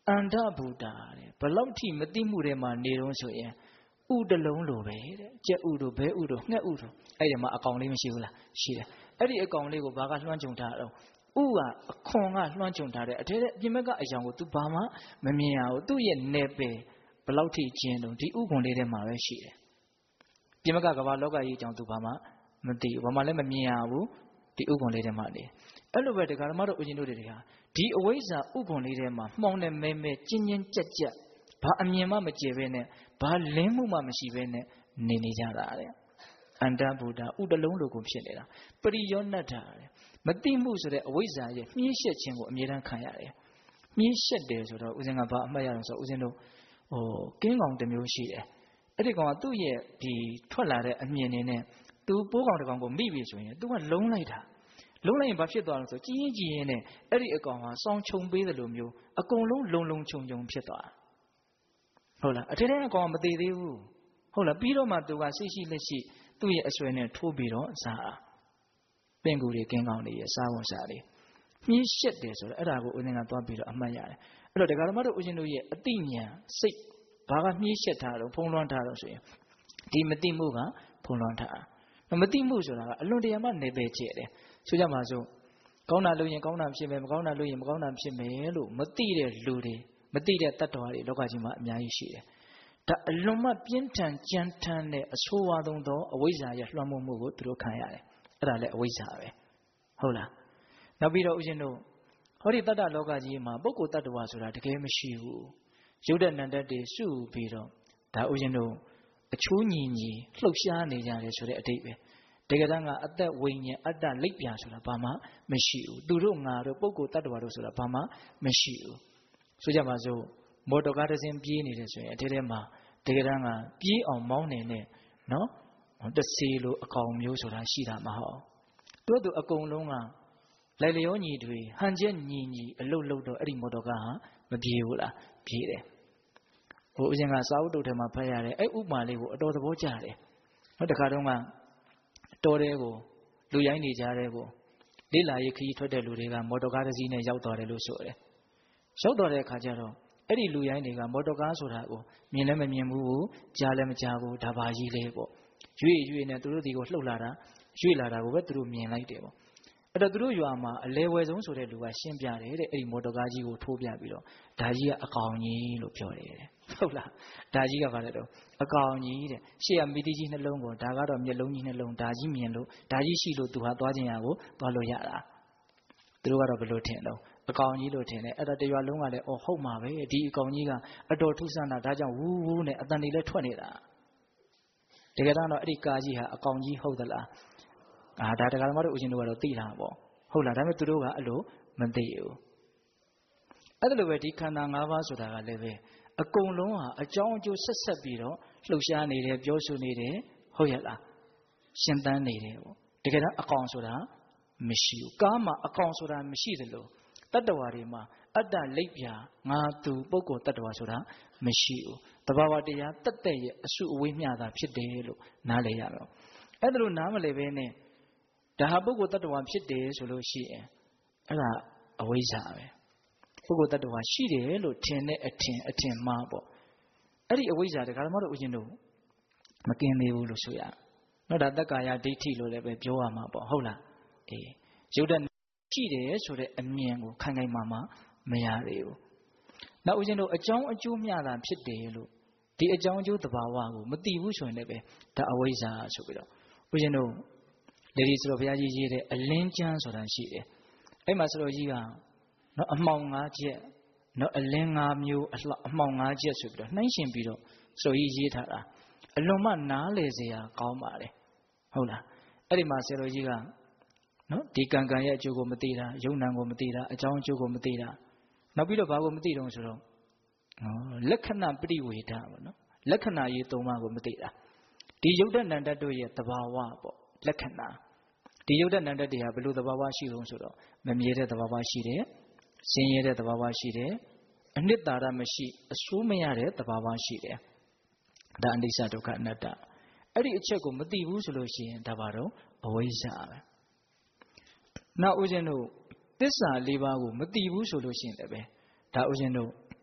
အန္တဗုဒ္ဓတဲ့ဘလောက်ထိမသိမှုတွေမှာနေတော့ဆိုရင်ဥတလုံးလိုပဲတဲ့ကြက်ဥတို့ဘဲဥတို့ငှက်ဥတို့အဲ့ဒီမှာအကောင်လေးမရှိဘူးလားရှိတယ်အဲ့ဒီအကောင်လေးကိုဘာကလွှမ်းကြုံထားတော့ဥကအခွန်ကလွှမ်းကြုံထားတယ်အထဲအပြင်ဘက်ကအကြောင်းကို तू ဘာမှမမြင်ရဘူးသူ့ရဲ့နယ်ပယ်ဘလောက်ထိကျင်းတော့ဒီဥခွန်လေးထဲမှာပဲရှိတယ်ပြင်ဘက်ကကမ္ဘာလောကကြီးအကြောင်း तू ဘာမှမသိဘူးဘာမှလည်းမမြင်ရဘူးဒီဥခွန်လေးထဲမှာနေအဲ့လိုပဲတရားဓမ္မတို့ဦးဇင်းတို့တွေဟာဒီအဝိဇ္ဇာဥခွန်လေးထဲမှာမှောင်နေမဲကျဉ်းကျဉ်းကြက်ကြက်ဘာအမြင်မှမကျေပဲနဲ့ဘာလင်းမှုမှမရှိပဲနဲ့နေကြတာတဲ့အန္တဗုဒ္ဓဥတလုံးလိုကိုဖြစ်နေတာပရိယောဏတ္ထတဲ့မတိမှုဆိုတဲ့အဝိဇ္ဇာရဲ့မြှင်းရှက်ခြင်းကိုအမြဲတမ်းခံရတယ်မြှင်းရှက်တယ်ဆိုတော့ဦးဇင်းကဘာအမှတ်ရအောင်ဆိုဦးဇင်းတို့ကင်းကောင်တစ်မျိုးရှိတယ်အဲ့ဒီကောင်ကသူ့ရဲ့ဒီထွက်လာတဲ့အမြင်နေနဲ့သူပိုးကောင်တစ်ကောင်ကိုမိပြီဆိုရင်သူကလုံးလိုက်တာလုံးလိုက်ရင်ဘာဖြစ်သွားလဲဆိုကြည်ရင်နဲ့အဲ့ဒီအကောင်ဟာစောင်းချုံပေးတယ်လို့မျိုးအကုန်လုံးလုံခြုံဖြစ်သွားဟုတ်လားအထဲထဲအကောင်ကမသေးသေးဘူးဟုတ်လားပြီးတော့မှသူကစိတ်ရှိလက်ရှိသူ့ရဲ့အဆွဲနဲ့ထိုးပြီးတော့စားပင်ကူတွေကင်းကောင်းတွေရဲ့စားဝန်စားတွေမြင်းရှက်တယ်ဆိုတော့အဲ့ဒါကိုဦးဇင်းကသွားပြီးတော့အမှတ်ရတယ်အဲ့တော့ဒကာဓမ္မတို့ဦးဇင်းတို့ရဲ့အတိညာစိတ်ဘာကမြင်းရှက်ထားတော့ဖုံးလွှမ်းထားတော့ဆိုရင်ဒီမတိမှုကဖုံးလွှမ်းထားမတိမှုဆိုတာကအလွန်တရာမှနေပေကျဲတယ်ဆိုကြပါစို့ကောင်းတာလို့ရင်ကောင်းတာဖြစ်မယ်မကောင်းတာလို့ရင်မကောင်းတာဖြစ်မယ်လို့မတိတဲ့လူတွေမတိတဲ့တတ္တဝါတွေလောကကြီးမှာအများကြီးရှိတယ်ဒါအလွန်မှပြင်းထန်ကြမ်းတမ်းတဲ့အဆိုးဝါးဆုံးသောအဝိဇ္ဇာရဲ့လွှမ်းမိုးမှုကိုသူတို့ခံရတယ်အဲ့ဒါလည်းအဝိဇ္ဇာပဲဟုတ်လားနောက်ပြီးတော့ဦးဇင်းတို့ဟောဒီတတ္တလောကကြီးမှာပုဂ္ဂိုလ်တ attva ဆိုတာတကယ်မရှိဘူးရုပ်တဏ္ဍတ်တွေစုပြီးတော့ဒါဦးဇင်းတို့အချိုးညီလှုပ်ရှားနေကြတယ်ဆိုတဲ့အတိတ်ပဲတကယ်တမ်းကအသက်ဝိညာဉ်အတ္တလိပ်ပြာဆိုတာဘာမှမရှိဘူးသူတို့ငါတို့ပုဂ္ဂိုလ်တ attva တို့ဆိုတာဘာမှမရှိဘူးဆိုကြပါစို့မော်တော်ကားတစ်စင်းပြေးနေတယ်ဆိုရင်အထဲထဲမှာတကယ်တမ်းကပြေးအောင်မောင်းနေတဲ့နော်တစီလိုအကောင်မျိုးဆိုတာရှိတာမဟုတ်သူအကုန်လုံးကလိုက်လျောညီတွေဟန်ချက်ညီအလုတ်လုတ်တော့အဲ့ဒီမော်တော်ကားဟာမပြေဘူးလားပြေးတယ်ဟိုဦးဇင်းကစာအုပ်တုပ်ထဲမှာဖတ်ရတယ်အဲ့ဥပမာလေးကိုအတော်သဘောကျတယ်နောက်တစ်ခါတော့ကတော်တဲ့ကိုလူရိုင်းနေကြတဲ့ကိုလေးလာရေးခကြီးထွက်တဲ့လူတွေကမော်တော်ကားတစ်စီးနဲ့ရောက်သွားတယ်လို့ဆိုတယ်ရောက်သွားတဲ့အခါကျတော့အဲ့ဒီလူရိုင်းတွေကမော်တော်ကားဆိုတာကိုမြင်လည်းမမြင်ဘူးကြားလည်းမကြားဘူးဒါပါကြီးလေးပေါ့ရွေနဲ့သူတို့ဒီကိုလှုပ်လာတာရွေလာတာကိုပဲသူတို့မြင်လိုက်တယ်ပေါ့အဲ့တော့သူတို့ရွာမှာအလဲဝယ်ဆုံးဆိုတဲ့လူကရှင်းပြတယ်တဲ့အဲ့ဒီမော်တော်ကားကြီးကိုထိုးပြပြီးတော့ဒါကြီးကအကောင်ကြီးလို့ပြောတယ်တဲ့ဟုတ်လားဒါကြီးကဘာလဲတော့အကောင်ကြီးတဲ့ရှေ့ကမီတီကြီးနှလုံးကိုဒါကတော့မျက်လုံးကြီးနှလုံးဒါကြီးမြင်လို့ဒါကြီးရှိလို့သူဟာသွားခြင်းရကိုသွားလို့ရတာသူတို့ကတော့ဘယ်လိုထင်တော့အကောင်ကြီးလို့ထင်တယ်အဲ့တော့တရွာလုံးကလည်းအော်ဟုတ်မှာပဲဒီအကောင်ကြီးကအတော်ထူးဆန်းတာဒါကြောင့်ဝူးဝူးနဲ့အတန်တွေလည်းထွက်နေတာတကယ်တော့အဲ့ဒီကာကြီးဟာအကောင်ကြီးဟုတ်သလားဒါတရားဓမ္မတို့ဦးဇင်းတို့ကတော့သိတာပေါ့ဟုတ်လားဒါပေမဲ့သူတို့ကအဲ့လိုမသိဘူးအဲ့ဒါလိုပဲဒီခန္ဓာ၅ပါးဆိုတာကလည်းပဲအကုန်လုံးဟာအကြောင်းအကျိုးဆက်ပြီးတော့လှုပ်ရှားနေတယ်ပြောဆိုနေတယ်ဟုတ်ရဲ့လားရှင်သန်နေတယ်ပေါ့တကယ်တော့အကောင်ဆိုတာမရှိဘူးကားမှာအကောင်ဆိုတာမရှိသလိုတတ္တဝါတွေမှာအတ္တလိပ်ပြာငါသူပုဂ္ဂိုလ်တ attva ဆိုတာမရှိဘူးတဘာဝတရားတတ်ရဲ့အစုအဝေးမျှတာဖြစ်တယ်လို့နားလည်ရမယ်အဲ့ဒါလို့နားမလည်ဘဲနဲ့ဒါဟာပုဂ္ဂိုလ်တ attva ဖြစ်တယ်ဆိုလို့ရှိရင်အဲ့ဒါအဝိဇ္ဇာပဲပုဂ္ဂိုလ်တ attva ရှိတယ်လို့ထင်တဲ့အထင်မှားပေါ့အဲ့ဒီအဝိဇ္ဇာတခါမှတော့ဦးဇင်းတို့မကင်းသေးဘူးလို့ဆိုရနော်ဒါတက္ကာယဒိဋ္ဌိလို့လည်းပဲပြောရမှာပေါ့ဟုတ်လားအေးရုပ်တရှိတယ်ဆိုတဲ့အမြင်ကိုခိုင်ခိုင်မာမာမရသေးဘူးနောက်ဦးဇင်းတို့အကြောင်းအကျိုးမျှတာဖြစ်တယ်လို့ဒီအကြောင်းအကျိုးသဘာဝကိုမသိဘူးဆိုရင်လည်းပဲဒါအဝိဇ္ဇာဆိုပြီးတော့ဦးဇင်းတို့လေဒီဆိုတော့ဘုရားကြီးရေးတဲ့အလင်းကျမ်းဆိုတာရှိတယ်အဲ့မှာဆိုတော့ကြီးကနော်အမှောင်၅ချက်နော်အလင်း၅မျိုးအမှောင်၅ချက်ဆိုပြီးတော့နှိုင်းရှင်ပြီးတော့ဆိုကြီးရေးထားတာအလွန်မှနားလေစရာကောင်းပါတယ်ဟုတ်လားအဲ့ဒီမှာဆရာတော်ကြီးကနော်ဒီကံရဲ့အကျိုးကိုမသိတာယုံနံကိုမသိတာအကြောင်းအကျိုးကိုမသိတာနောက်ပြီးတော့ဘာကိုမသိတော့ဆိုတော့လက္ခဏာပရိဝေဒပေါ့နော်လက္ခဏာရေး၃ပါးကိုမသိတာဒီယုတ်တနန္တတို့ရဲ့သဘာဝပေါ့လက္ခဏာဒီယုတ်တနန္တတရားဘယ်လိုသဘာဝရှိလို့ဆိုတော့မမြဲတဲ့သဘာဝရှိတယ်ဆင်းရဲတဲ့သဘာဝရှိတယ်အနှစ်သာရမရှိအဆိုးမရတဲ့သဘာဝရှိတယ်ဒါအနိစ္စဒုက္ခအနတ္တအဲ့ဒီအချက်ကိုမသိဘူးဆိုလို့ရှိရင်ဒါပါတော့အဝိဇ္ဇာပဲနောက်ဦးဇင်းတို့သစ္စာ၄ပါးကိုမသိဘူးဆိုလို့ရှိရင်လည်းပဲဒါဦးဇင်းတို့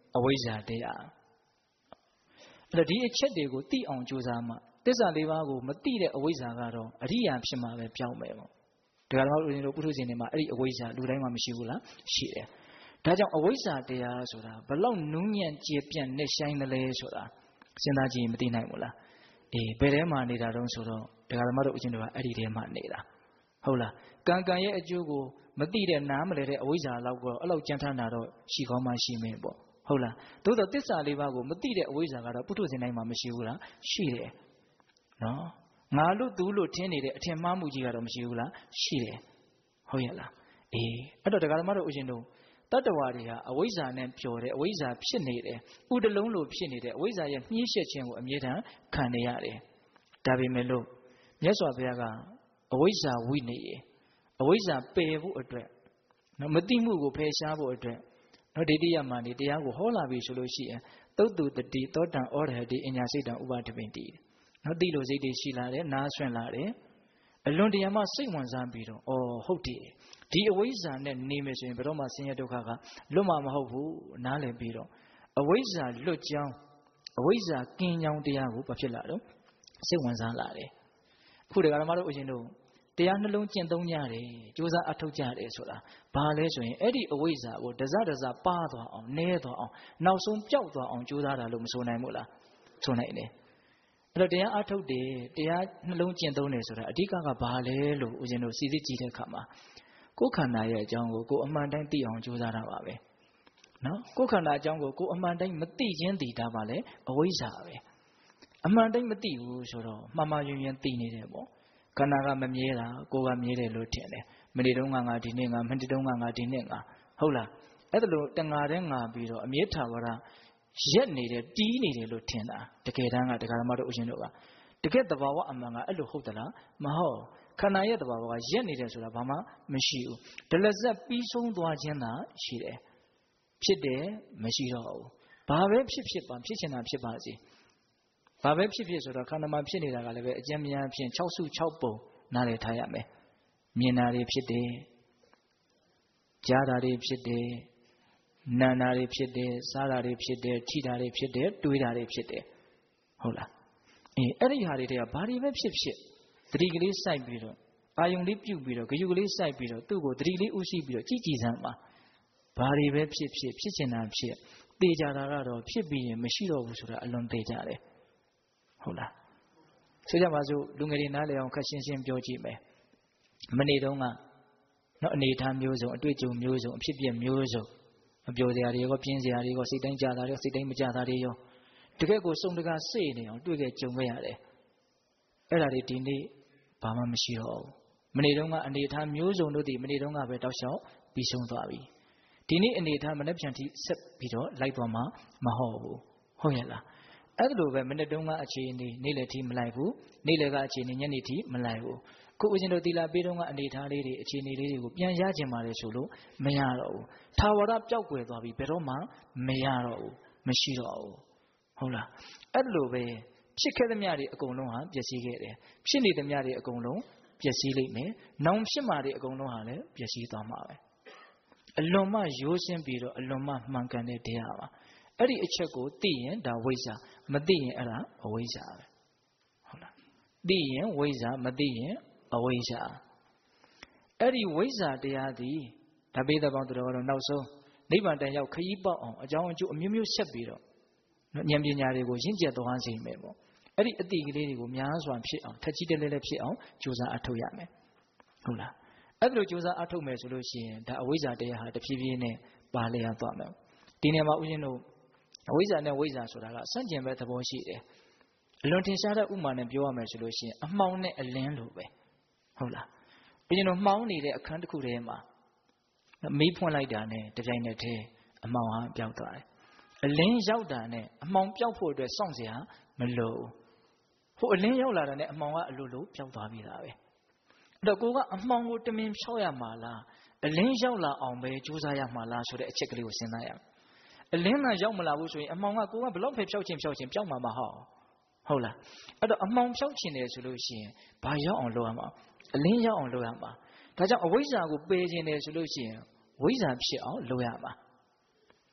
အဝိဇ္ဇာတရားအဲ့တော့ဒီအချက်တွေကိုသိအောင်ကြိုးစားမှသစ္စာလေးပါးကိုမသိတဲ့အဝိဇ္ဇာကတော့အရိယာဖြစ်မှာပဲပြောင်းမယ်ပေါ့ဒါကြတော့ဦးဇင်းတို့ပုထုဇဉ်တွေမှာအဲ့ဒီအဝိဇ္ဇာလူတိုင်းမှာမရှိဘူးလားရှိတယ်ဒါကြောင့်အဝိဇ္ဇာတရားဆိုတာဘလောက်နူးညံ့ကျေပြန့်နဲ့ဆိုင်တယ်လဲဆိုတာစဉ်းစားကြည့်ရင်မသိနိုင်ဘူးလားအေးဘယ်ထဲမှာနေတာတုံးဆိုတော့ဒါကြတော့ဦးဇင်းတို့ကအဲ့ဒီထဲမှာနေတာဟုတ်လားကံကံရဲ့အကျိုးကိုမသိတဲ့နားမလဲတဲ့အဝိဇ္ဇာလောက်ကတော့အဲ့လောက်ကြမ်းထမ်းတာတော့ရှိကောင်းမှရှိမယ်ပေါ့ဟုတ်လားသို့တော့သစ္စာလေးပါးကိုမသိတဲ့အဝိဇ္ဇာကတော့ပုထုဇဉ်တိုင်းမှာမရှိဘူးလားရှိတယ်နော်ငါလို့သူလို့ထင်နေတဲ့အထင်မှားမှုကြီးကတော့မရှိဘူးလားရှိတယ်ဟုတ်ရဲ့လားအေးအဲ့တော့ဒကာဓမ္မတို့ဦးရှင်တို့တတ္တဝါတွေဟာအဝိဇ္ဇာနဲ့ပျော်တယ်အဝိဇ္ဇာဖြစ်နေတယ်ဥဒလုံးလိုဖြစ်နေတယ်အဝိဇ္ဇာရဲ့နှီးရှက်ခြင်းကိုအမြဲတမ်းခံနေရတယ်ဒါပေမဲ့လို့မြတ်စွာဘုရားကအဝိဇ္ဇာဝိနည်းအဝိဇ္ဇာပယ်ဖို့အတွက်နော်မသိမှုကိုဖယ်ရှားဖို့အတွက်နော်ဒိဋ္ဌိယမဏိတရားကိုဟောလာပြီဆိုလို့ရှိရင်သုတ်တုတတိသောတံဩရဟတိအညာစိတ်တံဥပဒပင်တိနော်သိလို့စိတ်တွေရှိလာတယ်နားဆွင့်လာတယ်အလွန်တရာမှစိတ်ဝင်စားပြီးတော့ဟုတ်တယ်ဒီအဝိဇ္ဇာနဲ့နေမယ်ဆိုရင်ဘယ်တော့မှဆင်းရဲဒုက္ခကလွတ်မှာမဟုတ်ဘူးနားလည်ပြီးတော့အဝိဇ္ဇာလွတ်ကြောင်းအဝိဇ္ဇာကင်းကြောင်းတရားကိုဘာဖြစ်လာတော့စိတ်ဝင်စားလာတယ်အခုဒကာဓမ္မတို့အရှင်တို့တရားနှလုံးကျင့်သုံးကြတယ်ကြိုးစားအထောက်ကြတယ်ဆိုတာဘာလဲဆိုရင်အဲ့ဒီအဝိဇ္ဇာကိုတစတစပါသွားအောင်နည်းသွားအောင်နောက်ဆုံးပျောက်သွားအောင်ကြိုးစားတာလို့မဆိုနိုင်ဘူးလားဆိုနိုင်တယ်အဲ့တော့တရားအထုတ်တယ်တရားနှလုံးကျင့်သုံးတယ်ဆိုတာအဓိကကဘာလဲလို့ဦးဇင်းတို့စီစစ်ကြည့်တဲ့အခါမှာကိုယ်ခန္ဓာရဲ့အကြောင်းကိုကိုယ်အမှန်တိုင်းသိအောင်ကြိုးစားတာပါပဲနော်ကိုယ်ခန္ဓာအကြောင်းကိုကိုယ်အမှန်တိုင်းမသိခြင်းသိတာပါလေအဝိဇ္ဇာပဲအမှန်တိုင်းမသိဘူးဆိုတော့မှားမှားယွင်းယွင်းသိနေတယ်ပေါ့ခန္ဓာကမမြဲတာကိုယ်ကမြဲတယ်လို့ထင်တယ်မနေ့တုန်းကငါဒီနေ့ငါမနေ့တုန်းကငါဒီနေ့ငါဟုတ်လားအဲ့ဒါလို့တငါတဲ့ငါပြီးတော့အမြဲထာဝရရက်နေတယ်တီးနေတယ်လို့ထင်တာတကယ်တမ်းကတရားဓမ္မတို့အရှင်တို့ကတကယ်သဘာဝအမှန်ကအဲ့လိုဟုတ်သလားမဟုတ်ခန္ဓာရဲ့သဘာဝကရက်နေတယ်ဆိုတာဘာမှမရှိဘူးဒလဇက်ပြီးဆုံးသွားခြင်းသာရှိတယ်ဖြစ်တယ်မရှိတော့ဘူးဘာပဲဖြစ်ဖြစ်ပါဖြစ်ချင်တာဖြစ်ပါစေဘာပဲဖြစ်ဖြစ်ဆိုတော့ခန္ဓာမှာဖြစ်နေတာကလည်းပဲအကျဉ်းများဖြင့်6စု6ပုံနားလည်ထားရမယ်မြင်တာတွေဖြစ်တယ်ကြားတာတွေဖြစ်တယ်နာတာတွေဖြစ်တယ်စားတာတွေဖြစ်တယ်ထိတာတွေဖြစ်တယ်တွေးတာတွေဖြစ်တယ်ဟုတ်လားအဲ့ဒီဟာတွေတည်းကဘာတွေပဲဖြစ်ဖြစ်သတိကလေးစိုက်ပြီးတော့အာယုံလေးပြုတ်ပြီးတော့ဂယုကလေးစိုက်ပြီးတော့သူ့ကိုသတိလေးဥရှိပြီးတော့ကြည်ကြည်စမ်းပါဘာတွေပဲဖြစ်ဖြစ်ဖြစ်ချင်တာဖြစ်သေချာတာကတော့ဖြစ်ပြီးရင်မရှိတော့ဘူးဆိုတာအလွန်သေချာတယ်ဟုတ်လားဆိုကြပါစို့လူငယ်တွေနားလည်အောင်ခက်ရှင်းရှင်းပြောကြည့်မယ်မနေ့တုန်းကနော်အနေထားမျိုးစုံအတွေ့အကြုံမျိုးစုံအဖြစ်ပြက်မျိုးစုံမပြောစရာတွေရောပြင်းစရာတွေရောစိတ်တိုင်းကြတာတွေစိတ်တိုင်းမကြတာတွေရောတကယ်ကိုစုံတကာစိတ်နေအောင်တွေ့ခဲ့ကြုံခဲ့ရတယ်အဲ့ဒါတွေဒီနေ့ဘာမှမရှိတော့ဘူးမနေ့တုန်းကအနေထားမျိုးစုံတို့ဒီမနေ့တုန်းကပဲတောက်လျှောက်ပြီးဆုံးသွားပြီဒီနေ့အနေထားမနေ့ပြန်ထိဆက်ပြီးတော့လိုက်သွားမှာမဟုတ်ဘူးဟုတ်ရဲ့လားအဲ့လိုပဲမနေ့တုန်းကအခြေအနေနေ့လယ်ထိမလိုက်ဘူးနေ့လယ်ကအခြေအနေညနေထိမလိုက်ဘူးခုဦးဇင်းတို့သီလပေးတုန်းကအနေထားလေးတွေအခြေအနေလေးတွေကိုပြန်ရကျင်ပါတယ်ဆိုလို့မရတော့ဘူးထာဝရပျောက်ကွယ်သွားပြီဘယ်တော့မှမရတော့ဘူးမရှိတော့ဘူးဟုတ်လားအဲ့လိုပဲဖြစ်ခဲ့သမျှတွေအကုန်လုံးဟာပျက်စီးခဲ့တယ်ဖြစ်နေသမျှတွေအကုန်လုံးပျက်စီးလိမ့်မယ်နောင်ဖြစ်မှာတွေအကုန်လုံးဟာလည်းပျက်စီးသွားမှာပဲအလွန်မှရိုးရှင်းပြီးတော့အလွန်မှမှန်ကန်တဲ့တရားပါအဲ့ဒီအချက်ကိုသိရင်ဒါဝိဇ္ဇာမသိရင်အဲ့ဒါအဝိဇ္ဇာပဲဟုတ်လားသိရင်ဝိဇ္ဇာမသိရင်အဝိဇ္ဇာအဲ့ဒီဝိဇ္ဇာတရားသည်ဓပိသပေါင်းတော်တော်နောက်ဆုံးနိဗ္ဗာန်တန်ရောက်ခရီးပေါက်အောင်အကြောင်းအကျိုးအမျိုးမျိုးဆက်ပြီးတော့ဉာဏ်ပညာတွေကိုရင့်ကျက်သွားစေမယ်ပေါ့အဲ့ဒီအတိကလေးတွေကိုများစွာဖြစ်အောင်ထက်ကြီးတဲလဲလဲဖြစ်အောင်ကြိုးစားအထောက်ရမယ်ဟုတ်လားအဲ့လိုကြိုးစားအထောက်မယ်ဆိုလို့ရှိရင်ဒါအဝိဇ္ဇာတရားဟာတဖြည်းဖြည်းနဲ့ပါလျက်သွားမယ်ဒီနေရာမှာဦးဇင်းတို့အဝိဇ္ဇာနဲ့ဝိဇ္ဇာဆိုတာကစန့်ကျင်ဘက်သဘောရှိတယ်အလွန်ထင်ရှားတဲ့ဥမာနဲ့ပြောရမယ်ဆိုလို့ရှိရင်အမှောင်နဲ့အလင်းလိုပဲဟုတ်လားဦးဇင်းတို့မှောင်နေတဲ့အခန်းတစ်ခုထဲမှာမီးဖွင့်လိုက်တာနဲ့တပြိုင်နက်တည်းအမှောင်ဟာပျောက်သွားတယ်အလင်းရောက်တာနဲ့အမှောင်ပျောက်ဖို့အတွက်စောင့်စရာမလိုဘူးဟိုအလင်းရောက်လာတာနဲ့အမှောင်ကအလိုလိုပျောက်သွားပြီသားပဲအဲ့တော့ကိုကအမှောင်ကိုတမင်ဖြောက်ရမှာလားအလင်းရောက်လာအောင်ပဲကြိုးစားရမှာလားဆိုတဲ့အချက်ကလေးကိုစဉ်းစားရအောင်အလင်းကရောက်မလာဘူးဆိုရင်အမှောင်ကကိုကဘလောက်ပဲဖြောက်ချင်းပျောက်မှာမဟုတ်လားအဲ့တော့အမှောင်ဖြောက်ချင်တယ်ဆိုလို့ရှိရင်ဘာရောက်အောင်လုပ်ရမှာအလင်းရောက်အောင်လုပ်ရမှာဒါကြောင့်အဝိဇ္ဇာကိုပယ်ခြင်းတယ်ဆိုလို့ရှိရင်ဝိဇ္ဇာဖြစ်အောင်လုပ်ရမှာ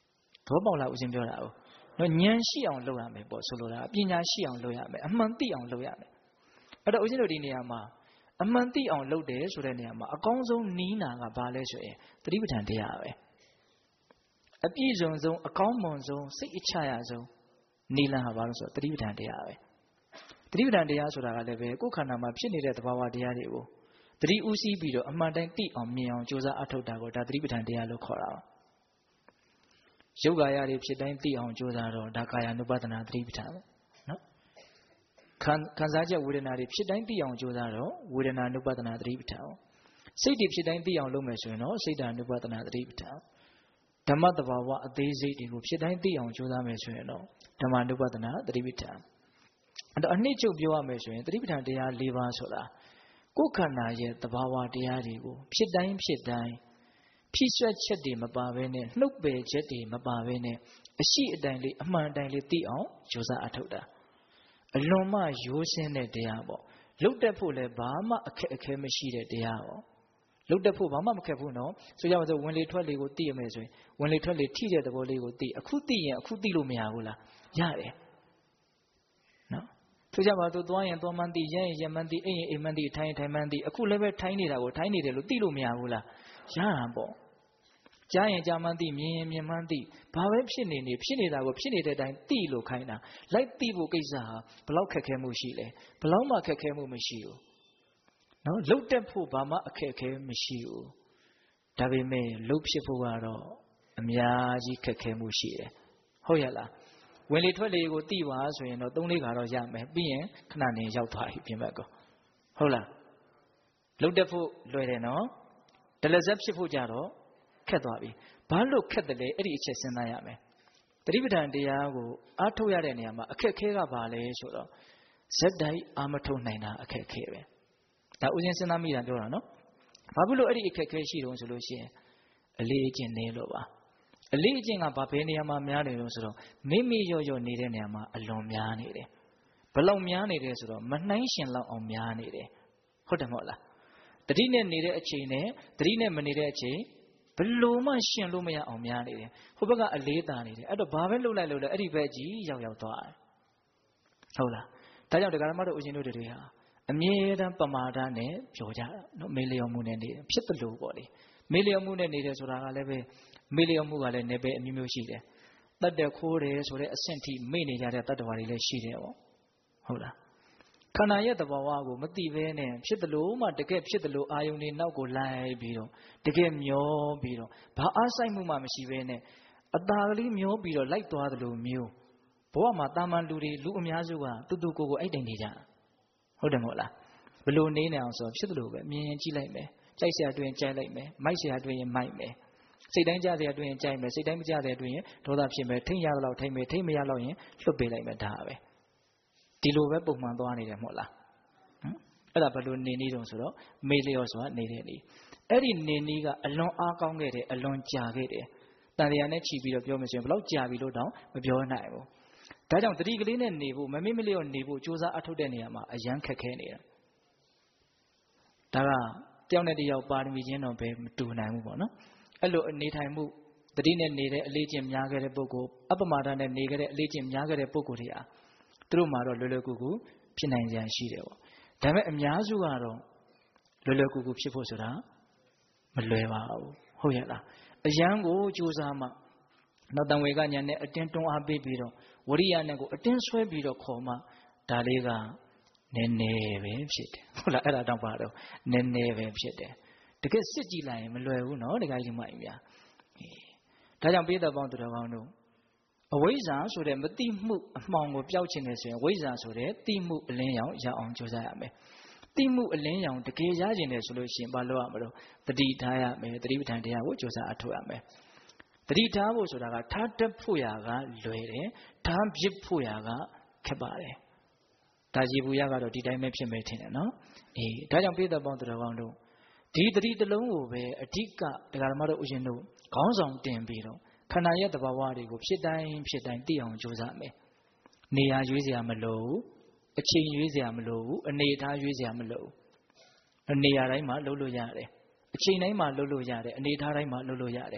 ဘောပေါက်လာဦးစဉ်ပြောတာ哦နော်ဉာဏ်ရှိအောင်လုပ်ရမယ်ပေါ့ဆိုလိုတာပညာရှိအောင်လုပ်ရမယ်အမှန်သိအောင်လုပ်ရမယ်အဲ့တော့ဦးဇင်းတို့ဒီနေရာမှာအမှန်သိအောင်လုပ်တယ်ဆိုတဲ့နေရာမှာအကောင်းဆုံးနီးနာကဘာလဲဆိုရင်သတိပဋ္ဌာန်တရားပဲအပြည့်စုံဆုံးအကောင်းမွန်ဆုံးစိတ်အချရဆုံးနီလန်ဟာဘာလို့ဆိုတော့သတိပဋ္ဌာန်တရားပဲသတိပဋ္ဌာန်တရားဆိုတာကလည်းပဲကိုယ်ခန္ဓာမှာဖြစ်နေတဲ့သဘာဝတရားတွေကိုသတိဥစည်းပြီးတော့အမှန်တိုင်းသိအောင်မြင်အောင်ကြိုးစားအထောက်တာကိုဒါသတိပဋ္ဌာန်တရားလို့ခေါ်တာပါရုပ်ကာယတွေဖြစ်တိုင်းသိအောင်ကြိုးစားတော့ဒါကာယ ानु ပဒနာသတိပဋ္ဌာန်ပဲနော်ခံစားချက်ဝေဒနာတွေဖြစ်တိုင်းသိအောင်ကြိုးစားတော့ဝေဒနာ ानु ပဒနာသတိပဋ္ဌာန်စိတ်တွေဖြစ်တိုင်းသိအောင်လုပ်မယ်ဆိုရင်တော့စိတ်ဓာ ानु ပဒနာသတိပဋ္ဌာန်ဓမ္မတဘာဝအသေးစိတ်တွေကိုဖြစ်တိုင်းသိအောင်ကြိုးစားမယ်ဆိုရင်တော့ဓမ္မ ानु ပဒနာသတိပဋ္ဌာန်အဲ့တော့အနှစ်ချုပ်ပြောရမယ်ဆိုရင်သတိပဋ္ဌာန်တရား၄ပါးဆိုတာကိုယ်ခန္ဓာရဲ့သဘာဝတရားတွေကိုဖြစ်တိုင်းဖြစ်တိုင်းဖြည့်ဆွက်ချက်တွေမပါဘဲနဲ့နှုတ်ပယ်ချက်တွေမပါဘဲနဲ့အရှိအတိုင်းလေးအမှန်အတိုင်းလေးသိအောင်ကြိုးစားအထောက်တာအလွန်မှရိုးစင်းတဲ့တရားပေါ့လုတ်တက်ဖို့လည်းဘာမှအခက်အခဲမရှိတဲ့တရားပေါ့လုတ်တက်ဖို့ဘာမှမခက်ဘူးနော်ဆိုကြပါစို့ဝင်လေထွက်လေကိုသိရမယ်ဆိုရင်ဝင်လေထွက်လေထိတဲ့သဘောလေးကိုသိအခုသိရင်အခုသိလို့မရဘူးလားရတယ်နော်ဆိုကြပါစို့သွားရင်သွားမှန်းသိရရင်ရမှန်းသိအိမ်ရင်အိမ်မှန်းသိထိုင်ရင်ထိုင်မှန်းသိအခုလည်းပဲထိုင်နေတာကိုထိုင်နေတယ်လို့သိလို့မရဘူးလားရတာပေါ့ကြားရင်ကြားမှန်းသိမြင်ရင်မြင်မှန်းသိဘာပဲဖြစ်နေနေဖြစ်နေတာကိုဖြစ်နေတဲ့အတိုင်းသိလို့ခိုင်းတာလိုက်သိဖို့ကိစ္စဟာဘလောက်ခက်ခဲမှုရှိလဲဘလောက်မှခက်ခဲမှုမရှိဘူးနော်လှုပ်တက်ဖို့ဘာမှအခက်အခဲမရှိဘူးဒါပေမဲ့လှုပ်ဖြစ်ဖို့ကတော့အများကြီးခက်ခဲမှုရှိတယ်ဟုတ်ရဲ့လားဝင်လေထွက်လေကိုသိပါဆိုရင်တော့၃-၄ခါတော့ရမယ်ပြီးရင်ခဏနေရောက်သွားပြီပြင်ဘက်ကောဟုတ်လားလှုပ်တက်ဖို့လွယ်တယ်နော်ဒလဇက်ဖြစ်ဖို့ကြတော့ခက်သွားပြီဘာလို့ခက်တယ်လဲအဲ့ဒီအချက်စဉ်းစားရမယ်သတိပဋ္ဌာန်တရားကိုအားထုတ်ရတဲ့နေရာမှာအခက်အခဲကဘာလဲဆိုတော့ဇက်တိုက်အာမထုတ်နိုင်တာအခက်အခဲပဲဒါဥစဉ်စဉ်းစားမိတာပြောတာနော်ဘာဖြစ်လို့အဲ့ဒီအခက်အခဲရှိတုံးဆိုလို့ရှိရင်အလေးအကျင့်နေလို့ပါအလေးအကျင့်ကဘာဘယ်နေရာမှာများနေလို့ဆိုတော့မိမိရော့ရော့နေတဲ့နေရာမှာအလွန်များနေတယ်ဘလောက်များနေတယ်ဆိုတော့မနှိုင်းရှင်လောက်အောင်များနေတယ်ဟုတ်တယ်မဟုတ်လားတတိနဲ့နေတဲ့အချိန်နဲ့တတိနဲ့မနေတဲ့အချိန်ဘလို့မှရှင်လို့မရအောင်များနေတယ်ဟိုဘက်ကအလေးတာနေတယ်အဲ့တော့ဘာပဲလှုပ်လိုက်လို့လဲအဲ့ဒီဘက်ကြီးရောက်သွားတယ်ဟုတ်လားဒါကြောင့်တရားဓမ္မတို့ဦးဇင်းတို့တွေဟာအမြဲတမ်းပမာဒနဲ့ပြောကြတာနော်မေလျော်မှုနဲ့နေတယ်ဖြစ်တယ်လို့ပေါ့လေမေလျော်မှုနဲ့နေတယ်ဆိုတာကလည်းပဲမေလျော်မှုကလည်းနေပဲအမျိုးမျိုးရှိတယ်တတ်တယ်ခိုးတယ်ဆိုတဲ့အဆင့်ထိမေ့နေကြတဲ့တတ္တဝါတွေလည်းရှိတယ်ပေါ့ဟုတ်လားခန္ဓာရဲ့သဘာဝကိုမသိဘဲနဲ့ဖြစ်တယ်လို့မှတကယ်ဖြစ်တယ်လို့အာယုန်တွေနောက်ကိုလိုက်ပြီးတော့တကယ်မျောပြီးတော့ဘာအားဆိုင်မှုမှမရှိဘဲနဲ့အตาကလေးမျောပြီးတော့လိုက်သွားတယ်လို့မျိုးဘဝမှာတာမန်လူတွေလူအများစုကတူတူကိုအဲ့တိုင်နေကြဟုတ်တယ်မဟုတ်လားဘလို့နေနေအောင်ဆိုဖြစ်တယ်လို့ပဲမြင်ရင်ကြည့်လိုက်မယ်ကြိုက်စရာတွေ့ရင်ကြိုက်လိုက်မယ်မိုက်စရာတွေ့ရင်မိုက်မယ်စိတ်တိုင်းကြစရာတွေ့ရင်ကြိုက်မယ်စိတ်တိုင်းမကြစရာတွေ့ရင်ဒေါသဖြစ်မယ်ထိမ့်ရတော့ထိမ့်မယ်ထိမ့်မရတော့ရင်လွတ်ပေးလိုက်မယ်ဒါပဲဒီလိုပဲပုံမှန်သွားနေတယ်မဟုတ်လားအဲ့ဒါဘလို့နေနေတုံးဆိုတော့မေလျော်ဆိုတာနေတဲ့နေအဲ့ဒီနေနေကအလွန်အားကောင်းခဲ့တယ်အလွန်ကြာခဲ့တယ်တန်တရားနဲ့ခြီးပြီးတော့ပြောမယ်ဆိုရင်ဘလို့ကြာပြီလို့တောင်မပြောနိုင်ဘူးဒါကြောင့်တတိကလေးနဲ့နေဖို့မမေ့မလျော့နေဖို့ကြိုးစားအထုတ်တဲ့နေရာမှာအရန်ခက်ခဲနေတာဒါကတယောက်နဲ့တယောက်ပါရမီချင်းတော့ပဲမတူနိုင်ဘူးပေါ့နော်အဲ့လိုနေထိုင်မှုတတိနဲ့နေတဲ့အလေးကျင့်များခဲ့တဲ့ပုဂ္ဂိုလ်အပ္ပမာဒနဲ့နေခဲ့တဲ့အလေးကျင့်များခဲ့တဲ့ပုဂ္ဂိုလ်တွေဟာသူတို့မှာတော့လွယ်လွယ်ကူကူဖြစ်နိုင်ကြရှိတယ်ပေါ့ဒါပေမဲ့အများစုကတော့လွယ်လွယ်ကူကူဖြစ်ဖို့ဆိုတာမလွယ်ပါဘူးဟုတ်ရဲ့လားအရန်ကိုကြိုးစားမှနောက်တန်ဝေကညာနဲ့အတင်းတွန်းအားပေးပြီးတော့ဝရိယနဲ့ကိုအတင်းဆွဲပြီးတော့ခေါ်မှဒါလေးကနည်းနည်းပဲဖြစ်တယ်ဟုတ်လားအဲ့ဒါတော့ပါတော့နည်းနည်းပဲဖြစ်တယ်တကယ်စစ်ကြည့်လိုက်ရင်မလွယ်ဘူးနော်တခါကြီးမှအများဒါကြောင့်ပိဋကပေါင်းသူတော်ကောင်းတို့အဝိဇ္ဇာဆိုတဲ့မသိမှုအမှောင်ကိုပျောက်ခြင်းနဲ့ဆိုရင်ဝိဇ္ဇာဆိုတဲ့သိမှုအလင်းရောင်ရအောင်ကြိုးစားရမယ်သိမှုအလင်းရောင်တကယ်ရခြင်းနဲ့ဆိုလို့ရှိရင်ဘာလို့ရမလို့တတိထားရမယ်တတိပဋ္ဌာန်တရားကိုကြိုးစားအထောက်ရမယ်တတိထားဖို့ဆိုတာကထားတတ်ဖို့ရာကလွယ်တယ်ထားဖြစ်ဖို့ရာကခက်ပါတယ်ဒါကြီးဘူးရကတော့ဒီတိုင်းပဲဖြစ်မယ်ထင်တယ်နော်ဒါကြောင့်ပိဋကပေါင်းသူတော်ကောင်းတို့ဒီတတိတစ်လုံးကိုပဲအဓိကတရားဓမ္မတို့ဥရှင်တို့ခေါင်းဆောင်တင်ပြီးတော့ခန္ဓာရဲ့သဘာဝတွေကိုဖြစ်တိုင်းသိအောင်ကြိုးစားမယ်နေရာရွေးစရာမလိုဘူးအချိန်ရွေးစရာမလိုဘူးအနေအထားရွေးစရာမလိုဘူးအနေရာတိုင်းမှာလုပ်လို့ရတယ်အချိန်တိုင်းမှာလုပ်လို့ရတယ်အနေအထားတိုင်းမှာလုပ်လို့ရတယ်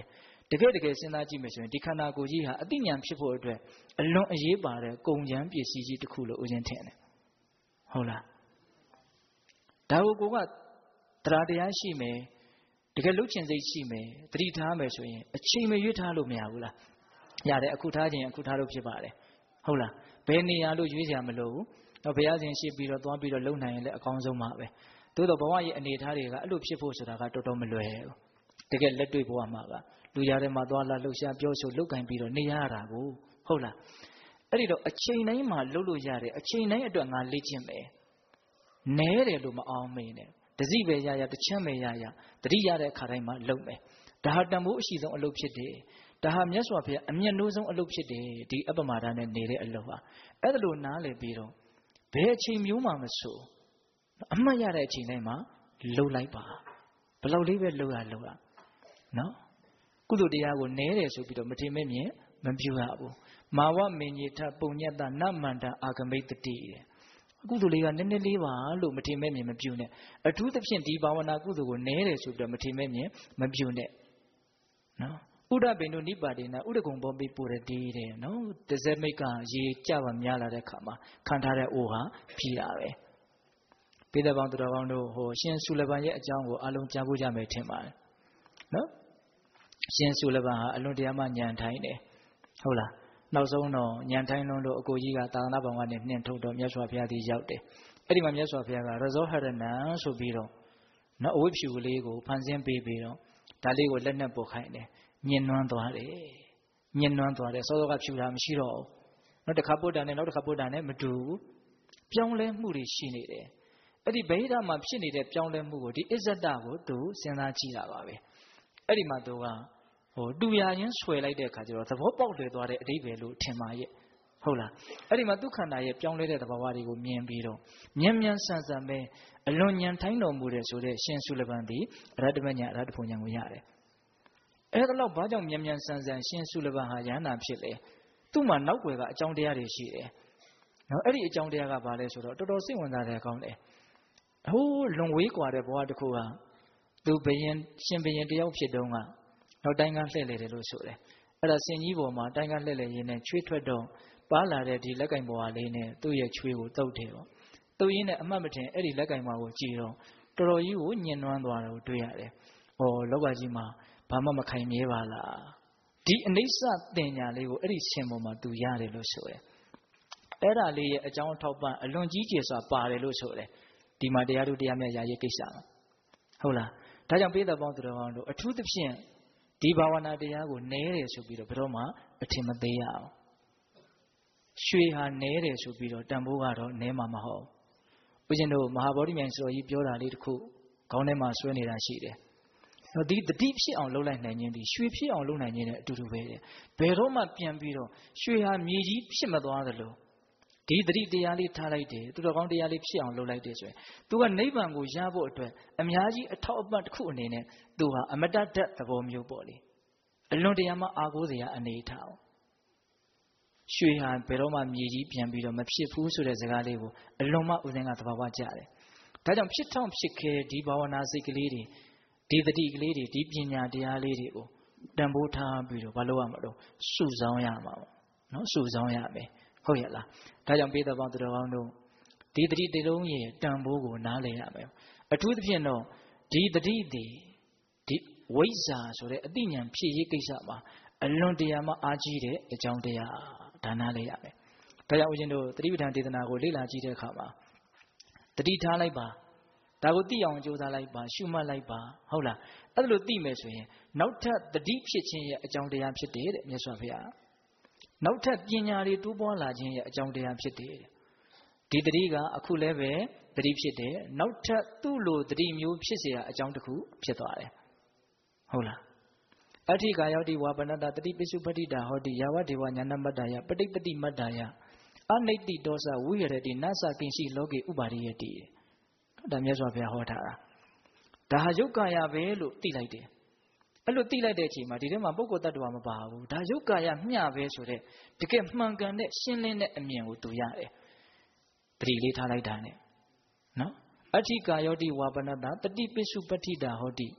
တကယ်စဉ်းစားကြည့်မယ်ဆိုရင်ဒီခန္ဓာကိုယ်ကြီးဟာအသိဉာဏ်ဖြစ်ဖို့အတွက်အလွန်အရေးပါတဲ့ကုန်ကျန်းပစ္စည်းကြီးတစ်ခုလို့ဦးဇင်းထင်တယ်ဟုတ်လားဒါကိုကတရားတရားရှိမယ်တကယ်လှုပ်ချင်စိတ်ရှိမယ်သတိထားမယ်ဆိုရင်အချိန်မရွေးထားလို့မရဘူးလားရတယ်အခုထားခြင်းအခုထားလို့ဖြစ်ပါတယ်ဟုတ်လားဘယ်နေရာလို့ရွေးစရာမလိုဘူးတော့ဘုရားရှင်ရှိပြီးတော့သွားပြီးတော့လုံနိုင်ရင်လည်းအကောင်းဆုံးပါပဲသို့တော့ဘဝရဲ့အနေအထားတွေကအဲ့လိုဖြစ်ဖို့ဆိုတာကတော်တော်မလွယ်ဘူးတကယ်လက်တွေ့ဘဝမှာကလူရတဲ့မှာသွားလာလှုပ်ရှားပြောဆိုလုပ်ကင်ပြီးတော့နေရတာကိုဟုတ်လားအဲ့ဒီတော့အချိန်တိုင်းမှာလှုပ်လို့ရတယ်အချိန်တိုင်းအတွက်ငါလေ့ကျင့်မယ်နဲတယ်လို့မအောင်မေးနဲ့တစည်းပဲရတချမ်းပဲရတတိရတဲ့အခါတိုင်းမှာလှုပ်မယ်ဒါဟာတန်ဖိုးအရှိဆုံးအလုပ်ဖြစ်တယ်ဒါဟာမြတ်စွာဘုရားအမျက်နှိုးဆုံးအလုပ်ဖြစ်တယ်ဒီအပ္ပမဒါနဲ့နေတဲ့အလုပ်ဟာအဲ့ဒါလို့နားလည်ပြီးတော့ဘယ်အချိန်မျိုးမှမဆိုအမှတ်ရတဲ့အချိန်တိုင်းမှာလှုပ်လိုက်ပါဘယ်လောက်လေးပဲလှုပ်ရနော်ကုသိုလ်တရားကိုနဲတယ်ဆိုပြီးတော့မထင်မဲ့မြင်မပြုရဘူးမာဝမင်ညေထပုံညတနမန္တအာဂမိတ္တိတဲ့ကုသိုလ်လေးကနည်းနည်းလေးပါလို့မထင်မဲ့မြင်မပြုနဲ့အထူးသဖြင့်ဒီဘာဝနာကုသိုလ်ကိုနဲတယ်ဆိုပြီးတော့မထင်မဲ့မြင်မပြုနဲ့နော်ဥဒ္ဒပိန္ဒုနိပါဒေနဥဒကုံဘောပိပုရတိတဲ့နော်တဇက်မိတ်ကရေကြပါများလာတဲ့ခါမှာခံထားတဲ့အိုဟာဖြီးတာပဲပိဿပေါင်းသူတော်ကောင်းတို့ဟိုရှင်ဆုလဘန်ရဲ့အကြောင်းကိုအလုံးကြားဖို့ကြမယ်ထင်ပါတယ်နော်ရှင်ဆုလဘန်ဟာအလွန်တရာမှညံထိုင်းတယ်ဟုတ်လားနောက်ဆုံးတော့ညံထိုင်းလုံးတို့အကိုကြီးကသာသနာ့ဘောင်ကနေနှင်ထုတ်တော့မြတ်စွာဘုရားဒီရောက်တယ်အဲ့ဒီမှာမြတ်စွာဘုရားကရဇောဟရဏံဆိုပြီးတော့နော်အဝိဖြူကလေးကိုဖန်ဆင်းပေးပြီးတော့ဒါလေးကိုလက်နဲ့ပုတ်ခိုင်းတယ်ညင်နွမ်းသွားတယ်စောစောကဖြူတာမရှိတော့ဘူးနောက်တစ်ခါပုတ်တာနဲ့နောက်တစ်ခါပုတ်တာနဲ့မတူဘူးပြောင်းလဲမှုတွေရှိနေတယ်အဲ့ဒီဗေဒမှာဖြစ်နေတဲ့ပြောင်းလဲမှုကိုဒီအစ္ဆဒကိုသူစဉ်းစားကြည့်တာပါပဲအဲ့ဒီမှာသူကတူရချင်းဆွဲလိုက်တဲ့အခါကျတော့သဘောပေါက်လွယ်သွားတဲ့အဓိပ္ပာယ်လို့ထင်ပါရဲ့ဟုတ်လားအဲ့ဒီမှာဒုက္ခနာရဲ့ပြောင်းလဲတဲ့သဘာဝတွေကိုမြင်ပြီးတော့မြန်ဆန်ပဲအလွန်ညံထိုင်းတော်မူတဲ့ဆိုတဲ့ရှင်ဆုလဘန်သည်အရဟတမညာအရဟတဖို့ဉာဏ်ကိုရတယ်အဲ့ဒါတော့ဘာကြောင့်မြန်ဆန်ရှင်ဆုလဘန်ဟာယန္တာဖြစ်လဲသူ့မှာနောက်ွယ်ကအကြောင်းတရားတွေရှိတယ်နော်အဲ့ဒီအကြောင်းတရားကဘာလဲဆိုတော့တော်တော်စိတ်ဝင်စားတယ်ကောင်းတယ်ဟိုးလွန်ဝေးกว่าတဲ့ဘဝတစ်ခုကသူရှင်ဘုရင်တယောက်ဖြစ်တုန်းကနောက်တိုင်းကလှည့်လေတယ်လို့ဆိုတယ်အဲ့ဒါစင်ကြီးပေါ်မှာတိုင်းကလှည့်လေရင်းနဲ့ချွေးထွက်တော့ပါလာတဲ့ဒီလက်ကင်ဘွားလေးနဲ့သူ့ရဲ့ချွေးကိုတုပ်တယ်ပေါ့တုပ်ရင်းနဲ့အမှတ်မထင်အဲ့ဒီလက်ကင်ဘွားကိုကြည့်တော့တော်တော်ကြီးကိုညှဉ်းနှွမ်းသွားတယ်ကိုတွေ့ရတယ်ဟောလောကကြီးမှာဘာမှမခိုင်မြဲပါလားဒီအနိစ္စတင်ညာလေးကိုအဲ့ဒီရှင်ပေါ်မှာသူရတယ်လို့ဆိုတယ်အဲ့ဒါလေးရဲ့အကြောင်းအထောက်ပံ့အလွန်ကြီးကျယ်စွာပါတယ်လို့ဆိုတယ်ဒီမှာတရားတို့တရားမြတ်ရာရဲ့ကိစ္စမှာဟုတ်လားဒါကြောင့်ပိဿပေါင်းသူတော်ကောင်းတို့အထူးသဖြင့်ဒီဘာဝနာတရားကိုနဲတယ်ဆိုပြီးတော့ဘယ်တော့မှအထင်မသေးရအောင်ရွှေဟာနဲတယ်ဆိုပြီးတော့တန်ဖိုးကတော့နဲမှာမဟုတ်ဦးဇင်းတို့မဟာဗောဓိမြိုင်ဆိုတော်ကြီးပြောတာလေးတစ်ခုခေါင်းထဲမှာဆွဲနေတာရှိတယ်ဒီတတိဖြစ်အောင်လုပ်လိုက်နိုင်ခြင်းဒီရွှေဖြစ်အောင်လုပ်နိုင်ခြင်းနဲ့အတူတူပဲဘယ်တော့မှပြန်ပြီးတော့ရွှေဟာမြေကြီးဖြစ်မသွားသလိုဒီတတိတရားလေးထားလိုက်တယ်သူတော်ကောင်းတရားလေးဖြစ်အောင်လုပ်လိုက်တယ်ဆိုရင်သူကနိဗ္ဗာန်ကိုရဖို့အတွက်အများကြီးအထောက်အပံ့တစ်ခုအနေနဲ့သူဟာအမတ္တဓာတ်သဘောမျိုးပေါ့လေအလွန်တရာမှအာကိုးစရာအနေထားရွှေဟာဘယ်တော့မှမြေကြီးပြန်ပြီးတော့မဖြစ်ဘူးဆိုတဲ့စကားလေးကိုအလွန်မှဦးဇင်းကသဘာဝကျတယ်ဒါကြောင့်ဖြစ်ထောင်ဖြစ်ခဲဒီဘာဝနာစိတ်ကလေးတွေဒီတတိကလေးတွေဒီပညာတရားလေးတွေကိုတန်ဖိုးထားပြီးတော့မလုပ်ရမှာတော့စုဆောင်းရမှာပေါ့နော်စုဆောင်းရမယ်ဟုတ်ရဲ့လားဒါကြောင့်ပိဿပေါင်းသူတော်ကောင်းတို့ဒီတတိတေလုံးရဲ့တန်ဖိုးကိုနားလည်ရမယ်အထူးသဖြင့်တော့ဒီတတိဒီဝိဇ္ဇာဆိုတဲ့အသိဉာဏ်ဖြစ်ရေးကိစ္စမှာအလွန်တရာမှအားကြီးတဲ့အကြောင်းတရားဒါနာလေးရမယ်ဒါကြောင့်ဦးဇင်းတို့တတိပဋ္ဌာန်ဒေသနာကိုလေ့လာကြည့်တဲ့အခါမှာတတိထားလိုက်ပါဒါကိုသိအောင်ကြိုးစားလိုက်ပါရှုမှတ်လိုက်ပါဟုတ်လားအဲ့ဒါလို့သိမယ်ဆိုရင်နောက်ထပ်တတိဖြစ်ခြင်းရဲ့အကြောင်းတရားဖြစ်တယ်တဲ့မြတ်စွာဘုရားနောက်ထပ်ပညာတွေတိုးပွားလာခြင်းရဲ့အကြောင်းတရားဖြစ်တယ်ဒီတတိကအခုလည်းပဲတတိဖြစ်တယ်နောက်ထပ်သူ့လိုတတိမျိုးဖြစ်เสียအကြောင်းတစ်ခုဖြစ်သွားတယ်ဟုတ်လားအဋ္ဌိကာယောတိဝါပနတတတိပိစုပတိတာဟောတိယာဝဒေဝညာဏမတ္တယပဋိပတိမတ္တယအနိတ္တိဒောစဝိရတိနသကိဉ္စီလောကေဥပါရိယတိဒါမြတ်စွာဘုရားဟောထားတာဒါဟာယုတ်ကာယပဲလို့သိလိုက်တယ်အဲ့လိုသိလိုက်တဲ့အချိန်မှာဒီထဲမှာပုဂ္ဂိုလ်တ attva မပါဘူးဒါယုတ်ကာယမျှပဲဆိုတဲ့တကယ်မှန်ကန်တဲ့ရှင်းလင်းတဲ့အမြင်ကိုသူရတယ်ပရိလေးထားလိုက်တာ ਨੇ နော်အဋ္ဌိကာယောတိဝါပနတတတိပိစုပတိတာဟောတိ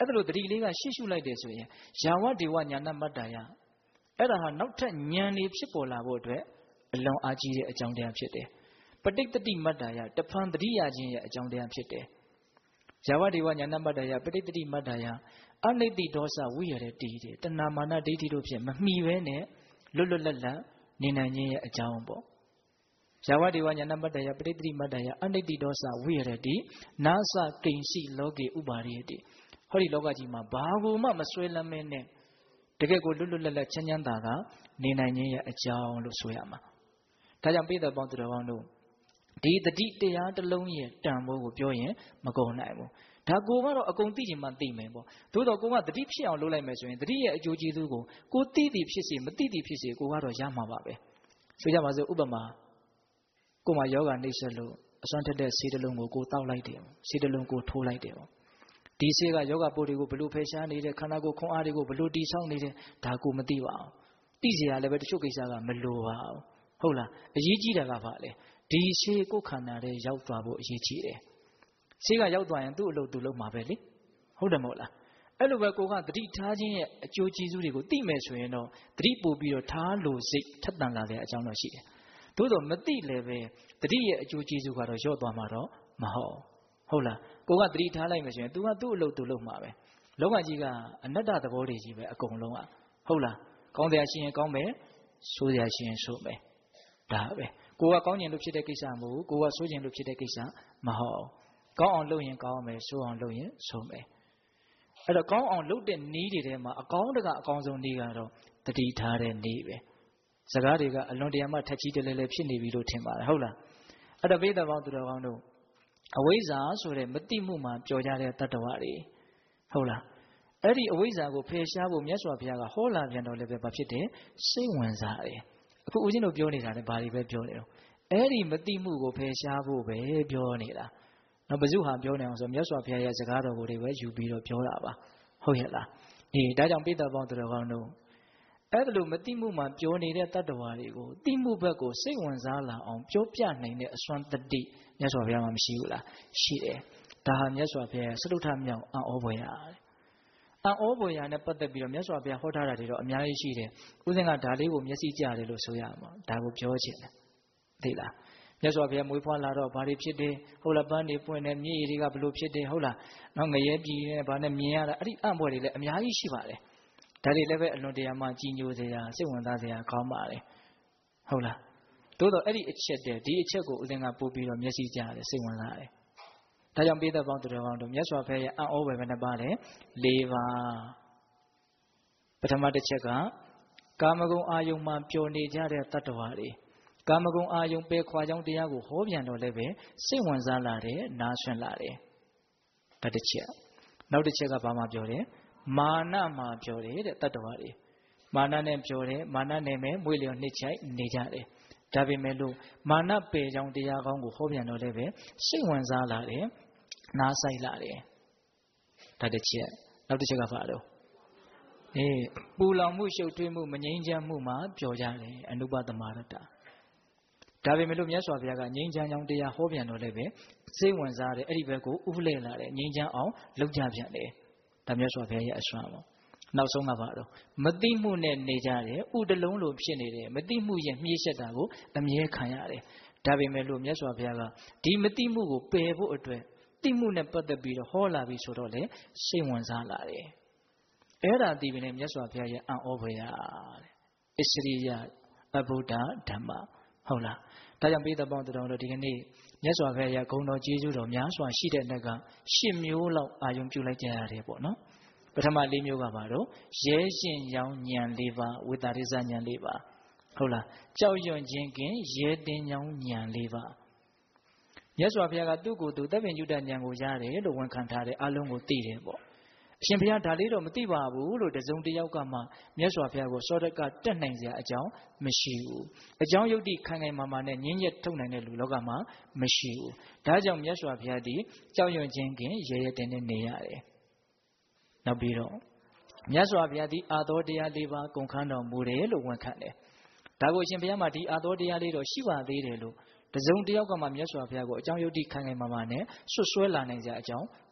အဲ့ဒါလို့တတိလေးကရှေ့ရှုလိုက်တယ်ဆိုရင်ယာဝဒေဝညာဏမတ္တယအဲ့ဒါဟာနောက်ထပ်ဉာဏ်လေးဖြစ်ပေါ်လာဖို့အတွက်အလွန်အားကြီးတဲ့အကြောင်းတရားဖြစ်တယ်ပဋိတ္တိမတ္တယတဖန်တတိယခြင်းရဲ့အကြောင်းတရားဖြစ်တယ်ယာဝဒေဝညာဏမတ္တယပဋိတ္တိမတ္တယအနိတ္တိဒေါသဝိရတိတည်တဏမာနဒိဋ္ဌိတို့ဖြင့်မမှီဘဲနဲ့လွတ်လွတ်လပ်လပ်နေနိုင်ခြင်းရဲ့အကြောင်းပေါ့ယာဝဒေဝညာဏမတ္တယပဋိတ္တိမတ္တယအနိတ္တိဒေါသဝိရတိနာသကိဉ္စီလောကေဥပါရိယတိဟောဒီလောကကြီးမှာဘာကိုမှမဆွဲလမ်းမဲနဲ့တကယ်ကိုလွတ်လွတ်လပ်လပ်ချမ်းချမ်းသာသာနေနိုင်ခြင်းရဲ့အကြောင်းလို့ဆိုရမှာဒါကြောင့်ပိဿပေါင်းသူတော်ကောင်းတို့ဒီတတိတရားတစ်လုံးရဲ့တန်ဖိုးကိုပြောရင်မကုန်နိုင်ဘူးဒါကိုကတော့အကုန်သိချင်မှသိမယ်ပေါ့သို့တော့ကိုကတတိဖြစ်အောင်လုပ်လိုက်မယ်ဆိုရင်တတိရဲ့အကျိုးကျေးဇူးကိုကိုသိသည်ဖြစ်စေမသိသည်ဖြစ်စေကိုကတော့ရမှာပါပဲဆိုကြပါစို့ဥပမာကိုမှယောဂနှိမ့်ဆက်လို့အစွမ်းထက်တဲ့ဆေးတစ်လုံးကိုကိုတောက်လိုက်တယ်ဆေးတစ်လုံးကိုထိုးလိုက်တယ်ပေါ့ဒီဆေးကယောဂပိုးတွေကိုဘလို့ဖယ်ရှားနေတဲ့ခန္ဓာကိုယ်ခွန်အားတွေကိုဘလို့တိဆောက်နေတယ်ဒါကိုမသိပါဘူးသိเสียရလည်းပဲတချို့ကိစ္စကမလိုပါဘူးဟုတ်လားအရေးကြီးတာကဘာလဲဒီဆေးကိုယ်ခန္ဓာထဲရောက်သွားဖို့အရေးကြီးတယ်ဆေးကရောက်သွားရင်သူ့အလုပ်သူလုပ်မှာပဲလေဟုတ်တယ်မဟုတ်လားအဲ့လိုပဲကိုကတတိထားခြင်းရဲ့အကျိုးကျေးဇူးတွေကိုသိမယ်ဆိုရင်တော့တတိပို့ပြီးတော့ထားလို့စိတ်ထက်သန်လာတဲ့အကြောင်းတော့ရှိတယ်သို့တော့မသိလည်းပဲတတိရဲ့အကျိုးကျေးဇူးကတော့လျော့သွားမှာတော့မဟုတ်ဟုတ်လားကိုကတတိထားလိုက်မယ်ဆိုရင် तू ကသူ့အလုပ်သူလုပ်မှာပဲလောကကြီးကအနတ္တသဘောတွေကြီးပဲအကုန်လုံးอ่ะဟုတ်လားကောင်းတရားရှိရင်ကောင်းမယ်ဆိုးတရားရှိရင်ဆိုးမယ်ဒါပဲကိုကကောင်းကျင်လို့ဖြစ်တဲ့ကိစ္စမဟုတ်ဘူးကိုကဆိုးကျင်လို့ဖြစ်တဲ့ကိစ္စမဟုတ်ကောင်းအောင်လုပ်ရင်ကောင်းမယ်ဆိုးအောင်လုပ်ရင်ဆိုးမယ်အဲ့တော့ကောင်းအောင်လုပ်တဲ့နည်းတွေထဲမှာအကောင်းတကအကောင်းဆုံးနည်းကတော့တတိထားတဲ့နည်းပဲစကားတွေကအလွန်တရာမှထက်ကြီးတလဲလဲဖြစ်နေပြီလို့ထင်ပါတယ်ဟုတ်လားအဲ့တော့ပိဿပေါင်းသူတော်ကောင်းတို့အဝိဇ္ဇာဆိုတဲ့မတိမှုမှာပျော်ကြတဲ့တတ္တဝါတွေဟုတ်လားအဲ့ဒီအဝိဇ္ဇာကိုဖယ်ရှားဖို့မြတ်စွာဘုရားကဟောလာပြန်တော့လည်းပဲဘာဖြစ်တယ်စိတ်ဝင်စားတယ်အခုဦးဇင်းတို့ပြောနေတာလည်းဘာတွေပဲပြောနေတော့အဲ့ဒီမတိမှုကိုဖယ်ရှားဖို့ပဲပြောနေတာနော်ဘဇုဟာပြောနေအောင်ဆိုမြတ်စွာဘုရားရဲ့စကားတော်ကိုတွေပဲယူပြီးတော့ပြောတာပါဟုတ်ရဲ့လားအေးဒါကြောင့်ပိဿပေါင်းသူတော်ကောင်းတို့အဲ့ဒါလိုမတိမှုမှာပြောနေတဲ့တတ္တဝါတွေကိုတိမှုဘက်ကိုစိတ်ဝင်စားလာအောင်ပြောပြနိုင်တဲ့အစွမ်းတတိမြတ်စွာဘုရားမှာမရှိဘူးလားရှိတယ်ဒါဟာမြတ်စွာဘုရားစတုထမြောက်အံ့ဩဖွယ်ရာအံ့ဩဖွယ်ရာနဲ့ပတ်သက်ပြီးတော့မြတ်စွာဘုရားဟောထားတာတွေတော့အများကြီးရှိတယ်ဦးဇင်းကဒါလေးကိုမျက်စိကျတယ်လို့ဆိုရမှာဒါကိုပြောချင်တယ်သိလားမြတ်စွာဘုရားမွေးဖွားလာတော့ဘာတွေဖြစ်တယ်ဟုတ်လားပန်းတွေပွင့်တယ်မြေကြီးတွေကဘလို့ဖြစ်တယ်ဟုတ်လားနောက်ငရဲပြည်နဲ့ဘာနဲ့မြင်ရတာအဲ့ဒီအံ့ဖွယ်တွေလည်းအများကြီးရှိပါတယ်ဒါတွေလည်းပဲအလွန်တရာမှကြီးညိုစရာစိတ်ဝင်စားစရာကောင်းပါလေဟုတ်လားသို့တော့အဲ့ဒီအချက်တည်းဒီအချက်ကိုဦးဇင်းကပို့ပြီးတော့မျက်စိကျတယ်စိတ်ဝင်စားတယ်ဒါကြောင့်ပိဿပေါင်းသူတော်ကောင်းတို့မြတ်စွာဘုရားရဲ့အံ့ဩဖွယ်ဘယ်နှပါလဲ၄ပါးပထမတစ်ချက်ကကာမဂုဏ်အာယုံမှာပျော်နေကြတဲ့တတ္တဝါတွေကာမဂုဏ်အာယုံပယ်ခွာကြောင်းတရားကိုဟောပြန်တော့လည်းပဲစိတ်ဝင်စားလာတယ်နားဆွင့်လာတယ်ဒါတစ်ချက်နောက်တစ်ချက်ကဘာမှပြောတယ်မာနမှာပြောတယ်တဲ့တတ္တဝါတွေမာနနဲ့ပြောတယ်မာနနဲ့ပဲမွေးလျော်နှိမ့်ချိုက်နေကြတယ်ဒါပေမဲ့လို့မာနပယ်ကြောင်းတရားကောင်းကိုဟောပြန်တော့လည်းပဲစိတ်ဝင်စားလာတယ်နားဆိုင်လာတယ်ဒါတစ်ချက်နောက်တစ်ချက်ကဘာလို့ပူလောင်မှုရှုပ်ထွေးမှုမငြိမ်းချမ်းမှုမှာပျော်ကြတယ်အနုပသမရတ္တဒါပေမဲ့လို့မြတ်စွာဘုရားကငြိမ်းချမ်းကြောင်းတရားဟောပြန်တော့လည်းပဲစိတ်ဝင်စားတယ်အဲ့ဒီဘက်ကိုဥပလဲလာတယ်ငြိမ်းချမ်းအောင်လုပ်ကြပြန်တယ်ဒါမြတ်စွာဘုရားရဲ့အစွမ်းပေါ့နောက်ဆုံးကဘာလို့မသိမှုနဲ့နေကြတယ်ဥတလုံးလိုဖြစ်နေတယ်မသိမှုရဲ့မြှေးဆက်တာကိုအမြဲခံရတယ်ဒါပေမဲ့လို့မြတ်စွာဘုရားကဒီမသိမှုကိုပယ်ဖို့အတွက်သိမှုနဲ့ပတ်သက်ပြီးတော့ဟောလာပြီဆိုတော့လေစိတ်ဝင်စားလာတယ်အဲ့ဒါဒီပင်နဲ့မြတ်စွာဘုရားရဲ့အံ့ဩဖွယ်ရာတဲ့အစ္စရိယအဗုဒ္ဓဓမ္မဟုတ်လားဒါကြောင့်ပိဿပေါင်းသူတော်တို့ဒီကနေ့မြတ်စွာဘုရားရဲ့ဂုဏ်တော်ကျေးဇူးတော်များစွာရှိတဲ့အတွက်က10မျိုးလောက်အာယုံပြုလိုက်ကြရတယ်ပေါ့နော်ပထမ4မျိုးကပါတော့ရဲရှင်ရောင်ဉာဏ်4ပါးဝိတ္တရိဇဉာဏ်4ပါးဟုတ်လားကြောက်ရွံ့ခြင်းကင်းရဲတင်းကြောင်းဉာဏ်4ပါးမြတ်စွာဘုရားကသူ့ကိုယ်သူသဗ္ဗညုတဉာဏ်ကိုရတယ်လို့ဝန်ခံထားတယ်အလုံးကိုသိတယ်ပေါ့အရှင်ဘုရားဒါလေးတော့မသိပါဘူးလို့တစုံတစ်ယောက်ကမှမြတ်စွာဘုရားကိုစောဒကတက်နိုင်စရာအကြောင်းမရှိဘူးအကြောင်းယုတ်တိခိုင်ခိုင်မာမာနဲ့ငြင်းရက်ထုတ်နိုင်တဲ့လူလောကမှာမရှိဘူးဒါကြောင့်မြတ်စွာဘုရားဒီကြောက်ရွံ့ခြင်းကင်းရဲရဲတင်းတင်းနေရတယ်နောက်ပြီးတော့မြတ်စွာဘုရားဒီအာသောတရား၄ပါးကုန်ခန်းတော်မူတယ်လို့ဝန်ခံတယ်ဒါကိုအရှင်ဘုရားမှာဒီအာသောတရားလေးတော့ရှိပါသေးတယ်လို့တစုံတစ်ယောက်ကမှမြတ်စွာဘုရားကိုအကြောင်းယုတ်တိခိုင်ခိုင်မာမာနဲ့ဆွတ်ဆွဲလာနိုင်စရာအကြောင်း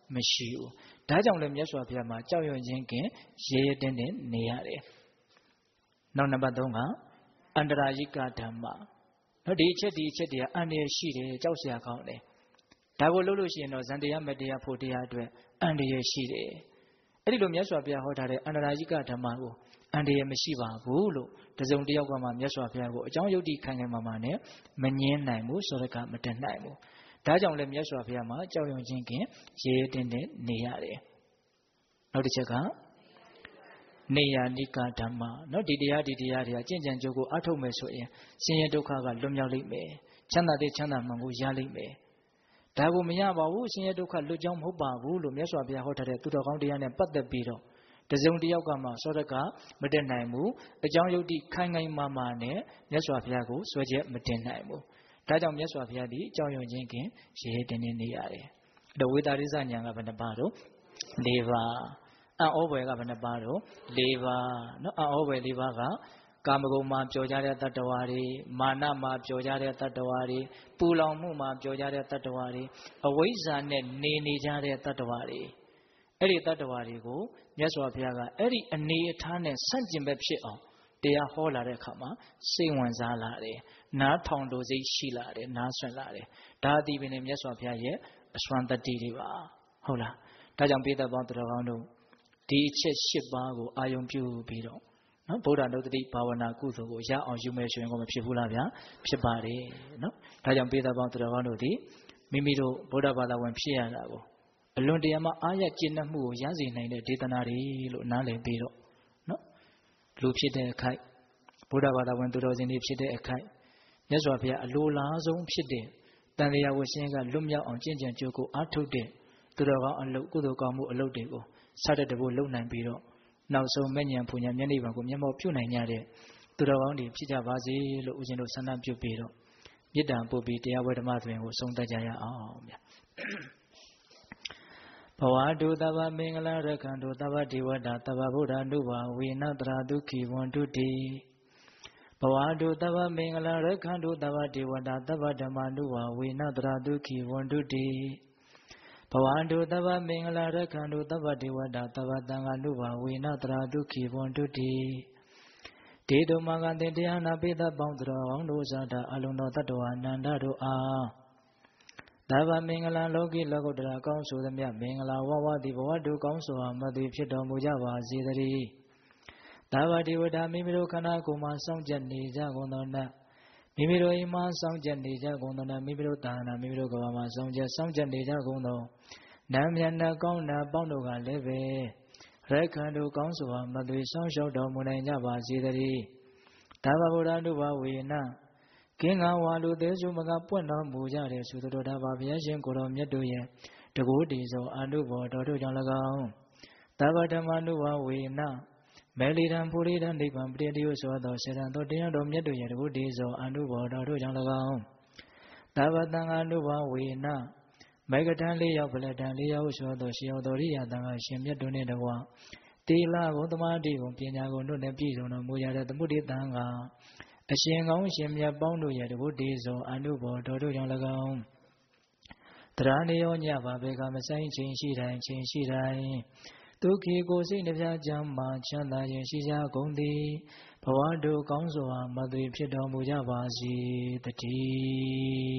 မရှိဘူးဒါကြောင့်လည်းမြတ်စွာဘုရားမှာကြောက်ရွံ့ခြင်းကင်းရဲရဲတင်းတင်းနေရတယ်နောက်နံပါတ်3ကအန္တရာယိကဓမ္မနော်ဒီအချက်တွေကအန္တရာယ်ရှိတယ်ကြောက်စရာကောင်းတယ်ဒါကိုလုပ်လို့ရှိရင်တော့ဇန်တရားမတရားဖို့တရားအတွက်အန္တရာယ်ရှိတယ်အဲ့ဒီလိုမြတ်စွာဘုရားဟောထားတဲ့အန္တရာယိကဓမ္မကိုအန္တရာယ်မရှိပါဘူးလို့တစုံတစ်ယောက်ကမှမြတ်စွာဘုရားကိုအကြောင်းယုတ်တိခိုင်ခိုင်မာမာနဲ့မငင်းနိုင်ဘူးဆိုတော့ကမတက်နိုင်ဘူးဒါကြောင့်လည်းမြတ်စွာဘုရားမှာကြောက်ရွံ့ခြင်းကင်းရဲရဲတင်းတင်းနေရတယ်နောက်တစ်ချက်ကနေယာနိကဓမ္မနော်ဒီတရားတွေကကျင့်ကြံကြိုးကိုအထုတ်မယ်ဆိုရင်ဆင်းရဲဒုက္ခကလွတ်မြောက်လိမ့်မယ်ချမ်းသာတဲ့ချမ်းသာမှန်ကိုရလိမ့်မယ်ဒါကိုမရပါဘူးဆင်းရဲဒုက္ခလွတ်ကြောင်းမဟုတ်ပါဘူးလို့မြတ်စွာဘုရားဟောထားတဲ့သူတော်ကောင်းတရားနဲ့ပတ်သက်ပြီးတော့တစုံတစ်ယောက်ကမှစောဒကမတက်နိုင်ဘူးအကြောင်းယုတ်တိခိုင်ခိုင်မာမာနဲ့မြတ်စွာဘုရားကိုဆွဲချက်မတင်နိုင်ဘူးဒါကြောင့်မြတ်စွာဘုရားဒီအကြောင်းယုံခြင်းကင်းရဲရဲတင်းတင်းနေရတယ်အဲ့တော့ဝေတာရိစဉာဏ်ကဘယ်နှပါတော့၄ပါးအံ့ဩဘွယ်ကဘယ်နှပါတော့၄ပါးနော်အံ့ဩဘွယ်၄ပါးကကာမဂုဏ်မှာပျော်ကြတဲ့တတ္တဝါတွေမာနမှာပျော်ကြတဲ့တတ္တဝါတွေပူလောင်မှုမှာပျော်ကြတဲ့တတ္တဝါတွေအဝိဇ္ဇာနဲ့နေကြတဲ့တတ္တဝါတွေအဲ့ဒီတတ္တဝါတွေကိုမြတ်စွာဘုရားကအဲ့ဒီအနေအထားနဲ့ဆန့်ကျင်ဘက်ဖြစ်အောင်တရားဟောလာတဲ့အခါမှာစိတ်ဝင်စားလာတယ်နားထောင်လို့စိတ်ရှိလာတယ်နားဆွင့်လာတယ်ဒါအတိပင်နဲ့မြတ်စွာဘုရားရဲ့အစွမ်းတတ္တိတွေပါဟုတ်လားဒါကြောင့်ပိဿပေါင်းသူတော်ကောင်းတို့ဒီအချက်၈ပါးကိုအာယုံပြုပြီးတော့နော်ဗုဒ္ဓနုတ္တိဘာဝနာကုသိုလ်ကိုရအောင်ယူမယ်ဆိုရင်ကိုမဖြစ်ဘူးလားဗျာဖြစ်ပါတယ်နော်ဒါကြောင့်ပိဿပေါင်းသူတော်ကောင်းတို့ဒီမိမိတို့ဗုဒ္ဓဘာသာဝင်ဖြစ်ရတာကိုအလွန်တရာမှအာရကျင့်တတ်မှုကိုရစေနိုင်တဲ့ဒေသနာတွေလို့နားလည်ပြီးတော့နော်လူဖြစ်တဲ့အခိုက်ဗုဒ္ဓဘာသာဝင်သူတော်စင်တွေဖြစ်တဲ့အခိုက်မြတ်စွာဘုရားအလိုလားဆုံးဖြစ်တဲ့တန်တရားဝရှင်ကလွတ်မြောက်အောင်ကျင့်ကြံကြိုးကိုအားထုတ်တဲ့သူတော်ကောင်းအလုပ်ကုသိုလ်ကောင်းမှုအလုပ်တွေကိုစတဲ့တဖို့လုပ်နိုင်ပြီးတော့နောက်ဆုံးမဲ့ဉဏ်ပူဉဏ်မျက်နှိပ်ပါကိုမျက်မှောက်ပြုနိုင်ကြတဲ့သူတော်ကောင်းတွေဖြစ်ကြပါစေလို့ဦးဇင်းတို့ဆန္ဒပြုပြီးတော့မေတ္တာပို့ပြီးတရားဝဲဓမ္မတွင်ကိုဆုံးသတ်ကြရအောင်ဗျာဘဝတုတဗ္ဗမင်္ဂလာရက္ခန္တုတဗ္ဗဒေဝတာတဗ္ဗဗုဒ္ဓနုဘာဝေနတရာဒုက္ခိဝန္တုတိဘဝတုတဗ္ဗမင်္ဂလာရက္ခန္တုတဗ္ဗဒေဝတာတဗ္ဗဓမ္မနုဘာဝေနတရာဒုက္ခိဝန္တုတိဘဝတုတဗ္ဗမင်္ဂလာရက္ခန္တုတဗ္ဗဒေဝတာတဗ္ဗသံဃာနုဘာဝေနတရာဒုက္ခိဝန္တုတိဒေတုမဂ္ဂသင်တရားနာပိသပေါင်းတော်အောင်တို့ဇာတာအလုံးတော်တတ္တဝါနန္ဒတို့အားတဗ္ဗမင်္ဂလာလောကီလောကုတ္တရာကောင်းဆိုသမျှမင်္ဂလာဝဝတိဘဝတုကောင်းစွာမသွေဖြစ်တော်မူကြပါစေတည်းတဗ္ဗဒေဝတာမိမိတို့ခန္ဓာကိုယ်မှာစောင့်ကြနေကြကုန်သောနတ်မိမိတို့အိမ်မှာစောင့်ကြနေကြကုန်သောနတ်မိမိတို့တာနာမိမိတို့ကဘာမှာစောင့်ကြနေကြကုန်သောနတ်မြတ်နတ်ကောင်းနတ်ပေါင်းတို့ကလည်းပဲရက္ခန္တုကောင်းစွာမသွေဆောင်ရှောက်တော်မူနိုင်ကြပါစေတည်းတဗ္ဗဗုဒ္ဓနုဘဝေနကင်းကဝါလူသေးစုမကပွင့်တော်မူကြတဲ့သုတ္တတော်ဘုရားရှင်ကိုတော်မြတ်တို့ရဲ့တကိုးတည်သောအနုဘောတော်တို့ကြောင့်၎င်းတဗ္ဗဓမ္မနုဘဝေနမေလီတံပူရိတံနိဗ္ဗာန်ပရိတိယဆိုသောစေတံတော်တရားတော်မြတ်တို့ရဲ့တကိုးတည်သောအနုဘောတော်တို့ကြောင့်၎င်းတဗ္ဗသံဃာနုဘဝေနမေကထံ၄ရောက်ဗလထံ၄ရောက်ဆိုသောရှေယောတော်ရိယသံဃာရှင်မြတ်တို့နှင့်တကွတိလဂုံသမာဓိဂုံပညာဂုံတို့နှင့်ပြည့်စုံတော်မူရတဲ့သမုဒိသံဃာအရှင်ကောင်းရှင်မြတ်ပေါင်းတို့ရဲ့တကုတ္တိသောအနုဘောတော်တို့ကြောင့်၎င်းတရားနေရောညပါဘေကမဆိုင်ချိန်ရှိတိုင်းဒုက္ခိကိုစိတ်နှပြကြမ်းမှချမ်းသာခြင်းရှိကြကုန်သည်ဘဝတို့ကောင်းစွာမသွေဖြစ်တော်မူကြပါစေတည်း